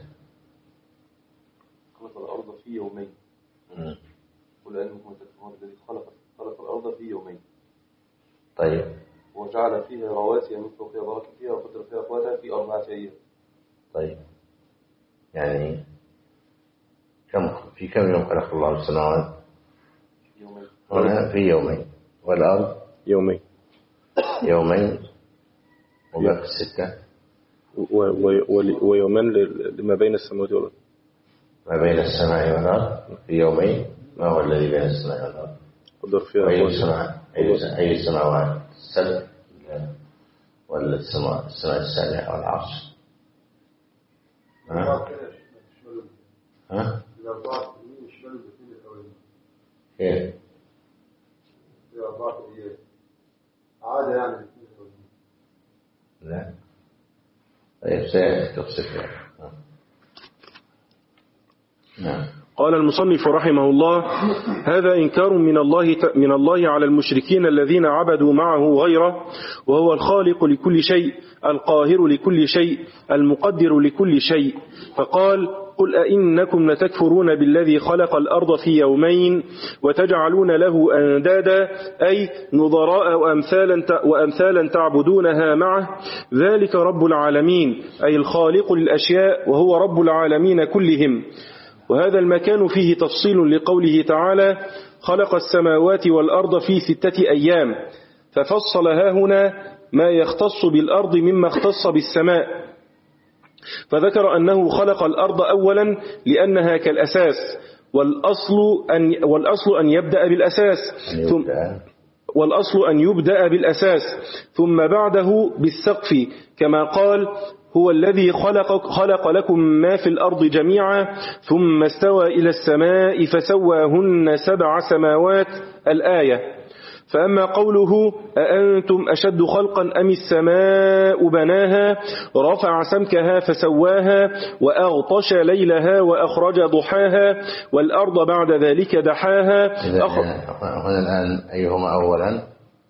S3: خلق الأرض في يومين. قل أنكم تكفرون الذي خلق خلق الأرض في يومين.
S1: طيب.
S3: وجعل فيها رواسي من فوقها وبارك فيها وقدر فيها أقواتها في أربعة أيام.
S1: طيب. يعني كم في كم يوم خلق الله السماوات؟
S3: يومين.
S1: هنا في يومين، والأرض
S2: يومين
S1: يومين وباقي الستة
S2: و- و- و- ويومان لما بين السماوات والأرض.
S1: ما بين السماء والأرض في يومين. ما هو الذي بين السماء والأرض؟
S2: قدر فيها
S1: أي
S2: أقوال.
S1: السماء أي أي السماوات؟ السبع ولا السماء السماء السابعة والعرش؟ ها؟ ها؟ كيف؟
S6: عادة يعني.
S1: لا. طيب سيأتي تفصيل. نعم.
S2: قال المصنف رحمه الله: هذا إنكار من الله من الله على المشركين الذين عبدوا معه غيره، وهو الخالق لكل شيء، القاهر لكل شيء، المقدر لكل شيء. فقال: قل أئنكم لتكفرون بالذي خلق الأرض في يومين وتجعلون له أندادا، أي نظراء وأمثالا وأمثالا تعبدونها معه، ذلك رب العالمين، أي الخالق للأشياء، وهو رب العالمين كلهم. وهذا المكان فيه تفصيل لقوله تعالى: خلق السماوات والأرض في ستة أيام، ففصل ها هنا ما يختص بالأرض مما اختص بالسماء، فذكر أنه خلق الأرض أولا لأنها كالأساس، والأصل أن, والأصل أن يبدأ بالأساس ثم والأصل أن يبدأ بالأساس ثم بعده بالسقف، كما قال: هو الذي خلق, خلق لكم ما في الأرض جميعا ثم استوى إلى السماء فسواهن سبع سماوات، الآية. فأما قوله: أأنتم أشد خلقا أم السماء بناها رفع سمكها فسواها وأغطش ليلها وأخرج ضحاها والأرض بعد ذلك دحاها.
S1: هنا الآن أيهما أولا؟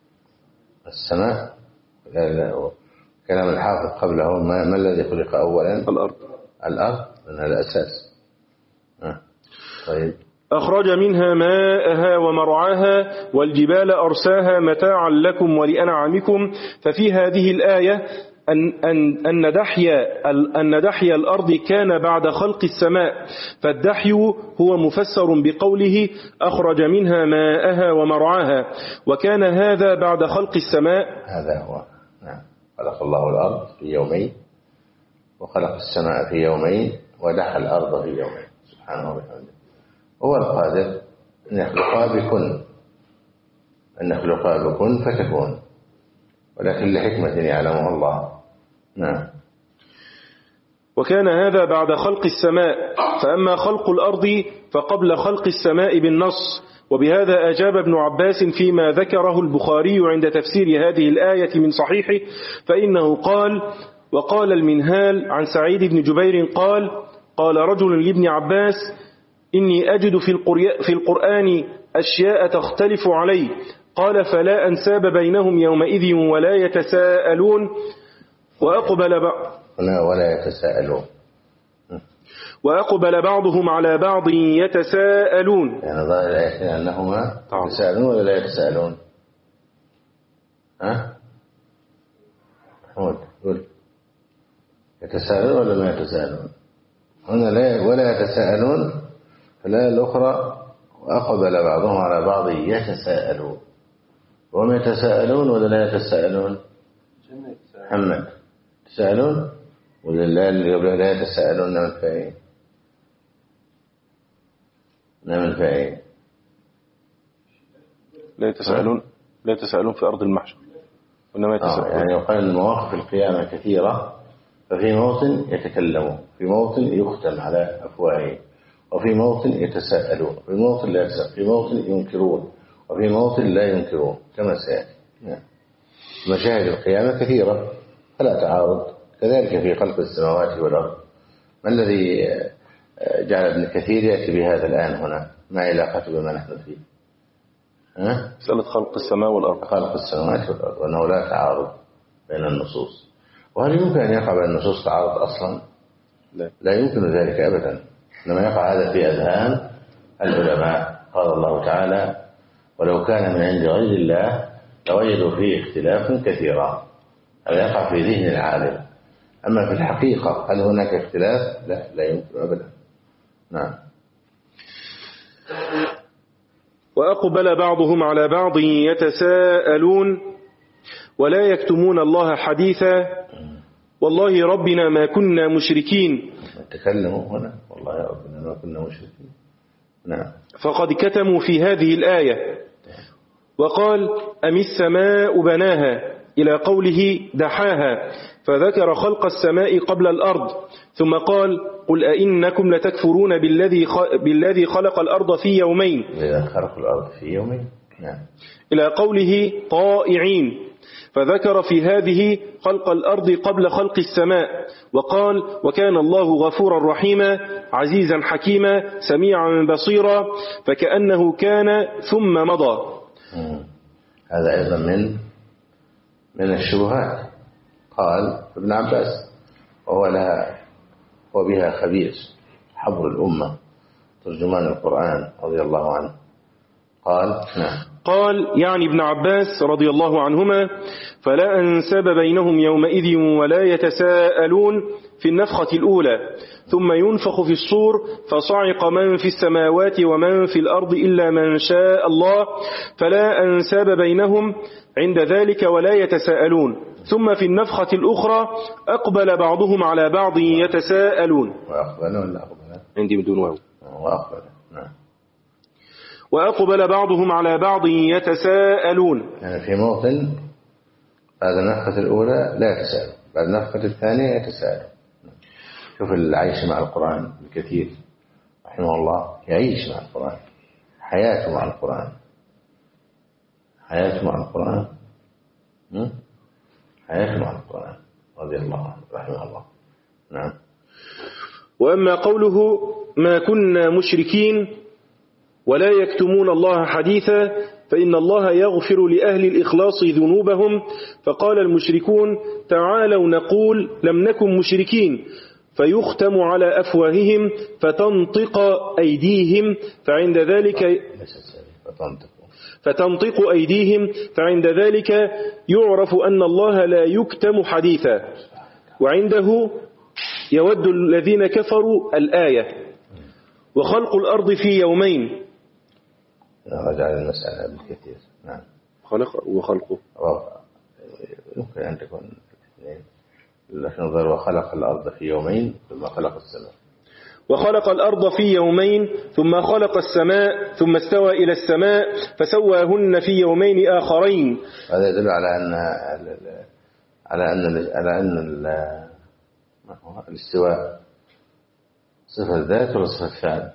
S1: السماء. لا لا كلام الحافظ قبله ما, ما الذي خلق أولا؟
S2: الأرض.
S1: الأرض لأنها الأساس. آه. طيب.
S2: أخرج منها ماءها ومرعاها والجبال أرساها متاعا لكم ولأنعامكم. ففي هذه الآية أن, أن, أن, دحي أن دحي الأرض كان بعد خلق السماء، فالدحي هو مفسر بقوله: أخرج منها ماءها ومرعاها، وكان هذا بعد خلق السماء.
S1: هذا هو. نعم. خلق الله الأرض في يومين، وخلق السماء في يومين، ودحى الأرض في يومين سبحانه وبحمده. هو القادر أن يخلقها بكن أن يخلقها بكن فتكون، ولكن لحكمة يعلمها الله. نعم.
S2: وكان هذا بعد خلق السماء، فأما خلق الأرض فقبل خلق السماء بالنص. وبهذا أجاب ابن عباس فيما ذكره البخاري عند تفسير هذه الآية من صحيحه، فإنه قال: وقال المنهال عن سعيد بن جبير قال: قال رجل لابن عباس: إني أجد في القرآن أشياء تختلف علي. قال: فلا أنساب بينهم يومئذ ولا يتساءلون. وأقبل بعض
S1: ولا يتساءلون
S2: وأقبل بعضهم على بعض يتساءلون.
S1: يعني ظاهر الآية أنهما يتساءلون ولا لا يتساءلون؟ ها؟ محمود قل يتساءلون ولا ما يتساءلون؟ هنا لا ولا يتساءلون، فلا الأخرى وأقبل بعضهم على بعض يتساءلون. وهم يتساءلون ولا لا يتساءلون؟ محمد يتساءلون ولا لا يتساءلون؟ نعم الفاعلين نعم الفاعلين
S2: لا يتساءلون لا يتساءلون في أرض المحشر، وإنما يتساءلون.
S1: آه يعني يقال المواقف القيامة كثيرة، ففي موطن يتكلمون، في موطن يختم على أفواههم، وفي موطن يتساءلون، في موطن لا يتساءلون، في موطن ينكرون، وفي موطن لا ينكرون كما سيأتي. نعم. مشاهد القيامة كثيرة فلا تعارض. كذلك في خلق السماوات والأرض. ما الذي جعل ابن كثير يأتي بهذا الآن هنا؟ ما علاقته بما نحن فيه؟ ها؟
S2: مسألة خلق السماء والأرض.
S1: خلق السماوات والأرض، وأنه لا تعارض بين النصوص. وهل يمكن أن يقع بين النصوص تعارض أصلا؟
S2: لا,
S1: لا يمكن ذلك أبدا. لما يقع هذا في أذهان العلماء. قال الله تعالى: ولو كان من عند غير الله لوجدوا فيه اختلافا كثيرا. هذا يقع في ذهن العالم، أما في الحقيقة هل هناك اختلاف؟ لا لا يمكن أبدا. نعم.
S2: وأقبل بعضهم على بعض يتساءلون ولا يكتمون الله حديثا والله ربنا ما كنا مشركين.
S1: تكلموا هنا والله يا ربنا ما كنا مشركين. نعم.
S2: فقد كتموا في هذه الآية. وقال أم السماء بناها إلى قوله دحاها فذكر خلق السماء قبل الأرض ثم قال قل أئنكم لتكفرون بالذي بالذي خلق الأرض في يومين
S1: خلق الأرض في يومين. نعم.
S2: إلى قوله طائعين فذكر في هذه خلق الأرض قبل خلق السماء وقال وكان الله غفورا رحيما عزيزا حكيما سميعا بصيرا فكأنه كان ثم مضى.
S1: هذا أيضا من من الشبهات. قال ابن عباس وهو لها وبها خبير حبر الأمة ترجمان القرآن رضي الله عنه قال نعم.
S2: قال يعني ابن عباس رضي الله عنهما فلا أنساب بينهم يومئذ ولا يتساءلون في النفخة الأولى ثم ينفخ في الصور فصعق من في السماوات ومن في الأرض إلا من شاء الله فلا أنساب بينهم عند ذلك ولا يتساءلون ثم في النفخة الأخرى أقبل بعضهم على بعض يتساءلون.
S1: وأقبل ولا أقبل؟
S2: عندي بدون واو.
S1: وأقبل. نعم.
S2: وأقبل بعضهم على بعض يتساءلون.
S1: يعني في موطن بعد النفخة الأولى لا يتساءل بعد النفخة الثانية يتساءل. شوف العيش مع القرآن الكثير رحمه الله يعيش مع القرآن حياته مع القرآن حياته مع القرآن حياته مع القرآن رضي الله عنه رحمه الله. نعم.
S2: وأما قوله ما كنا مشركين ولا يكتمون الله حديثا فإن الله يغفر لأهل الإخلاص ذنوبهم فقال المشركون تعالوا نقول لم نكن مشركين فيختم على أفواههم فتنطق أيديهم فعند ذلك فتنطق أيديهم فعند ذلك يعرف أن الله لا يكتم حديثا وعنده يود الذين كفروا الآية وخلق الأرض في يومين.
S1: رجع المسألة بالكثير. نعم.
S2: خلق وخلقه
S1: يمكن أن تكون اثنين لكن نظر وخلق الأرض في يومين ثم خلق السماء
S2: وخلق الأرض في يومين ثم خلق السماء ثم استوى إلى السماء فسواهن في يومين آخرين.
S1: هذا يدل على أن على أن على أن الاستواء صفة ذات ولا صفة فعل؟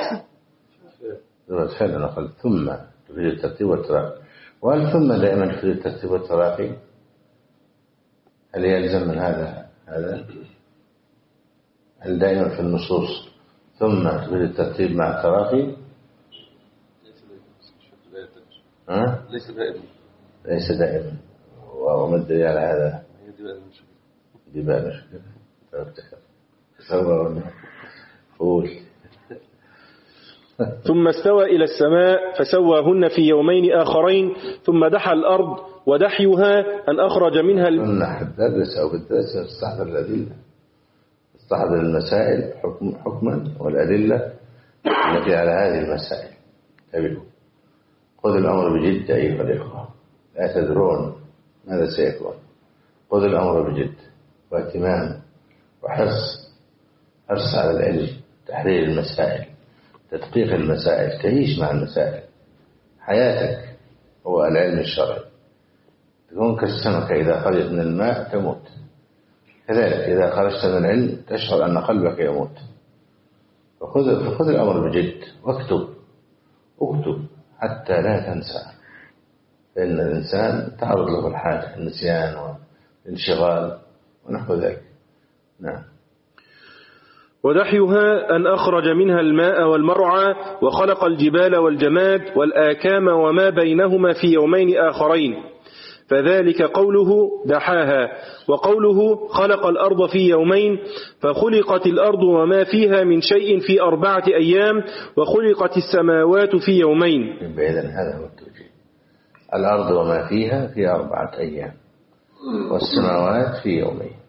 S1: صفة فعل. أنا قلت ثم تفيد الترتيب والتراخي وهل ثم دائما تفيد الترتيب والتراخي؟ هل يلزم من هذا هذا؟ هل دائما في النصوص ثم تفيد الترتيب مع التراخي؟ ها؟
S3: ليس دائما.
S1: ليس دائما. وما الدليل على هذا؟ دي بقى المشكلة. سوى قول.
S2: ثم استوى إلى السماء فسواهن في يومين آخرين ثم دحى الأرض ودحيها أن أخرج منها
S1: ال... نحن ندرس أو بالدرس نستحضر الأدلة نستحضر المسائل حكم حكما والأدلة التي على هذه المسائل. تبدو خذ الأمر بجد أيها الإخوة لا تدرون ماذا سيكون. خذ الأمر بجد واهتمام وحرص حرص على العلم تحرير المسائل تدقيق المسائل تعيش مع المسائل. حياتك هو العلم الشرعي. تكون كالسمكة إذا خرجت من الماء تموت كذلك إذا خرجت من العلم تشعر أن قلبك يموت. فخذ, فخذ الأمر بجد واكتب اكتب حتى لا تنسى فإن الإنسان تعرض له الحاجة النسيان والانشغال ونحو ذلك. نعم.
S2: ودحيها أن أخرج منها الماء والمرعى وخلق الجبال والجماد والآكام وما بينهما في يومين آخرين فذلك قوله دحاها. وقوله خلق الأرض في يومين فخلقت الأرض وما فيها من شيء في أربعة أيام وخلقت السماوات في يومين.
S1: إذن هذا هو التوجيه. الأرض وما فيها في أربعة أيام والسماوات في يومين.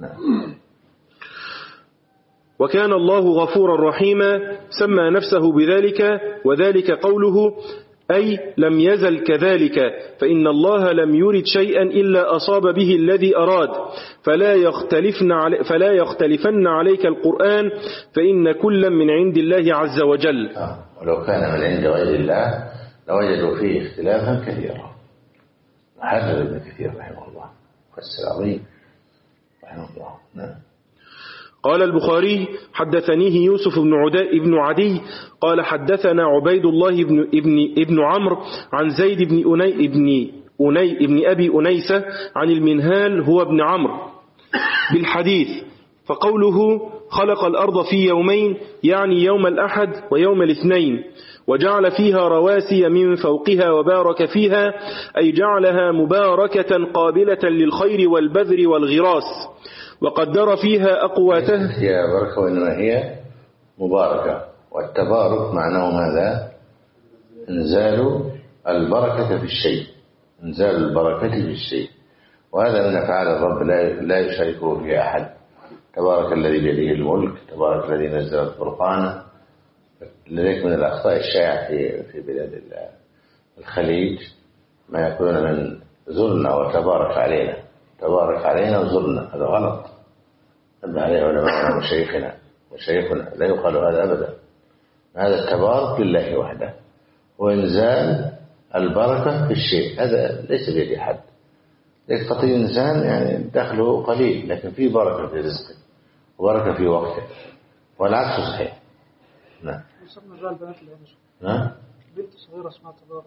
S2: وكان الله غفورا رحيما سمى نفسه بذلك، وذلك قوله أي لم يزل كذلك، فإن الله لم يرد شيئا إلا أصاب به الذي أراد، فلا يختلفن, علي فلا يختلفن عليك القرآن، فإن كلا من عند الله عز وجل.
S1: آه. ولو كان من عند غير الله لوجدوا فيه اختلافا كثيرا. حافظ ابن كثير رحمه الله فسر عظيم رحمه الله. نعم.
S2: قال البخاري حدثنيه يوسف بن عدي بن عدي قال حدثنا عبيد الله بن ابن ابن عمرو عن زيد بن أني ابن أني ابن أبي أنيسة عن المنهال هو ابن عمرو بالحديث، فقوله خلق الأرض في يومين يعني يوم الأحد ويوم الاثنين، وجعل فيها رواسي من فوقها وبارك فيها، أي جعلها مباركة قابلة للخير والبذر والغراس، وقدر فيها أقواتها.
S1: هي بركة وإنما هي مباركة، والتبارك معناه ماذا؟ إنزال البركة في الشيء، إنزال البركة في الشيء، وهذا من أفعال الرب لا يشاركه فيه أحد. تبارك الذي بيده الملك، تبارك الذي نزل الفرقان. لذلك من الأخطاء الشائعة في في بلاد الخليج ما يقولون من زرنا وتبارك علينا، تبارك علينا وزرنا، هذا غلط. نبه عليه علماء ومشايخنا وشيخنا لا يقال هذا أبدا. هذا التبارك لله وحده، وإنزال البركة في الشيء هذا ليس بيد أحد. ليس قد الإنسان يعني دخله قليل لكن في بركة في رزقه وبركة في وقته، والعكس صحيح. نعم. نعم.
S4: بنت صغيرة اسمها تبارك.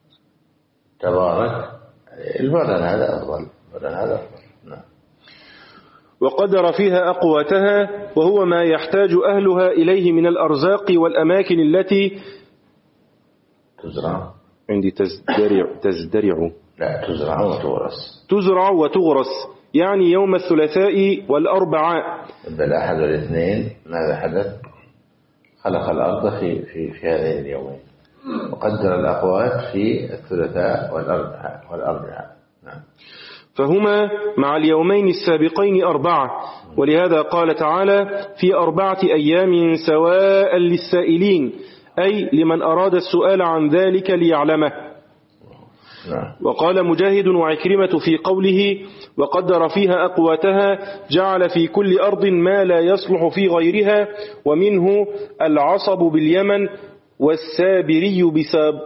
S1: تبارك البدن هذا أفضل، البدن هذا أفضل. نعم.
S2: وقدر فيها أقواتها، وهو ما يحتاج أهلها إليه من الأرزاق والأماكن التي
S1: تزرع.
S2: عندي تزدرع تزدرع
S1: لا تزرع وتغرس.
S2: تزرع وتغرس يعني يوم الثلاثاء والأربعاء.
S1: بالأحد والاثنين ماذا حدث؟ خلق الأرض في في في هذين اليومين، وقدر الأقوات في الثلاثاء والأربعاء والأربعاء. نعم.
S2: فهما مع اليومين السابقين أربعة، ولهذا قال تعالى في أربعة أيام سواء للسائلين، أي لمن أراد السؤال عن ذلك ليعلمه. وقال مجاهد وعكرمة في قوله وقدر فيها أقواتها جعل في كل أرض ما لا يصلح في غيرها، ومنه العصب باليمن، والسابري بساب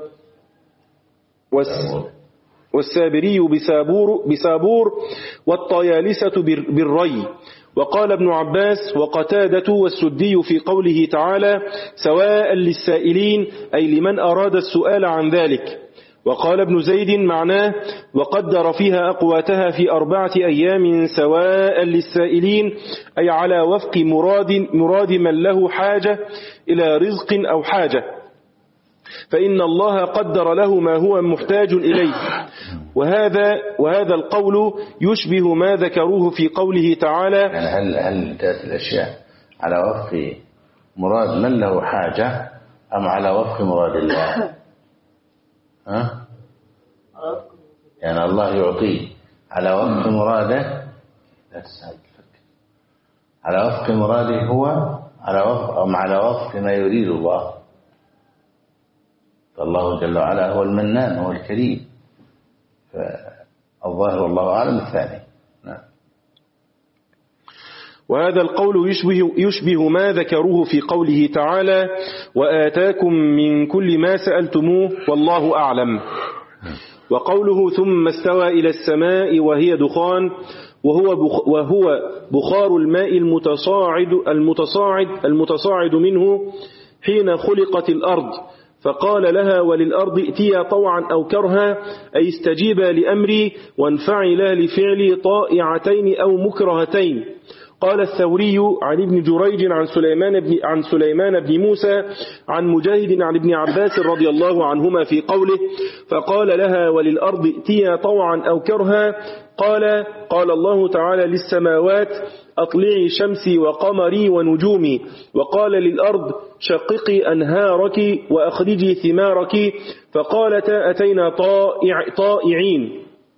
S2: والس والسابري بسابور, بسابور والطيالسة بالري. وقال ابن عباس وقتادة والسدي في قوله تعالى سواء للسائلين، أي لمن أراد السؤال عن ذلك. وقال ابن زيد معناه وقدر فيها أقواتها في أربعة أيام سواء للسائلين، أي على وفق مراد, مراد من له حاجة إلى رزق أو حاجة، فإن الله قدر له ما هو محتاج إليه. وهذا وهذا القول يشبه ما ذكروه في قوله تعالى
S1: يعني هل هل تأتي الأشياء على وفق مراد من له حاجة أم على وفق مراد الله؟ ها؟ يعني الله يعطيه على وفق مراده، لا تسأل، على وفق مراده هو على وفق أم على وفق ما يريد الله. فالله جل وعلا هو المنان هو الكريم، فالظاهر والله أعلم الثاني. نعم.
S2: وهذا القول يشبه, يشبه ما ذكروه في قوله تعالى وآتاكم من كل ما سألتموه والله أعلم. وقوله ثم استوى إلى السماء وهي دخان، وهو وهو بخار الماء المتصاعد المتصاعد المتصاعد منه حين خلقت الأرض، فقال لها وللأرض ائتيا طوعا أو كرها، أي استجيبا لأمري وانفعلا لفعلي طائعتين أو مكرهتين. قال الثوري عن ابن جريج عن سليمان بن عن سليمان بن موسى عن مجاهد عن ابن عباس رضي الله عنهما في قوله فقال لها وللأرض ائتيا طوعا أو كرها، قال قال الله تعالى للسماوات أطلعي شمسي وقمري ونجومي، وقال للأرض شققي أنهارك وأخرجي ثمارك، فقالتا أتينا طائع طائعين.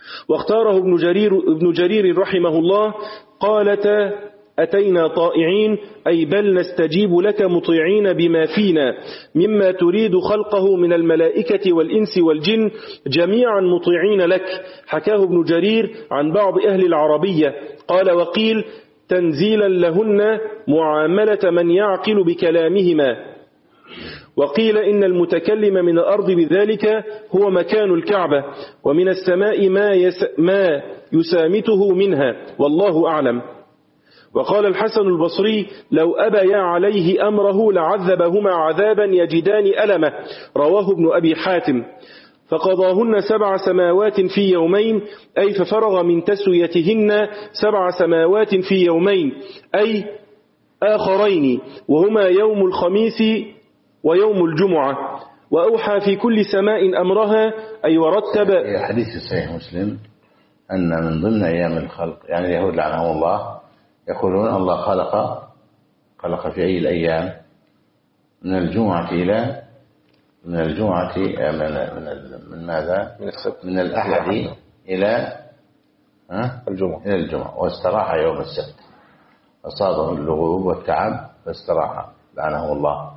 S2: واختاره ابن جرير, ابن جرير رحمه الله قالت أتينا طائعين أي بل نستجيب لك مطيعين بما فينا مما تريد خلقه من الملائكة والإنس والجن جميعا مطيعين لك. حكاه ابن جرير عن بعض أهل العربية قال وقيل تنزيلا لهن معاملة من يعقل بكلامهما، وقيل إن المتكلم من الأرض بذلك هو مكان الكعبة ومن السماء ما, يس ما يسامته منها والله أعلم. وقال الحسن البصري لو أبيا عليه أمره لعذبهما عذابا يجدان ألمه، رواه ابن أبي حاتم. فقضاهن سبع سماوات في يومين أي ففرغ من تسويتهن سبع سماوات في يومين أي آخرين وهما يوم الخميس ويوم الجمعة. وأوحى في كل سماء أمرها أي ورتب.
S1: حديث صحيح مسلم أن من ضمن أيام الخلق يعني اليهود لعنهم الله يقولون الله خلق خلق في أي الأيام من الجمعة إلى من الجمعة من من من ماذا من الأحد إلى
S2: الجمعة
S1: إلى الجمعة واستراح يوم السبت أصابه اللغوب والتعب فاستراح لعنه الله.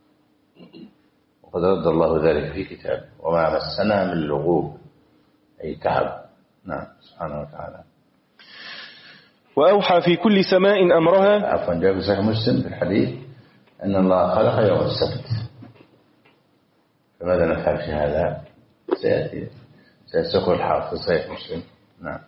S1: وقد رد الله ذلك في كتابه وما مسنا من لغوب أي تعب. نعم سبحانه وتعالى.
S2: وأوحى في كل سماء أمرها.
S1: عفوا جاء في صحيح مسلم في الحديث أن الله خلق يوم السبت، فماذا نفعل في هذا؟ سيأتي سيذكر الحافظ في صحيح مسلم. نعم.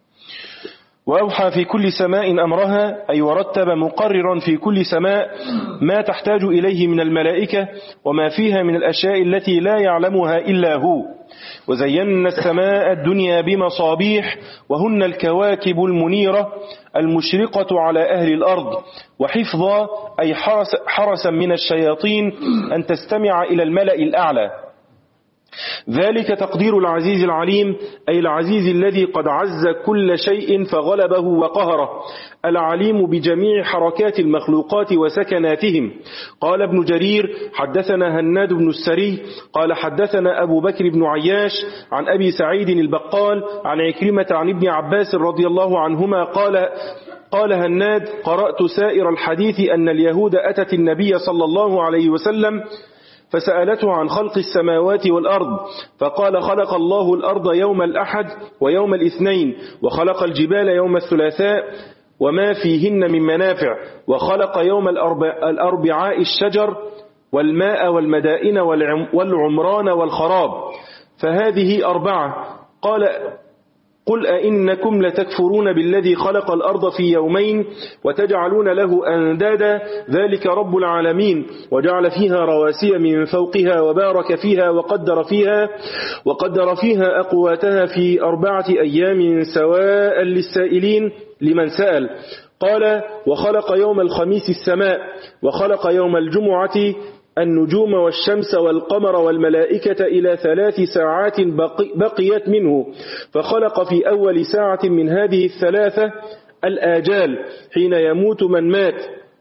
S2: وأوحى في كل سماء أمرها أي ورتب مقررا في كل سماء ما تحتاج إليه من الملائكة وما فيها من الأشياء التي لا يعلمها إلا هو. وزينا السماء الدنيا بمصابيح وهن الكواكب المنيرة المشرقة على أهل الأرض، وحفظا أي حرس حرسا من الشياطين أن تستمع إلى الملأ الأعلى. ذلك تقدير العزيز العليم أي العزيز الذي قد عز كل شيء فغلبه وقهره، العليم بجميع حركات المخلوقات وسكناتهم. قال ابن جرير حدثنا هناد بن السري قال حدثنا أبو بكر بن عياش عن أبي سعيد البقال عن عكرمة عن ابن عباس رضي الله عنهما قال قال هناد قرأت سائر الحديث أن اليهود أتت النبي صلى الله عليه وسلم فسألته عن خلق السماوات والأرض فقال خلق الله الأرض يوم الأحد ويوم الاثنين وخلق الجبال يوم الثلاثاء وما فيهن من منافع وخلق يوم الأربعاء الشجر والماء والمدائن والعمران والخراب فهذه أربعة. قال قل أئنكم لتكفرون بالذي خلق الأرض في يومين وتجعلون له أندادا ذلك رب العالمين وجعل فيها رواسي من فوقها وبارك فيها وقدر فيها وقدر فيها أقواتها في أربعة أيام سواء للسائلين لمن سأل. قال وخلق يوم الخميس السماء وخلق يوم الجمعة النجوم والشمس والقمر والملائكة إلى ثلاث ساعات بقيت منه فخلق في أول ساعة من هذه الثلاثة الآجال حين يموت من مات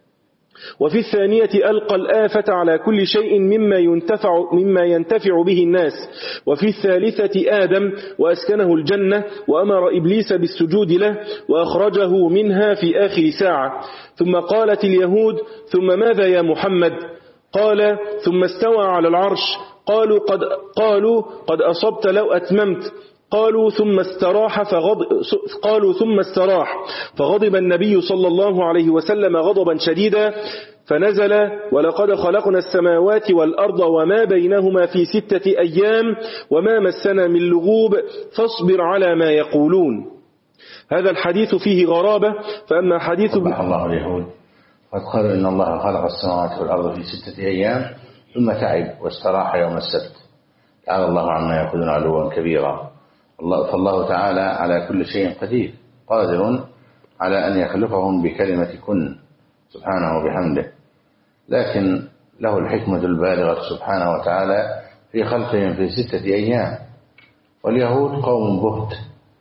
S2: وفي الثانية ألقى الآفة على كل شيء مما ينتفع, مما ينتفع به الناس وفي الثالثة آدم وأسكنه الجنة وأمر إبليس بالسجود له وأخرجه منها في آخر ساعة. ثم قالت اليهود ثم ماذا يا محمد؟ قال ثم استوى على العرش. قالوا قد, قالوا قد أصبت لو أتممت. قالوا ثم استراح فغضب قالوا ثم استراح فغضب النبي صلى الله عليه وسلم غضبا شديدا فنزل ولقد خلقنا السماوات والأرض وما بينهما في ستة أيام وما مسنا من لغوب فاصبر على ما يقولون. هذا الحديث فيه غرابة. فأما حديث
S1: الله اليهود قد قالوا إن الله خلق السماوات والأرض في ستة أيام ثم تعب واستراح يوم السبت تعالى الله عما يقولون علوا كبيرا. الله فالله تعالى على كل شيء قدير قادر على أن يخلقهم بكلمة كن سبحانه وبحمده، لكن له الحكمة البالغة سبحانه وتعالى في خلقهم في ستة أيام. واليهود قوم بهت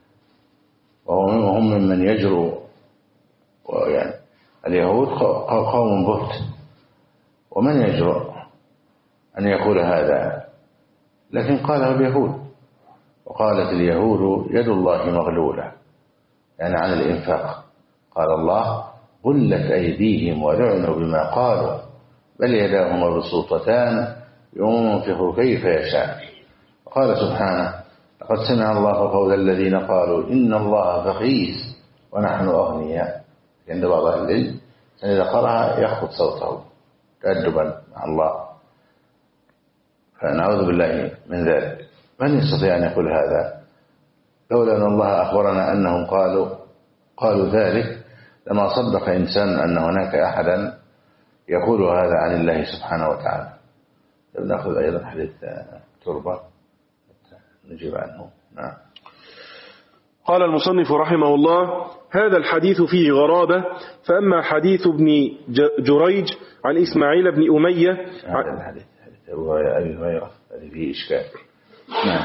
S1: وهم ممن يجروا يعني اليهود قوم بهت ومن يجرؤ أن يقول هذا، لكن قاله اليهود وقالت اليهود يد الله مغلولة، يعني عن الإنفاق. قال الله غلت أيديهم ولعنوا بما قالوا بل يداه مبسوطتان ينفق كيف يشاء. وقال سبحانه لقد سمع الله قول الذين قالوا إن الله فقير ونحن أغنياء. عند بعض أهل العلم إذا قرأ يخفض صوته تأدبا مع الله، فنعوذ بالله من ذلك. من يستطيع أن يقول هذا؟ لولا أن الله أخبرنا أنهم قالوا قالوا ذلك لما صدق إنسان أن هناك أحدا يقول هذا عن الله سبحانه وتعالى. نأخذ أيضا حديث تربة نجيب عنه. نعم.
S2: قال المصنف رحمه الله هذا الحديث فيه غرابة، فأما حديث ابن جريج عن إسماعيل بن أمية
S1: هذا الحديث حديث أبي هريرة هذه فيه إشكال. نعم.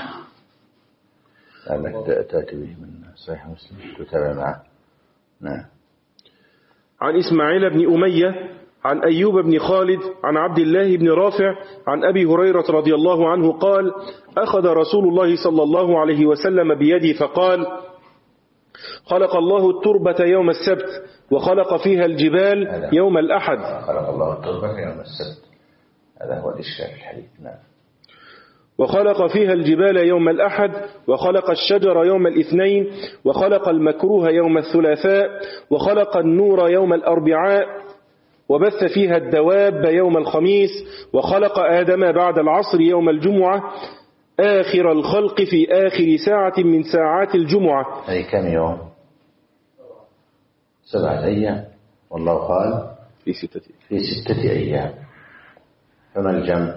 S1: لعلك تأتي به من صحيح مسلم تتابع معه. نعم.
S2: عن إسماعيل بن أمية عن أيوب بن خالد عن عبد الله بن رافع عن أبي هريرة رضي الله عنه قال أخذ رسول الله صلى الله عليه وسلم بيدي فقال خلق الله التربة يوم السبت وخلق فيها الجبال يوم الأحد.
S1: خلق الله التربة يوم السبت، هذا هو الإشكال في الحديث. نعم.
S2: وخلق فيها الجبال يوم الأحد وخلق الشجر يوم الاثنين وخلق المكروه يوم الثلاثاء وخلق النور يوم الأربعاء وبث فيها الدواب يوم الخميس وخلق آدم بعد العصر يوم الجمعة آخر الخلق في آخر ساعة من ساعات الجمعة.
S1: أي كم يوم؟ سبعة أيام، والله قال
S2: في ستة
S1: في ستة أيام. فما الجمع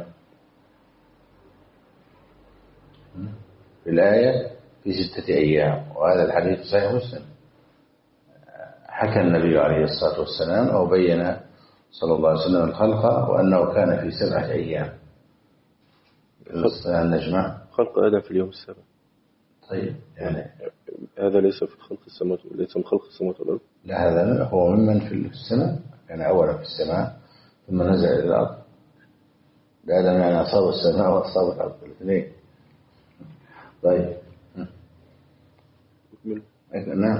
S1: في الآية؟ في ستة أيام. وهذا الحديث صحيح مسلم. حكى النبي عليه الصلاة والسلام أو بين صلى الله عليه وسلم الخلق وأنه كان في سبعة أيام. نجمع
S2: خلق آدم في اليوم السابع.
S1: طيب يعني
S2: هذا ليس في خلق السماوات، ليس من خلق السماوات والأرض.
S1: لا، هذا هو ممن في السماء، كان أولا في السماء ثم نزل إلى الأرض. آدم يعني أصاب السماء وأصاب الأرض الاثنين. طيب نعم.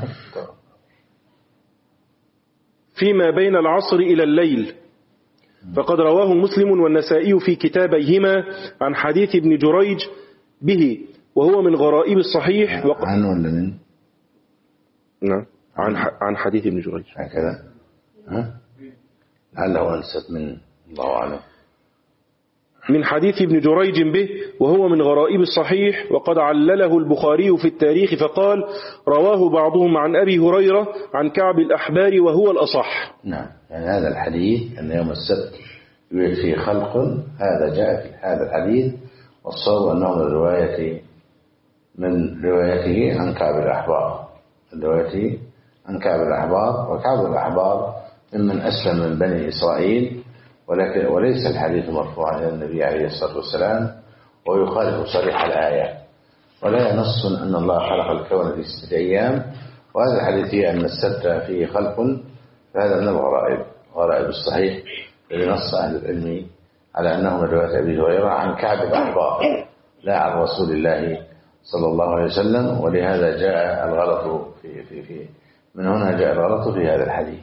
S2: فيما بين العصر إلى الليل، فقد رواه مسلم والنسائي في كتابيهما عن حديث ابن جريج به، وهو من غرائب الصحيح.
S1: وق... عن ولا من؟
S2: نعم عن ح... عن حديث ابن جريج
S1: هكذا. ها لعله أنسب من الله أعلم.
S2: من حديث ابن جريج به وهو من غرائب الصحيح، وقد علله البخاري في التاريخ فقال رواه بعضهم عن أبي هريرة عن كعب الأحبار وهو الأصح.
S1: نعم، يعني هذا الحديث أن يوم السبت يوجد فيه خلق، هذا جاء في هذا الحديث، والصواب أنه من رواية من روايته عن كعب الأحبار، من روايته عن كعب الأحبار. وكعب الأحبار ممن أسلم من بني إسرائيل، ولكن وليس الحديث مرفوعا إلى النبي عليه الصلاة والسلام، ويخالف صريح الآية، ولا ينص أن الله خلق الكون في ستة أيام. وهذا الحديث هي أن السبت فيه خلق، فهذا من الغرائب، غرائب الصحيح الذي نص أهل العلم على أنه من رواية أبي هريرة عن كعب الأحبار لا عن رسول الله صلى الله عليه وسلم. ولهذا جاء الغلط في في في من هنا جاء الغلط في هذا الحديث.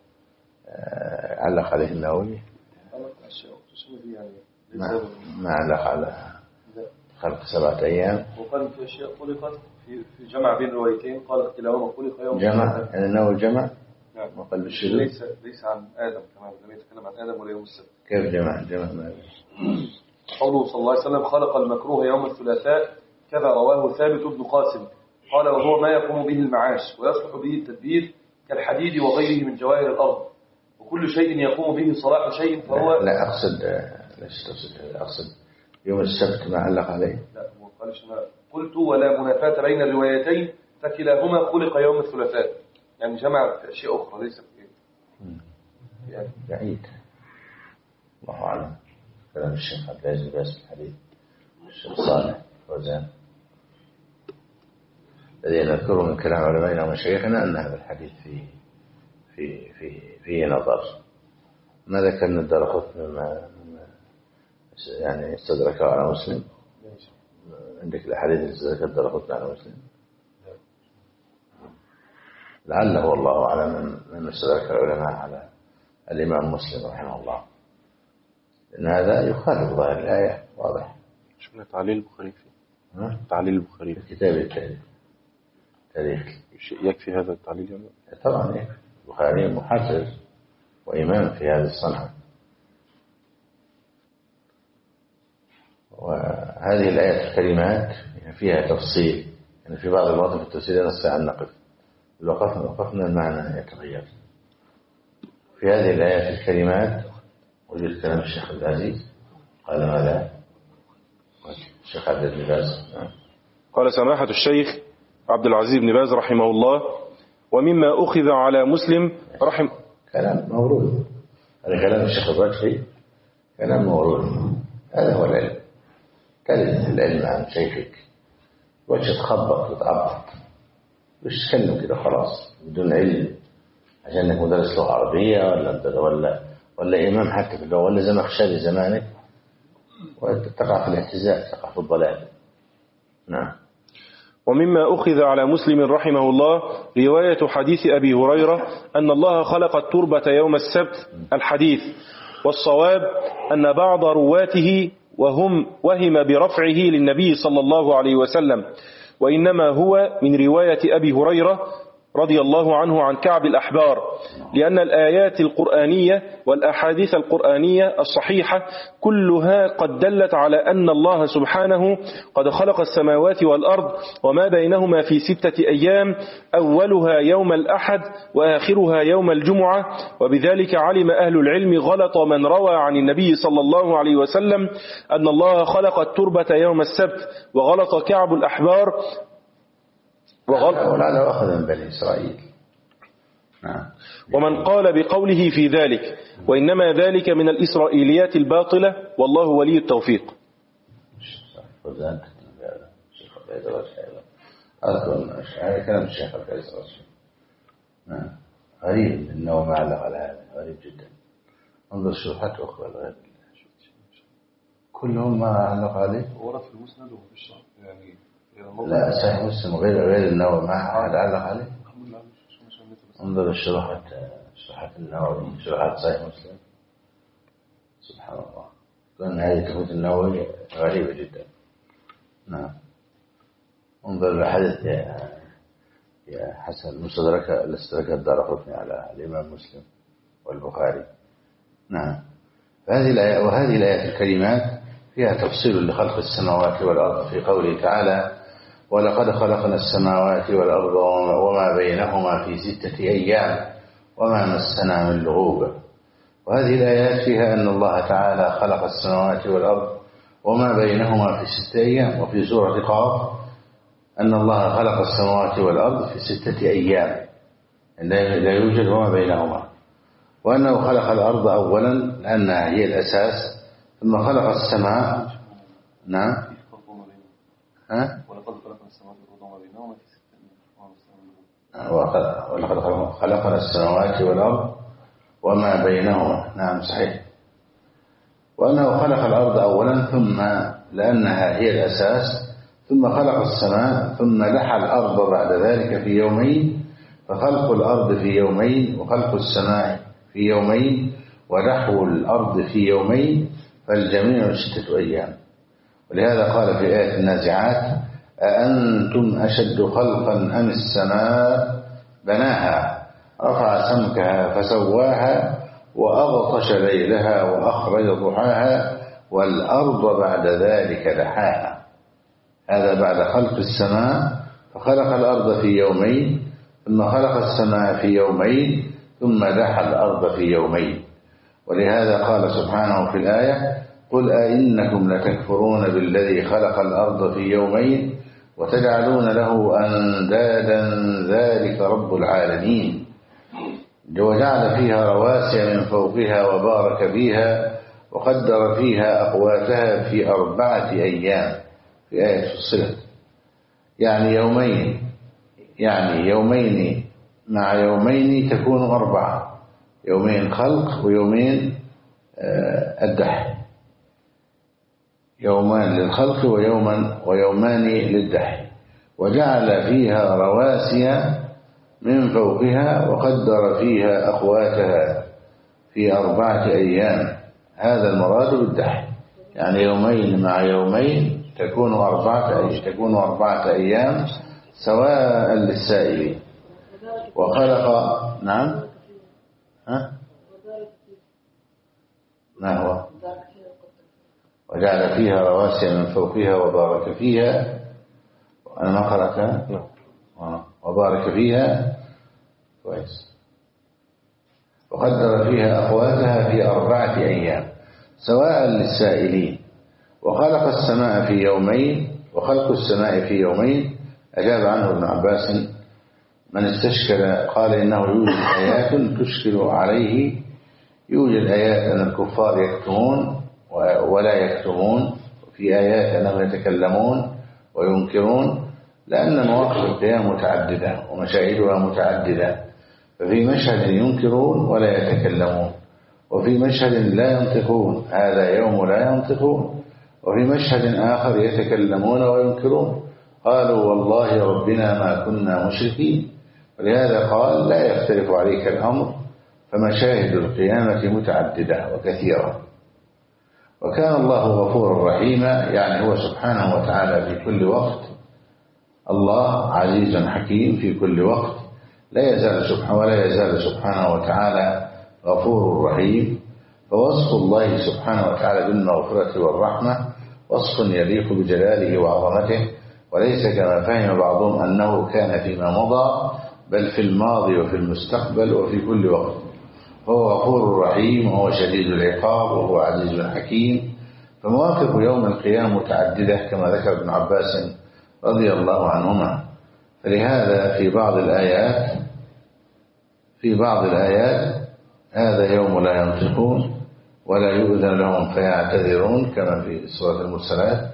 S1: علق عليه النووي ما ما علق على خلق سبعة أيام،
S3: وقال في أشياء خلقت في في جمع بين روايتين، قال كلاهما خلق يوم
S1: جمع، يعني النووي جمع.
S3: نعم.
S1: وقال بالشذوذ
S3: ليس ليس عن آدم كمان، لم يتكلم عن آدم ولا يوم السبت.
S1: كيف جمع؟ جمع ما
S3: قوله صلى الله عليه وسلم خلق المكروه يوم الثلاثاء كذا رواه ثابت بن قاسم قال وهو ما يقوم به المعاش ويصلح به التدبير كالحديد وغيره من جواهر الأرض، وكل شيء يقوم به صلاح شيء فهو.
S1: لا, لا أقصد ليش تقصد أقصد يوم السبت ما علق عليه.
S3: لا هو قالش ما قلت ولا منافاة بين الروايتين فكلاهما خلق يوم الثلاثاء، يعني جمع في أشياء أخرى ليس في
S1: يعني بعيد. الله أعلم. كلام الشيخ عبد العزيز باس في الحديث، الشيخ صالح فوزان الذي نذكره من كلام علمائنا ومشايخنا أن هذا الحديث فيه في في فيه نظر. ما ذكرنا الدرقطني مما يعني استدركه على مسلم. عندك الأحاديث الزكاة درجتنا على مسلم لعله والله أعلم من استدرك العلماء على الإمام مسلم رحمه الله، لأن هذا يخالف ظاهر الآية واضح.
S2: شفنا تعليل البخاري فيه تعليل البخاري
S1: في كتاب التاريخ تاريخ
S2: يكفي هذا التعليل يعني؟
S1: طبعا يكفي. البخاري محرر وإمام في هذه الصنعة. وهذه الآيات الكريمات فيها تفصيل، يعني في بعض المواطن في التفسير نستطيع أن نقف، لو وقفنا المعنى يتغير. في هذه الآيات الكريمات وجد كلام الشيخ عبد العزيز قال ماذا؟ الشيخ عبد العزيز بن باز
S2: قال سماحة الشيخ عبد العزيز بن باز رحمه الله: ومما أخذ على مسلم رحم
S1: كلام مورود، هذا كلام الشيخ الرجحي كلام مورود. هذا هو العلم، تلد العلم عن شيخك وجه تخبط وتعبط، مش تكلم كده خلاص بدون علم عشان انك مدرس لغة عربية ولا ولا ولا إمام حتى في اللغة ولا زمخشري زمانك، وتقع في الاهتزاز، تقع في الضلال. نعم.
S2: ومما أخذ على مسلم رحمه الله رواية حديث أبي هريرة أن الله خلق التربة يوم السبت الحديث، والصواب أن بعض رواته وهم وهم برفعه للنبي صلى الله عليه وسلم، وإنما هو من رواية أبي هريرة رضي الله عنه عن كعب الأحبار، لأن الآيات القرآنية والأحاديث القرآنية الصحيحة كلها قد دلت على أن الله سبحانه قد خلق السماوات والأرض وما بينهما في ستة أيام، أولها يوم الأحد وآخرها يوم الجمعة. وبذلك علم أهل العلم غلط من روى عن النبي صلى الله عليه وسلم أن الله خلق التربة يوم السبت، وغلط كعب الأحبار
S1: وهذا أخذ من بني إسرائيل. نعم.
S2: ومن قال بقوله في ذلك، وإنما ذلك من الإسرائيليات الباطلة، والله ولي التوفيق.
S1: هذا كلام الشيخ الفيصل. نعم. غريب إنه ما علق على هذا، غريب جدا. انظر شروحات أخرى الغير كلهم ما علق عليه.
S3: ورد في المسند وفي الشرح يعني.
S1: لا صحيح مسلم غير غير النووي ما علق عليه. انظر الشروحات شروحات النووي شروحات صحيح مسلم. سبحان الله، كان هذه كتب النووي غريبة جدا. نعم. انظر الحديث يا يا حسن مستدرك الاستدراك الدارقطني على الإمام مسلم والبخاري. نعم. هذه الآية وهذه الآيات الكريمات فيها تفصيل لخلق السماوات والأرض في قوله تعالى: ولقد خلقنا السماوات والأرض وما بينهما في ستة أيام وما مسنا من لغوب. وهذه الآيات فيها أن الله تعالى خلق السماوات والأرض وما بينهما في ستة أيام. وفي سورة قاف أن الله خلق السماوات والأرض في ستة أيام لا يوجد وما بينهما، وأنه خلق الأرض أولا لأنها هي الأساس، ثم خلق السماء. نعم. ها؟
S3: ولقد خلقنا السماوات والأرض وما بينهما في ستة
S1: أيام. ولقد خلقنا السماوات والأرض وما بينهما. نعم صحيح. وأنه خلق الأرض أولا ثم لأنها هي الأساس، ثم خلق السماء، ثم لحى الأرض بعد ذلك في يومين. فخلق الأرض في يومين وخلق السماء في يومين ولحو الأرض في يومين، فالجميع ستة أيام. ولهذا قال في آية النازعات: أأنتم أشد خلقا أم السماء بناها رفع سمكها فسواها وأغطش ليلها وأخرج ضحاها والأرض بعد ذلك دحاها. هذا بعد خلق السماء، فخلق الأرض في يومين، ثم خلق السماء في يومين، ثم دحى الأرض في يومين. ولهذا قال سبحانه في الآية: قل أئنكم لتكفرون بالذي خلق الأرض في يومين وتجعلون له أندادا ذلك رب العالمين. وجعل فيها رواسي من فوقها وبارك فيها وقدر فيها أقواتها في أربعة أيام في آية فصلت، يعني يومين يعني يومين مع يومين تكون أربعة، يومين خلق ويومين الدحر. يومان للخلق ويوما ويومان للدحي، وجعل فيها رواسي من فوقها وقدر فيها أخواتها في أربعة أيام. هذا المراد بالدحي، يعني يومين مع يومين تكون أربعة أيام تكون أربعة أيام سواء للسائل. وخلق نعم ها ما هو وجعل فيها رواسي من فوقها وبارك فيها أنا ما قرأتها وبارك فيها كويس. وقدر فيها أخواتها في أربعة أيام سواء للسائلين. وخلق السماء في يومين، وخلق السماء في يومين أجاب عنه ابن عباس من استشكل قال إنه يوجد آيات تشكل عليه، يوجد آيات أن الكفار يكتمون ولا يكتمون، وفي آيات أنهم يتكلمون وينكرون، لأن مواقف القيام متعددة ومشاهدها متعددة، ففي مشهد ينكرون ولا يتكلمون، وفي مشهد لا ينطقون هذا يوم لا ينطقون، وفي مشهد آخر يتكلمون وينكرون قالوا والله ربنا ما كنا مشركين. ولهذا قال لا يختلف عليك الأمر، فمشاهد القيامة متعددة وكثيرة. وكان الله غفورا رحيما، يعني هو سبحانه وتعالى في كل وقت الله عزيز حكيم في كل وقت، لا يزال سبحانه ولا يزال سبحانه وتعالى غفور رحيم. فوصف الله سبحانه وتعالى بالمغفرة والرحمة وصف يليق بجلاله وعظمته، وليس كما فهم بعضهم أنه كان فيما مضى، بل في الماضي وفي المستقبل وفي كل وقت. هو غفور رحيم وهو شديد العقاب وهو عزيز حكيم. فمواقف يوم القيامة متعددة كما ذكر ابن عباس رضي الله عنهما. فلهذا في بعض الآيات في بعض الآيات هذا يوم لا ينطقون ولا يؤذن لهم فيعتذرون كما في سورة المرسلات.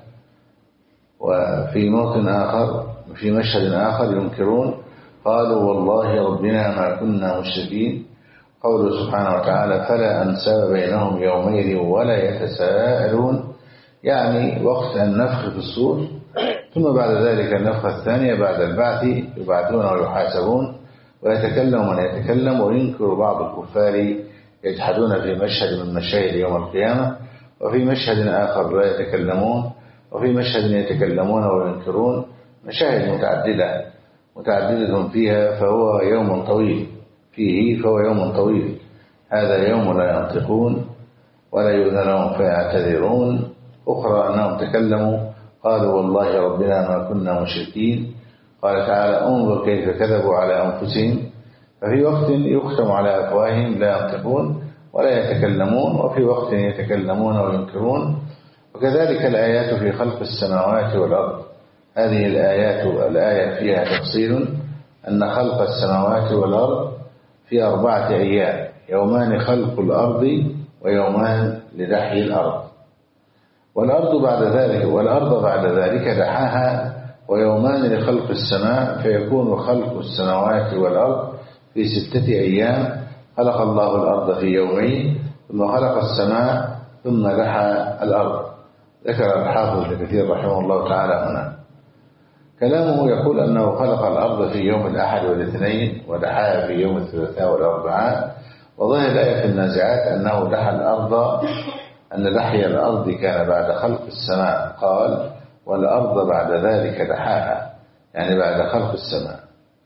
S1: وفي موطن آخر في مشهد آخر ينكرون قالوا والله ربنا ما كنا مشركين. قوله سبحانه وتعالى فلا أنساب بينهم يومئذ ولا يتساءلون، يعني وقت النفخ في الصور، ثم بعد ذلك النفخة الثانية بعد البعث يبعثون ويحاسبون، ويتكلم من يتكلم. وينكر بعض الكفار يجحدون في مشهد من مشاهد يوم القيامة، وفي مشهد آخر لا يتكلمون، وفي مشهد يتكلمون وينكرون. مشاهد متعددة متعددة فيها، فهو يوم طويل فيه فهو يوم طويل. هذا يوم لا ينطقون ولا يؤذن لهم فيعتذرون. أخرى أنهم تكلموا قالوا والله ربنا ما كنا مشركين. قال تعالى انظر كيف كذبوا على أنفسهم. ففي وقت يختم على أفواههم لا ينطقون ولا يتكلمون، وفي وقت يتكلمون وينكرون. وكذلك الآيات في خلق السماوات والأرض. هذه الآيات الآية فيها تفصيل أن خلق السماوات والأرض في أربعة أيام، يومان خلق الأرض ويومان لدحي الأرض. والأرض بعد ذلك والأرض بعد ذلك دحاها، ويومان لخلق السماء، فيكون خلق السماوات والأرض في ستة أيام. خلق الله الأرض في يومين، ثم خلق السماء، ثم دحى الأرض. ذكر الحافظ ابن كثير رحمه الله تعالى هنا. كلامه يقول أنه خلق الأرض في يوم الأحد والاثنين، ودحاها في يوم الثلاثاء والأربعاء. وظاهر الآية في النازعات أنه دحى الأرض، أن دحي الأرض كان بعد خلق السماء. قال والأرض بعد ذلك دحاها، يعني بعد خلق السماء.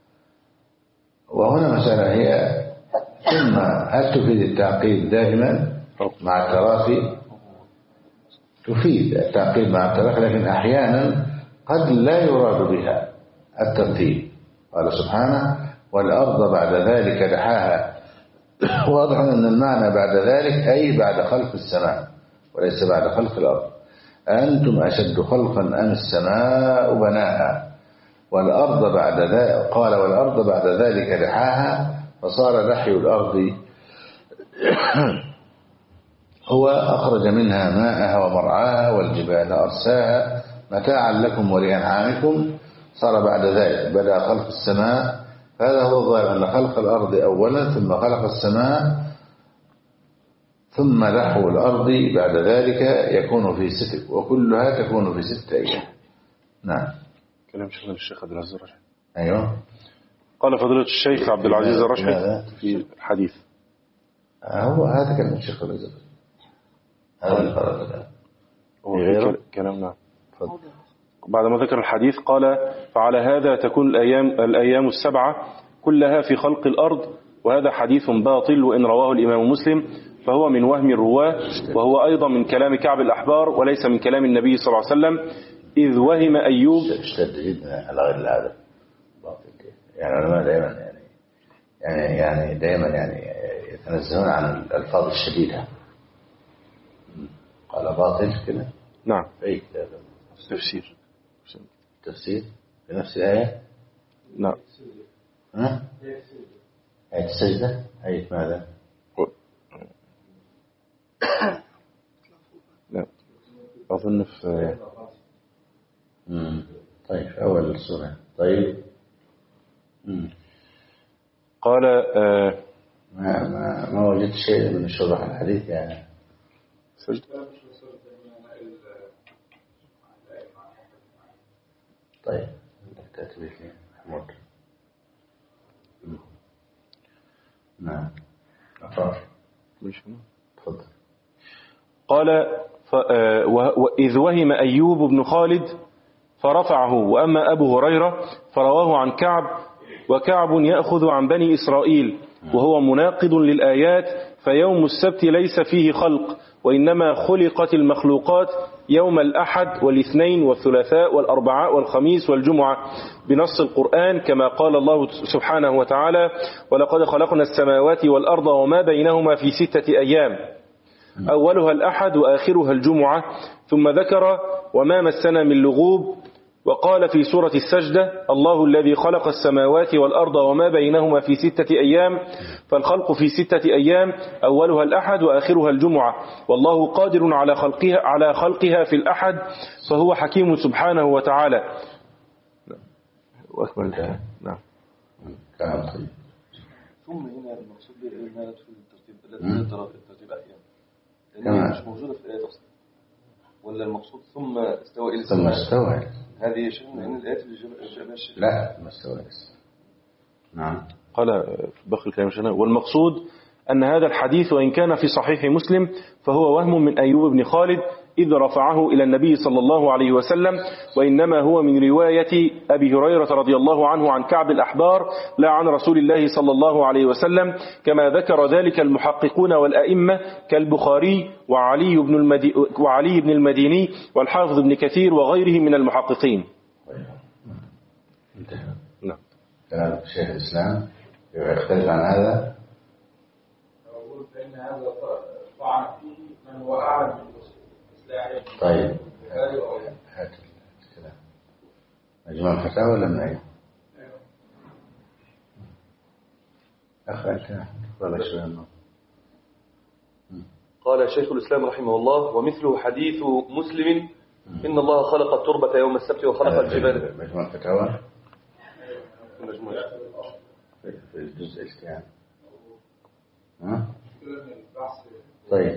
S1: وهنا مسألة هي ثم هل تفيد التعقيد دائما مع التراخي؟ تفيد التعقيد مع التراخي، لكن أحيانا قد لا يراد بها الترتيب. قال سبحانه والأرض بعد ذلك دحاها. واضح أن المعنى بعد ذلك أي بعد خلق السماء وليس بعد خلق الأرض. أنتم أشد خلقا أم السماء بناها. والأرض بعد ذلك قال والأرض بعد ذلك دحاها، فصار دحي الأرض هو أخرج منها ماءها ومرعاها والجبال أرساها متاعا لكم ولأنعامكم. صار بعد ذلك بدأ خلق السماء. هذا هو الظاهر أن خلق الأرض أولا ثم خلق السماء ثم لحو الأرض بعد ذلك يكون في ست، وكلها تكون في ستة أيام. نعم.
S2: كلام شيخنا الشيخ عبد العزيز الرشحي.
S1: أيوه.
S2: قال فضيلة الشيخ عبد العزيز الرشحي في الحديث.
S1: هو هذا كلام الشيخ عبد العزيز. هذا الفرق ده.
S2: هو غيره كلام. نعم. بعد ما ذكر الحديث قال فعلى هذا تكون الأيام الأيام السبعة كلها في خلق الأرض، وهذا حديث باطل، وإن رواه الإمام مسلم فهو من وهم الرواة، وهو أيضا من كلام كعب الأحبار وليس من كلام النبي صلى الله عليه وسلم، إذ وهم أيوب.
S1: اشتد جدا على غير هذا باطل. يعني العلماء دائما يعني يعني يعني دائما يعني يتنزهون عن الألفاظ الشديدة. قال باطل كده.
S2: نعم.
S1: أي كتاب
S2: تفسير
S1: تفسير في نفس الآية.
S2: نعم.
S1: ها؟ آية السجدة. آية ماذا؟
S2: لا أظن في
S1: مم. طيب أول السورة. طيب. مم.
S2: قال آه
S1: ما ما ما وجدت شيء من شرح الحديث يعني.
S2: سجد.
S1: طيب تأتي به محمود. نعم. أفضل. تفضل.
S2: قال إذ وهم أيوب بن خالد فرفعه، وأما أبو هريرة فرواه عن كعب، وكعب يأخذ عن بني إسرائيل، وهو مناقض للآيات، فيوم السبت ليس فيه خلق، وإنما خلقت المخلوقات يوم الأحد والاثنين والثلاثاء والأربعاء والخميس والجمعة بنص القرآن، كما قال الله سبحانه وتعالى ولقد خلقنا السماوات والأرض وما بينهما في ستة أيام أولها الأحد وآخرها الجمعة، ثم ذكر وما مسنا من لغوب، وقال في سورة السجدة الله الذي خلق السماوات والأرض وما بينهما في ستة أيام، فالخلق في ستة أيام أولها الأحد وآخرها الجمعة، والله قادر على خلقها, على خلقها في الأحد، فهو حكيم سبحانه وتعالى. وأكمل الآية. نعم.
S3: ثم هنا المقصود بأنها تدخل الترتيب الترتيب أحيانا لأنها مش موجودة في الآية أصلا، ولا المقصود ثم استوى إلى السماء؟
S1: ثم استوى.
S3: هذه شيء من الآيات اللي جابها الشيخ.
S1: لا ثم استوى. نعم.
S2: قال في باقي الكلام شنا والمقصود أن هذا الحديث وإن كان في صحيح مسلم فهو وهم من أيوب بن خالد إذ رفعه إلى النبي صلى الله عليه وسلم، وإنما هو من رواية أبي هريرة رضي الله عنه عن كعب الأحبار لا عن رسول الله صلى الله عليه وسلم، كما ذكر ذلك المحققون والأئمة كالبخاري وعلي بن المدي وعلي بن المديني والحافظ بن كثير وغيرهم من المحققين.
S1: نعم. كلام شيخ الإسلام يختلف عن هذا.
S5: أقول فإن هذا طعن فيه من هو أعلم من
S1: طيب هات الكلام مجموع الفتاوى ولا من أين؟ أخذت ولا شيء منه.
S3: قال شيخ الإسلام رحمه الله ومثله حديث مسلم إن الله خلق التربة يوم السبت وخلق الجبال.
S1: مجموع الفتاوى
S3: مجموع
S1: في الجزء الاستيعاب. ها؟ طيب.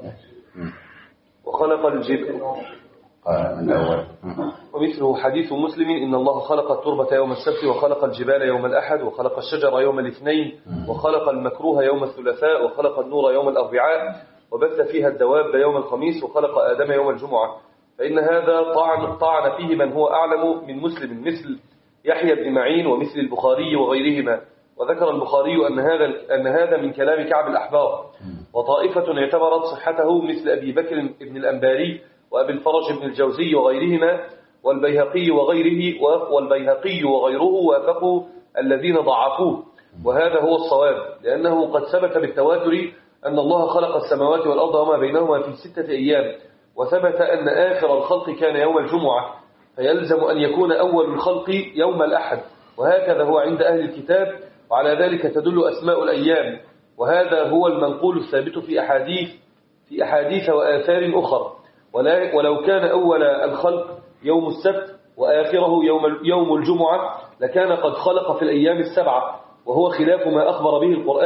S3: وخلق الجبال.
S1: قال من الأول.
S3: ومثله حديث مسلم إن الله خلق التربة يوم السبت وخلق الجبال يوم الأحد وخلق الشجر يوم الاثنين وخلق المكروه يوم الثلاثاء وخلق النور يوم الأربعاء وبث فيها الدواب يوم الخميس وخلق آدم يوم الجمعة، فإن هذا طعن, طعن فيه من هو أعلم من مسلم مثل يحيى بن معين ومثل البخاري وغيرهما. وذكر البخاري أن هذا أن هذا من كلام كعب الأحبار، وطائفة اعتبرت صحته مثل أبي بكر بن الأنباري وأبي الفرج بن الجوزي وغيرهما، والبيهقي وغيره والبيهقي وغيره وافقوا الذين ضعفوه، وهذا هو الصواب، لأنه قد ثبت بالتواتر أن الله خلق السماوات والأرض وما بينهما في ستة أيام، وثبت أن آخر الخلق كان يوم الجمعة، فيلزم أن يكون أول الخلق يوم الأحد، وهكذا هو عند أهل الكتاب، وعلى ذلك تدل أسماء الأيام، وهذا هو المنقول الثابت في أحاديث في أحاديث وآثار أخرى. ولو كان أول الخلق يوم السبت وآخره يوم يوم الجمعة لكان قد خلق في الأيام السبعة، وهو خلاف ما أخبر به القرآن،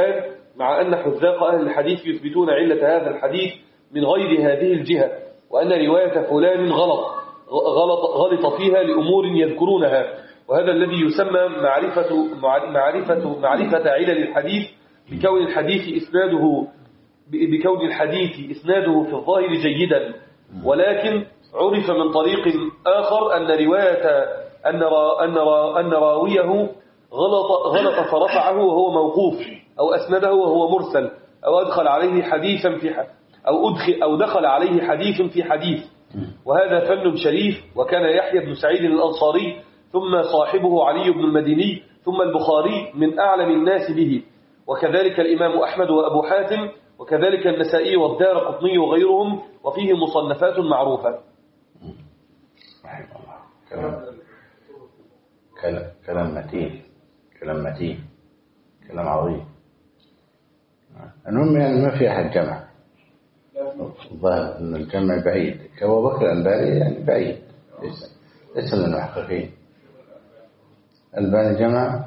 S3: مع أن حذاق أهل الحديث يثبتون علة هذا الحديث من غير هذه الجهة، وأن رواية فلان غلط غلط غلط فيها لأمور يذكرونها، وهذا الذي يسمى معرفة معرفة معرفة علل الحديث بكون الحديث إسناده بكون الحديث إسناده في الظاهر جيدا، ولكن عرف من طريق آخر أن رواية أن را أن را أن راويه غلط غلط فرفعه وهو موقوف، أو أسنده وهو مرسل، أو أدخل عليه حديثا في ح... أو أدخل أو دخل عليه حديث في حديث، وهذا فن شريف. وكان يحيى بن سعيد الأنصاري ثم صاحبه علي بن المديني ثم البخاري من أعلم الناس به، وكذلك الإمام أحمد وأبو حاتم، وكذلك النسائي والدارقطني وغيرهم، وفيه مصنفات معروفة.
S1: رحمه الله. كلام كلام كلام متين، كلام متين، كلام عظيم. المهم يعني ما في أحد جمع، الظاهر أن الجمع بعيد، كأبو بكر الأنباري يعني بعيد، ليس ليس من المحققين. الألباني جمع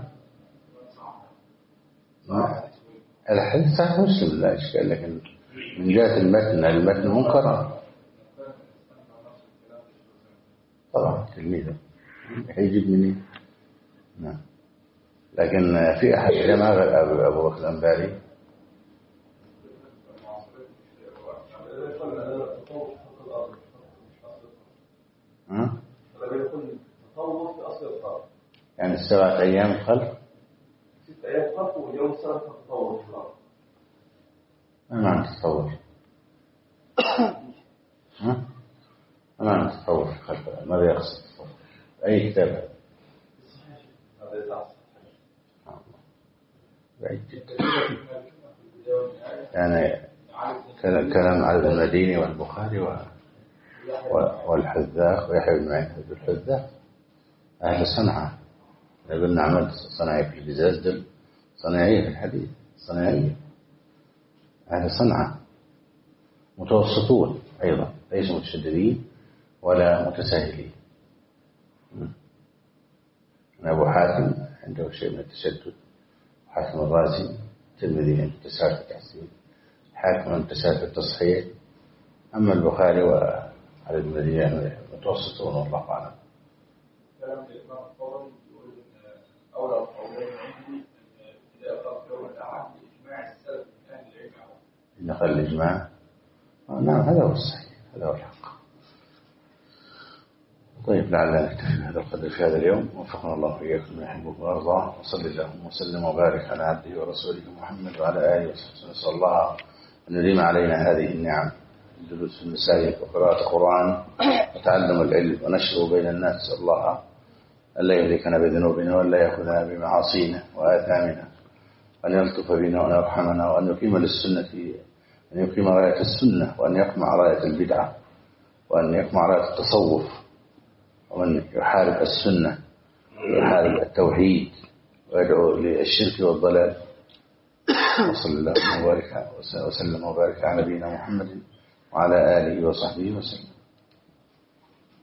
S1: الحديث صحيح مسلم لا إشكال، لكن من جهة المتن المتن منكر طبعا تلميذه هيجيب منين؟ نعم. لكن في أحد جمع أبو بكر الأنباري ها؟ يعني السبعة أيام خلق
S3: ست أيام خلق واليوم السبعة تطور في الأرض.
S1: ما معنى تطور؟ ها؟ ما معنى تطور في الخلق؟ ماذا يقصد تطور؟ أي كتاب؟ بعيد جدا. يعني كلام علي المديني والبخاري والحذاق ويحيى بن معين الحذاق أهل صنعاء. قلنا عملت صناعية في الجزاز دل صناعية في الحديث، صناعية أهل صنعاء متوسطون أيضا، ليسوا متشددين ولا متساهلين. أبو حاتم عنده شيء من التشدد، حاتم الرازي الترمذي عنده تساهل في التحسين، حاكم عنده تساهل في التصحيح. أما البخاري وعلي المديني متوسطون والله أعلم.
S5: كلام الإمام الطبري يقول إن أولى القولين عندي أن ابتداء خلق يوم الأحد لإجماع السلف من أهل العلم.
S1: نقل الإجماع. نعم هذا هو الصحيح، هذا هو الحق. طيب لعلنا نكتفي بهذا القدر في هذا اليوم، وفقنا الله وإياكم ما يحبه ويرضاه، وصلى اللهم وسلم وبارك على عبده ورسوله محمد وعلى آله وصحبه. نسأل الله أن يديم علينا هذه النعم، الجلوس في المساجد وقراءة القرآن وتعلم العلم ونشره بين الناس. نسأل الله ألا يهلكنا بذنوبنا ولا يأخذنا بمعاصينا وآثامنا، وأن يلطف بنا وأن يرحمنا، وأن يقيم للسنة، أن يقيم راية السنة، وأن يقمع راية البدعة، وأن يقمع راية التصوف، ومن يحارب السنة ويحارب التوحيد ويدعو للشرك والضلال. وصلى الله وبارك وسلم وبارك على نبينا محمد وعلى آله وصحبه وسلم.